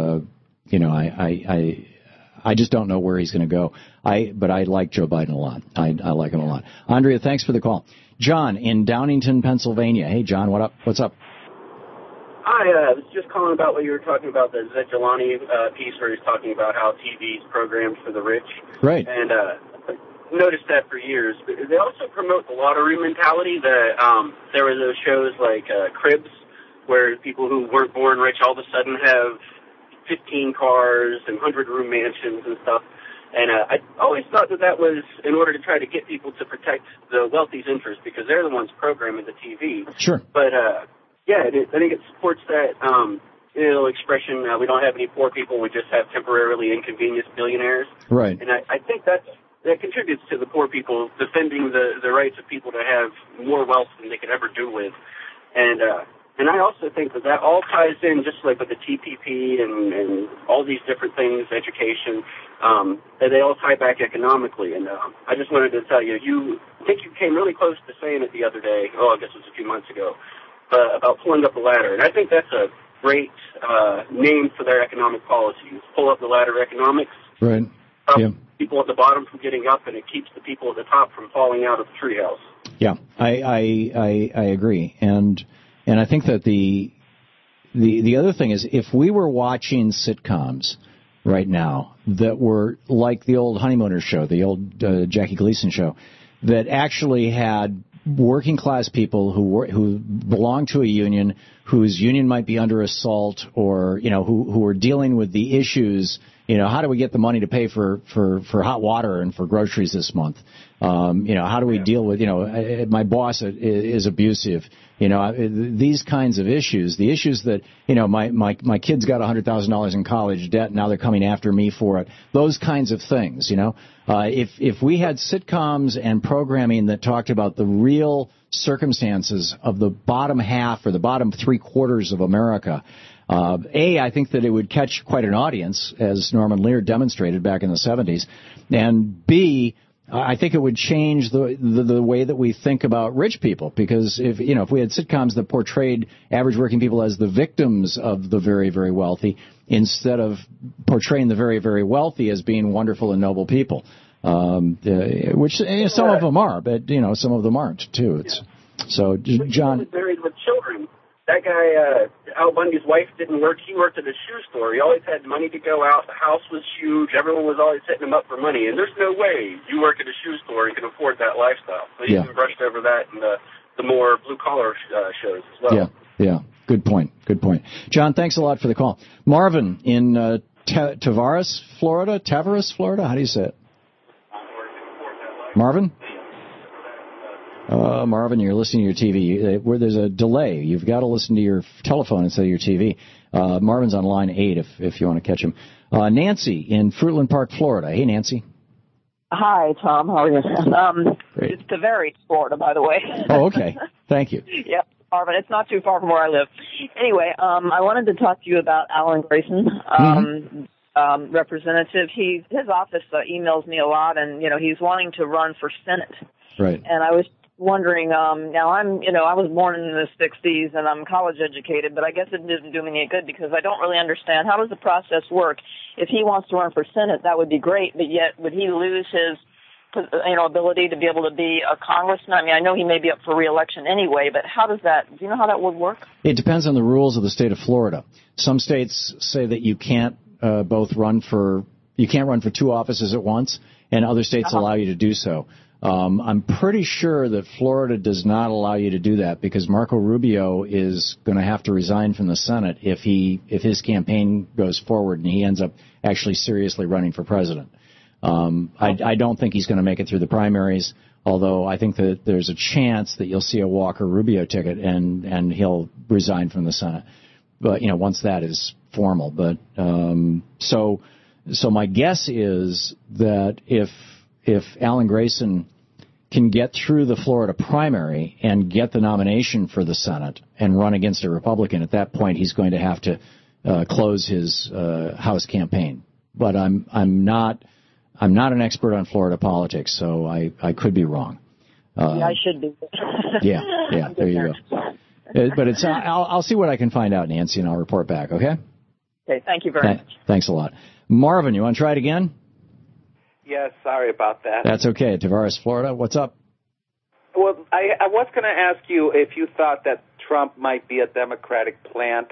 I just don't know where he's going to go. But I like Joe Biden a lot. I like him a lot. Andrea, thanks for the call. John in Downingtown, Pennsylvania. Hey, John, what's up? Hi, I was just calling about what you were talking about, the Zedjelani piece where he's talking about how TV's programmed for the rich. Right. And noticed that for years. But they also promote the lottery mentality that there were those shows like Cribs where people who weren't born rich all of a sudden have 15 cars and 100-room mansions and stuff. And I always thought that was in order to try to get people to protect the wealthy's interest because they're the ones programming the TV. Sure. But, I think it supports that expression, we don't have any poor people, we just have temporarily inconvenienced billionaires. Right. And I think that contributes to the poor people defending the rights of people to have more wealth than they could ever do with. And I also think that all ties in, just like with the TPP and all these different things, education, that they all tie back economically. And I just wanted to tell you, I think you came really close to saying it the other day, I guess it was a few months ago, about pulling up the ladder. And I think that's a great name for their economic policies, pull up the ladder economics. Right. Yeah. People at the bottom from getting up, and it keeps the people at the top from falling out of the treehouse. Yeah, I agree, and I think that the other thing is if we were watching sitcoms right now that were like the old Honeymooners show, the old Jackie Gleason show, that actually had working class people who belong to a union, whose union might be under assault, or who are dealing with the issues. How do we get the money to pay for hot water and for groceries this month? How do we deal with, my boss is abusive, these kinds of issues, the issues that, my kids got $100,000 in college debt, now they're coming after me for it. Those kinds of things, if we had sitcoms and programming that talked about the real circumstances of the bottom half or the bottom 3/4 of America, I think that it would catch quite an audience, as Norman Lear demonstrated back in the 70s, and B, I think it would change the way that we think about rich people, because if we had sitcoms that portrayed average working people as the victims of the very, very wealthy, instead of portraying the very, very wealthy as being wonderful and noble people, which some of them are, but some of them aren't too. So, John, married with children. That guy, Al Bundy's wife didn't work. He worked at a shoe store. He always had money to go out. The house was huge. Everyone was always hitting him up for money. And there's no way you work at a shoe store and can afford that lifestyle. So he even brushed over that in the more blue-collar shows as well. Yeah. Good point. John, thanks a lot for the call. Marvin in Tavares, Florida? How do you say it? Marvin? Marvin, you're listening to your TV. Where there's a delay, you've got to listen to your telephone instead of your TV. Marvin's on line 8 if you want to catch him. Nancy in Fruitland Park, Florida. Hey, Nancy. Hi, Tom. How are you? Great. It's Tavares, Florida, by the way. Oh, okay. Thank you. Yeah, Marvin. It's not too far from where I live. Anyway, I wanted to talk to you about Alan Grayson, representative. His office emails me a lot, and he's wanting to run for Senate. Right. And I was wondering, now I was born in the 60s and I'm college educated, but I guess it didn't do me any good because I don't really understand how does the process work. If he wants to run for Senate, that would be great, but yet would he lose his ability to be able to be a congressman? I mean, I know he may be up for re-election anyway, but do you know how that would work? It depends on the rules of the state of Florida. Some states say that you can't run for 2 offices at once, and other states allow you to do so. I'm pretty sure that Florida does not allow you to do that because Marco Rubio is going to have to resign from the Senate if his campaign goes forward and he ends up actually seriously running for president. I don't think he's going to make it through the primaries, although I think that there's a chance that you'll see a Walker Rubio ticket and he'll resign from the Senate. But once that is formal. But so my guess is that if Alan Grayson can get through the Florida primary and get the nomination for the Senate and run against a Republican, at that point he's going to have to close his House campaign. But I'm not an expert on Florida politics, so I could be wrong. I should be. yeah. There you go. But I'll see what I can find out, Nancy, and I'll report back. Okay. Okay. Thank you very much. Thanks a lot, Marvin. You want to try it again? Yes, sorry about that. That's okay. Tavares, Florida. What's up? Well, I was going to ask you if you thought that Trump might be a Democratic plant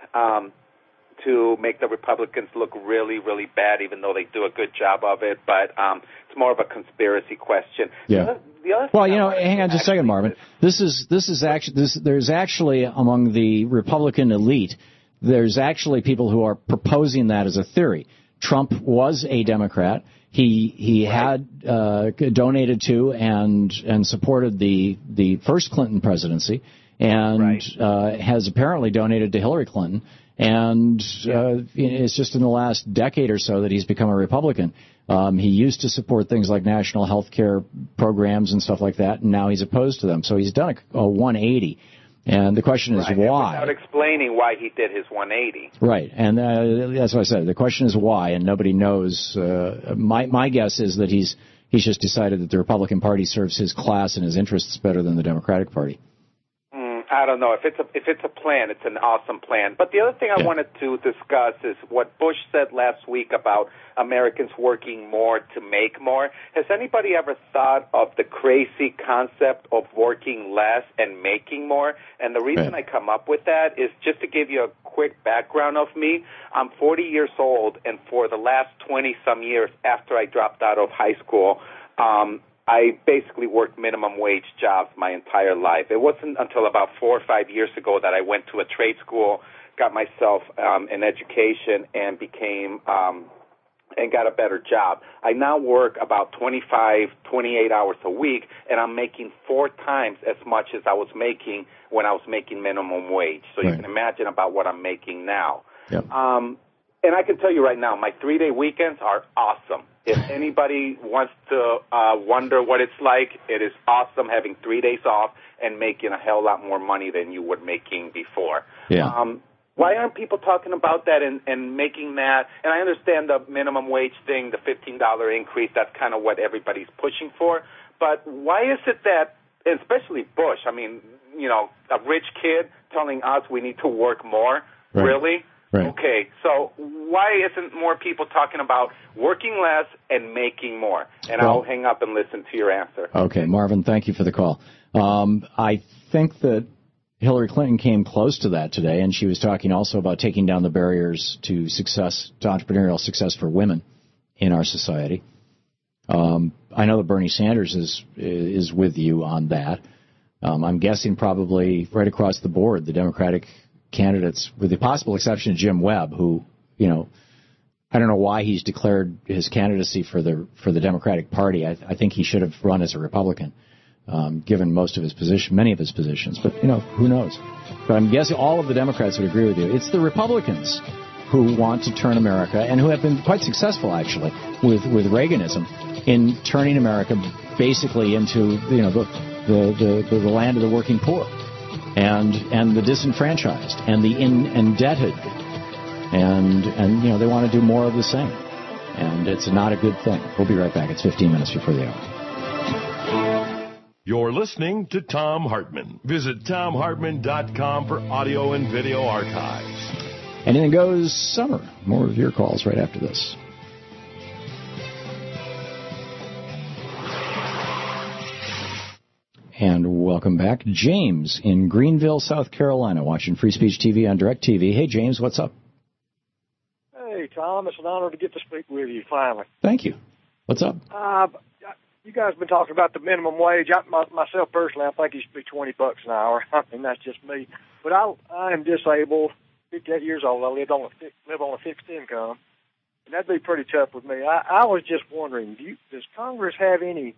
to make the Republicans look really, really bad, even though they do a good job of it. But it's more of a conspiracy question. Yeah. Well, hang on just a second, Marvin. There's actually among the Republican elite, there's actually people who are proposing that as a theory. Trump was a Democrat. He had donated to and supported the first Clinton presidency, and has apparently donated to Hillary Clinton. And it's just in the last decade or so that he's become a Republican. He used to support things like national health care programs and stuff like that, and now he's opposed to them. So he's done a 180. And the question is why. Without explaining why he did his 180. Right, and that's what I said. The question is why, and nobody knows. My guess is that he's just decided that the Republican Party serves his class and his interests better than the Democratic Party. I don't know. If it's a plan, it's an awesome plan. But the other thing I wanted to discuss is what Bush said last week about Americans working more to make more. Has anybody ever thought of the crazy concept of working less and making more? And the reason I come up with that is just to give you a quick background of me. I'm 40 years old, and for the last 20-some years after I dropped out of high school, I basically worked minimum wage jobs my entire life. It wasn't until about 4 or 5 years ago that I went to a trade school, got myself an education, and became and got a better job. I now work about 25, 28 hours a week, and I'm making 4 times as much as I was making when I was making minimum wage. So you can imagine about what I'm making now. Yep. And I can tell you right now, my 3-day weekends are awesome. If anybody wants to wonder what it's like, it is awesome having 3 days off and making a hell lot more money than you were making before. Yeah. Why aren't people talking about that and making that? And I understand the minimum wage thing, the $15 increase, that's kind of what everybody's pushing for. But why is it that, especially Bush, I mean, a rich kid telling us we need to work more? Right. Really? Right. Okay, so why isn't more people talking about working less and making more? And I'll hang up and listen to your answer. Okay, Marvin, thank you for the call. I think that Hillary Clinton came close to that today, and she was talking also about taking down the barriers to success, to entrepreneurial success for women in our society. I know that Bernie Sanders is with you on that. I'm guessing probably right across the board, the Democratic candidates, with the possible exception of Jim Webb, who, you know, I don't know why he's declared his candidacy for the Democratic Party. I think he should have run as a Republican, given many of his positions. But, you know, who knows? But I'm guessing all of the Democrats would agree with you. It's the Republicans who want to turn America, and who have been quite successful, actually, with Reaganism, in turning America basically into, you know, the land of the working poor, and the disenfranchised, and the indebted, and you know, they want to do more of the same, and it's not a good thing. We'll be right back. It's 15 minutes before the hour. You're listening to Thom Hartmann. Visit ThomHartmann.com for audio and video archives. Anything Goes Summer. More of your calls right after this. And welcome back. James in Greenville, South Carolina, watching Free Speech TV on DirecTV. Hey, James, what's up? Hey, Tom. It's an honor to get to speak with you finally. Thank you. What's up? You guys have been talking about the minimum wage. Myself personally, I think it should be $20 an hour. I mean, that's just me. But I am disabled, 58 years old. I live on a fixed income, and that'd be pretty tough with me. I was just wondering, does Congress have any?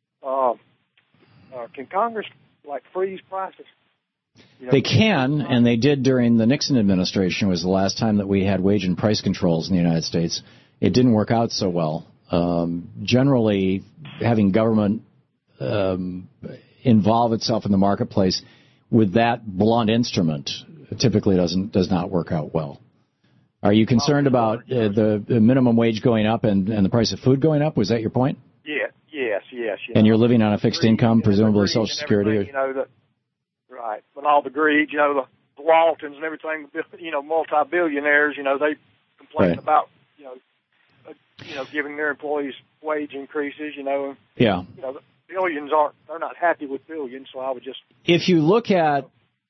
Can Congress freeze prices? You know, they can, and they did during the Nixon administration. Was the last time that we had wage and price controls in the United States. It didn't work out so well. Generally, having government involve itself in the marketplace with that blunt instrument typically does not work out well. Are you concerned about the minimum wage going up and the price of food going up? Was that your point? Yes. And you're living on a fixed income, presumably Social Security? You know, right. But all the greed, you know, the Waltons and everything, you know, multi-billionaires, you know, they complain about, you know, giving their employees wage increases, you know. Yeah. You know, the billions they're not happy with billions, so I would just. If you look at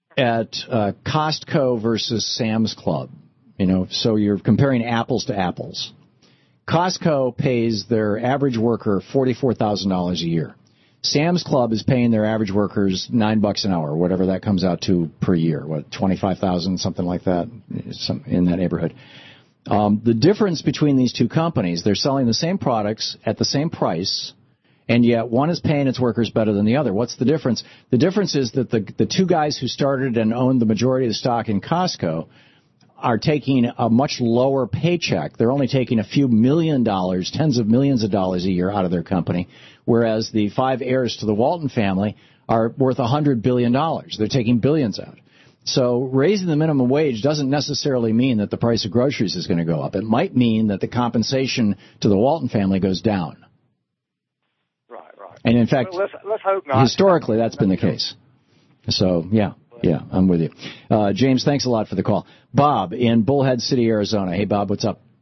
Costco versus Sam's Club, you know, so you're comparing apples to apples. Costco pays their average worker $44,000 a year. Sam's Club is paying their average workers $9 an hour, whatever that comes out to per year. What, $25,000, something like that, in that neighborhood. The difference between these two companies, they're selling the same products at the same price, and yet one is paying its workers better than the other. What's the difference? The difference is that the two guys who started and owned the majority of the stock in Costco are taking a much lower paycheck. They're only taking a few $1 million, tens of millions of dollars a year out of their company, whereas the 5 heirs to the Walton family are worth $100 billion. They're taking billions out. So raising the minimum wage doesn't necessarily mean that the price of groceries is going to go up. It might mean that the compensation to the Walton family goes down. Right. And in fact, well, let's hope not. Historically, that's been the case. So, yeah, I'm with you. James, thanks a lot for the call. Bob in Bullhead City, Arizona. Hey, Bob, what's up?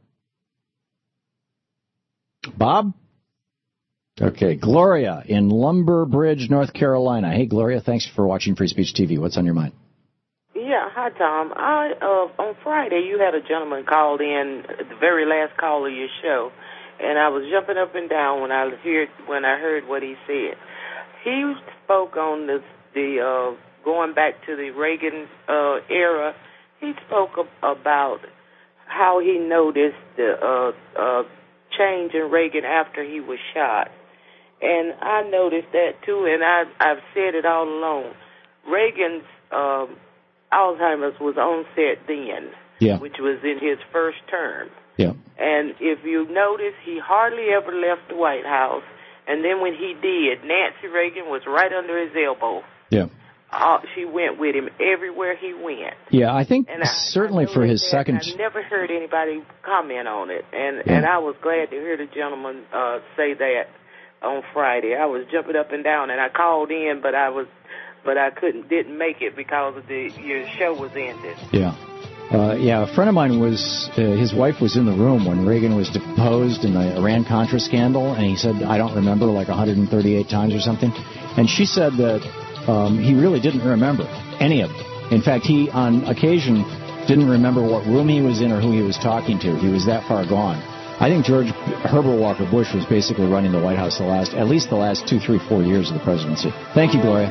Bob? Okay, Gloria in Lumber Bridge, North Carolina. Hey, Gloria, thanks for watching Free Speech TV. What's on your mind? Yeah, hi, Tom. On Friday, you had a gentleman called in, the very last call of your show, and I was jumping up and down when I heard what he said. He spoke on the going back to the Reagan era. He spoke about how he noticed the change in Reagan after he was shot. And I noticed that, too, and I've said it all along. Reagan's Alzheimer's was onset then, which was in his first term. Yeah. And if you notice, he hardly ever left the White House. And then when he did, Nancy Reagan was right under his elbow. Yeah. She went with him everywhere he went. Yeah, I think certainly for his second. I never heard anybody comment on it, and I was glad to hear the gentleman say that on Friday. I was jumping up and down, and I called in, but I didn't make it because of your show was ended. Yeah. A friend of mine his wife was in the room when Reagan was deposed in the Iran-Contra scandal, and he said, I don't remember, like 138 times or something. And she said that he really didn't remember any of it. In fact, he, on occasion, didn't remember what room he was in or who he was talking to. He was that far gone. I think George Herbert Walker Bush was basically running the White House at least the last 2, 3, 4 years of the presidency. Thank you, Gloria.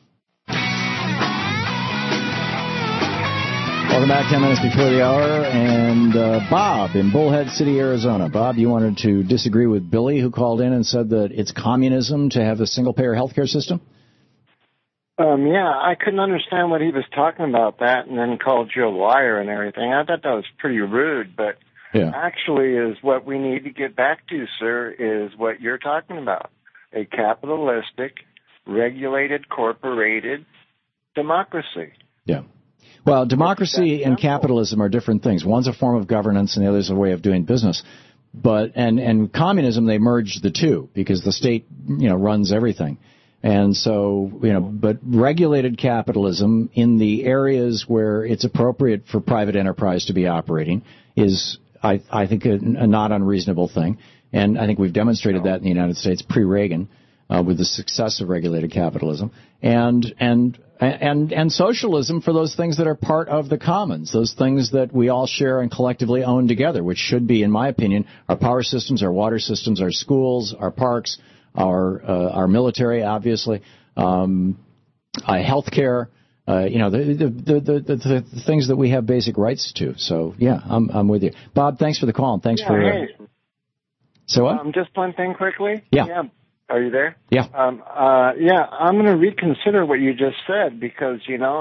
Welcome back, 10 minutes before the hour. And Bob in Bullhead City, Arizona. Bob, you wanted to disagree with Billy, who called in and said that it's communism to have a single-payer health care system? Yeah, I couldn't understand what he was talking about that and then called you a liar and everything. I thought that was pretty rude, but actually is what we need to get back to, sir, is what you're talking about. A capitalistic, regulated, corporated democracy. Yeah. Well, democracy and capitalism are different things. One's a form of governance and the other's a way of doing business. But and communism, they merge the two because the state, runs everything. And so, but regulated capitalism in the areas where it's appropriate for private enterprise to be operating is, I think, a not unreasonable thing. And I think we've demonstrated that in the United States pre-Reagan with the success of regulated capitalism. And socialism for those things that are part of the commons, those things that we all share and collectively own together, which should be, in my opinion, our power systems, our water systems, our schools, our parks, our military, obviously, health care, the things that we have basic rights to. So, yeah, I'm with you. Bob, thanks for the call, and thanks for... So what? Just one thing quickly. Yeah. Are you there? Yeah. I'm going to reconsider what you just said because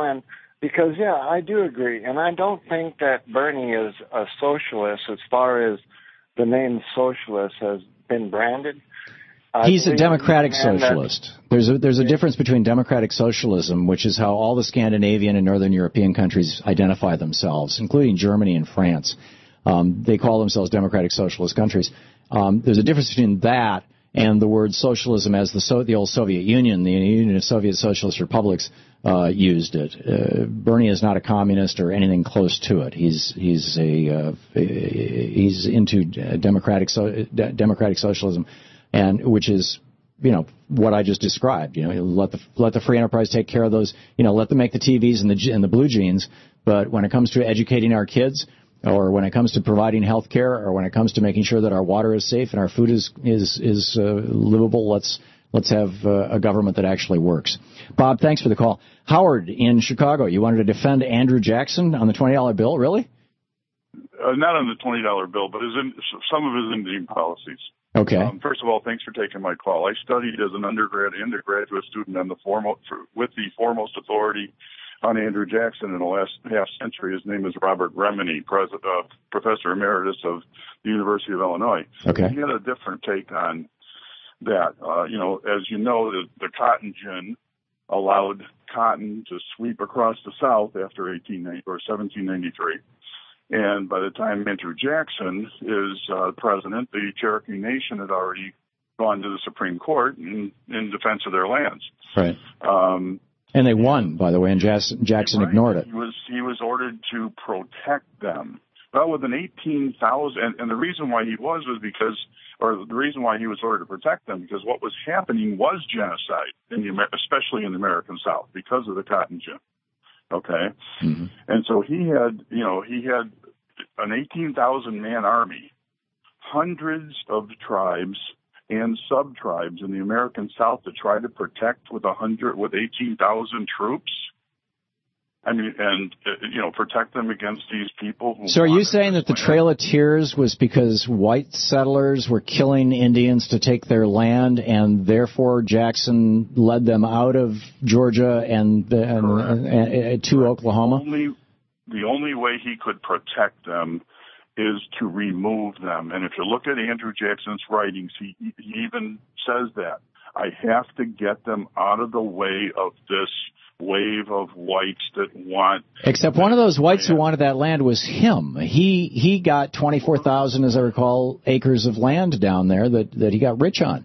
I do agree. And I don't think that Bernie is a socialist as far as the name socialist has been branded. He's a democratic socialist. There's a difference between democratic socialism, which is how all the Scandinavian and Northern European countries identify themselves, including Germany and France. They call themselves democratic socialist countries. There's a difference between that and the word socialism as the old Soviet Union, the Union of Soviet Socialist Republics, used it. Bernie is not a communist or anything close to it. He's into democratic socialism, and which is what I just described. Let the free enterprise take care of those. Let them make the TVs and the blue jeans. But when it comes to educating our kids, or when it comes to providing health care, or when it comes to making sure that our water is safe and our food is livable, let's have a government that actually works. Bob, thanks for the call. Howard in Chicago, you wanted to defend Andrew Jackson on the $20 bill, really? Not on the $20 bill, but some of his Indian policies. Okay. First of all, thanks for taking my call. I studied as an undergrad and a graduate student with the foremost authority on Andrew Jackson in the last half century. His name is Robert Remini, Professor Emeritus of the University of Illinois. Okay. He had a different take on that. As you know, the Cotton Gin allowed cotton to sweep across the South after 1793. And by the time Andrew Jackson is president, the Cherokee Nation had already gone to the Supreme Court in defense of their lands. Right. And they won, by the way, and Jackson ignored it. He was ordered to protect them. Well, with an 18,000, and the reason why he was because the reason why he was ordered to protect them, because what was happening was genocide, especially in the American South, because of the Cotton Gin. Okay? Mm-hmm. And so he had an 18,000-man army, hundreds of tribes and sub-tribes in the American South to try to protect with 18,000 troops. I mean, and protect them against these people. So are you saying that the Trail of Tears was because white settlers were killing Indians to take their land, and therefore Jackson led them out of Georgia and to Oklahoma? The only way he could protect them is to remove them. And if you look at Andrew Jackson's writings, he even says that. I have to get them out of the way of this wave of whites that want... Except one of those whites who wanted that land was him. He got 24,000, as I recall, acres of land down there that he got rich on.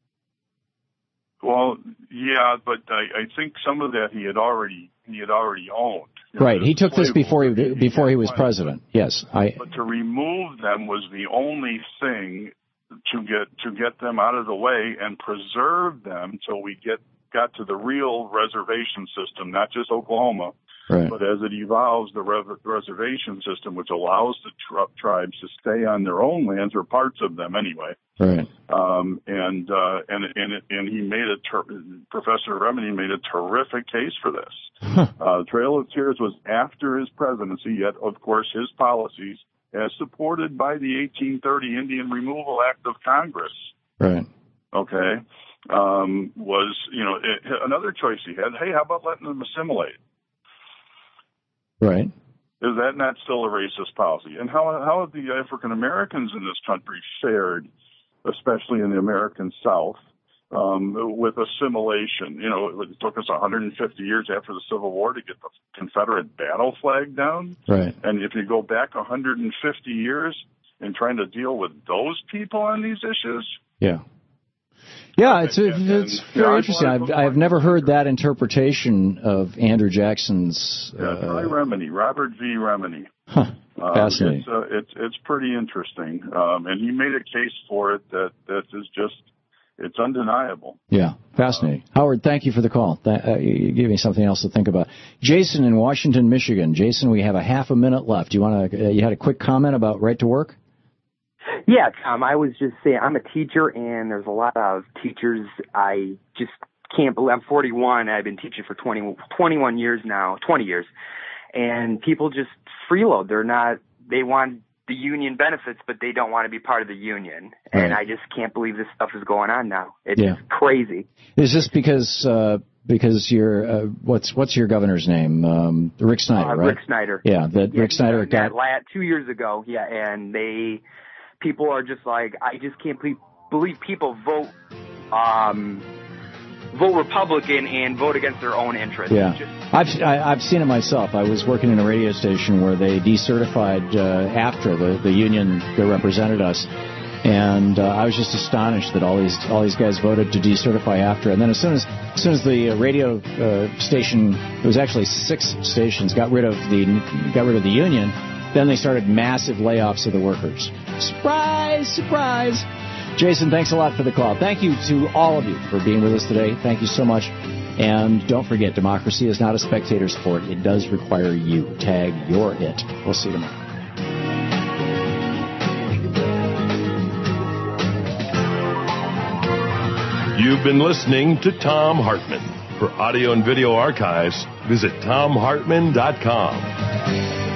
Well, yeah, but I think some of that he had already owned. Right. He took this before he was president. Yes. But to remove them was the only thing to get them out of the way and preserve them till we get got to the real reservation system, not just Oklahoma, right. but as it evolves, the reservation system, which allows the tribes to stay on their own lands, or parts of them anyway. Right. And he made Professor Remini made a terrific case for this. Trail of Tears was after his presidency, yet, of course, his policies, as supported by the 1830 Indian Removal Act of Congress. Right. Okay. Was, another choice he had. Hey, how about letting them assimilate? Right. Is that not still a racist policy? And how have the African Americans in this country fared, especially in the American South, with assimilation? It took us 150 years after the Civil War to get the Confederate battle flag down. Right. And if you go back 150 years in trying to deal with those people on these issues. Yeah. Yeah, it's very interesting. I've never heard that interpretation of Andrew Jackson's. Robert V. Remini. Huh. Fascinating. It's pretty interesting, and he made a case for it that is just, it's undeniable. Yeah, fascinating. Howard, thank you for the call. You gave me something else to think about. Jason in Washington, Michigan. Jason, we have a half a minute left. You had a quick comment about right to work? Yeah, Tom, I was just saying, I'm a teacher, and there's a lot of teachers I just can't believe. I'm 41, I've been teaching for 21 years now, 20 years, and people just freeload. They want the union benefits, but they don't want to be part of the union, and I just can't believe this stuff is going on now. It's crazy. Is this because you're, what's your governor's name? Rick Snyder, right? Rick Snyder. Yeah, Rick Snyder got... 2 years ago, and people are just like, I just can't believe people vote Republican and vote against their own interests. Yeah, I've seen it myself. I was working in a radio station where they decertified AFTRA, the union that represented us, and I was just astonished that all these guys voted to decertify AFTRA. And then as soon as the radio station, it was actually 6 stations, got rid of the union, then they started massive layoffs of the workers. Surprise, surprise. Jason, thanks a lot for the call. Thank you to all of you for being with us today. Thank you so much. And don't forget, democracy is not a spectator sport. It does require you. Tag your it. We'll see you tomorrow. You've been listening to Thom Hartmann. For audio and video archives, visit thomhartmann.com.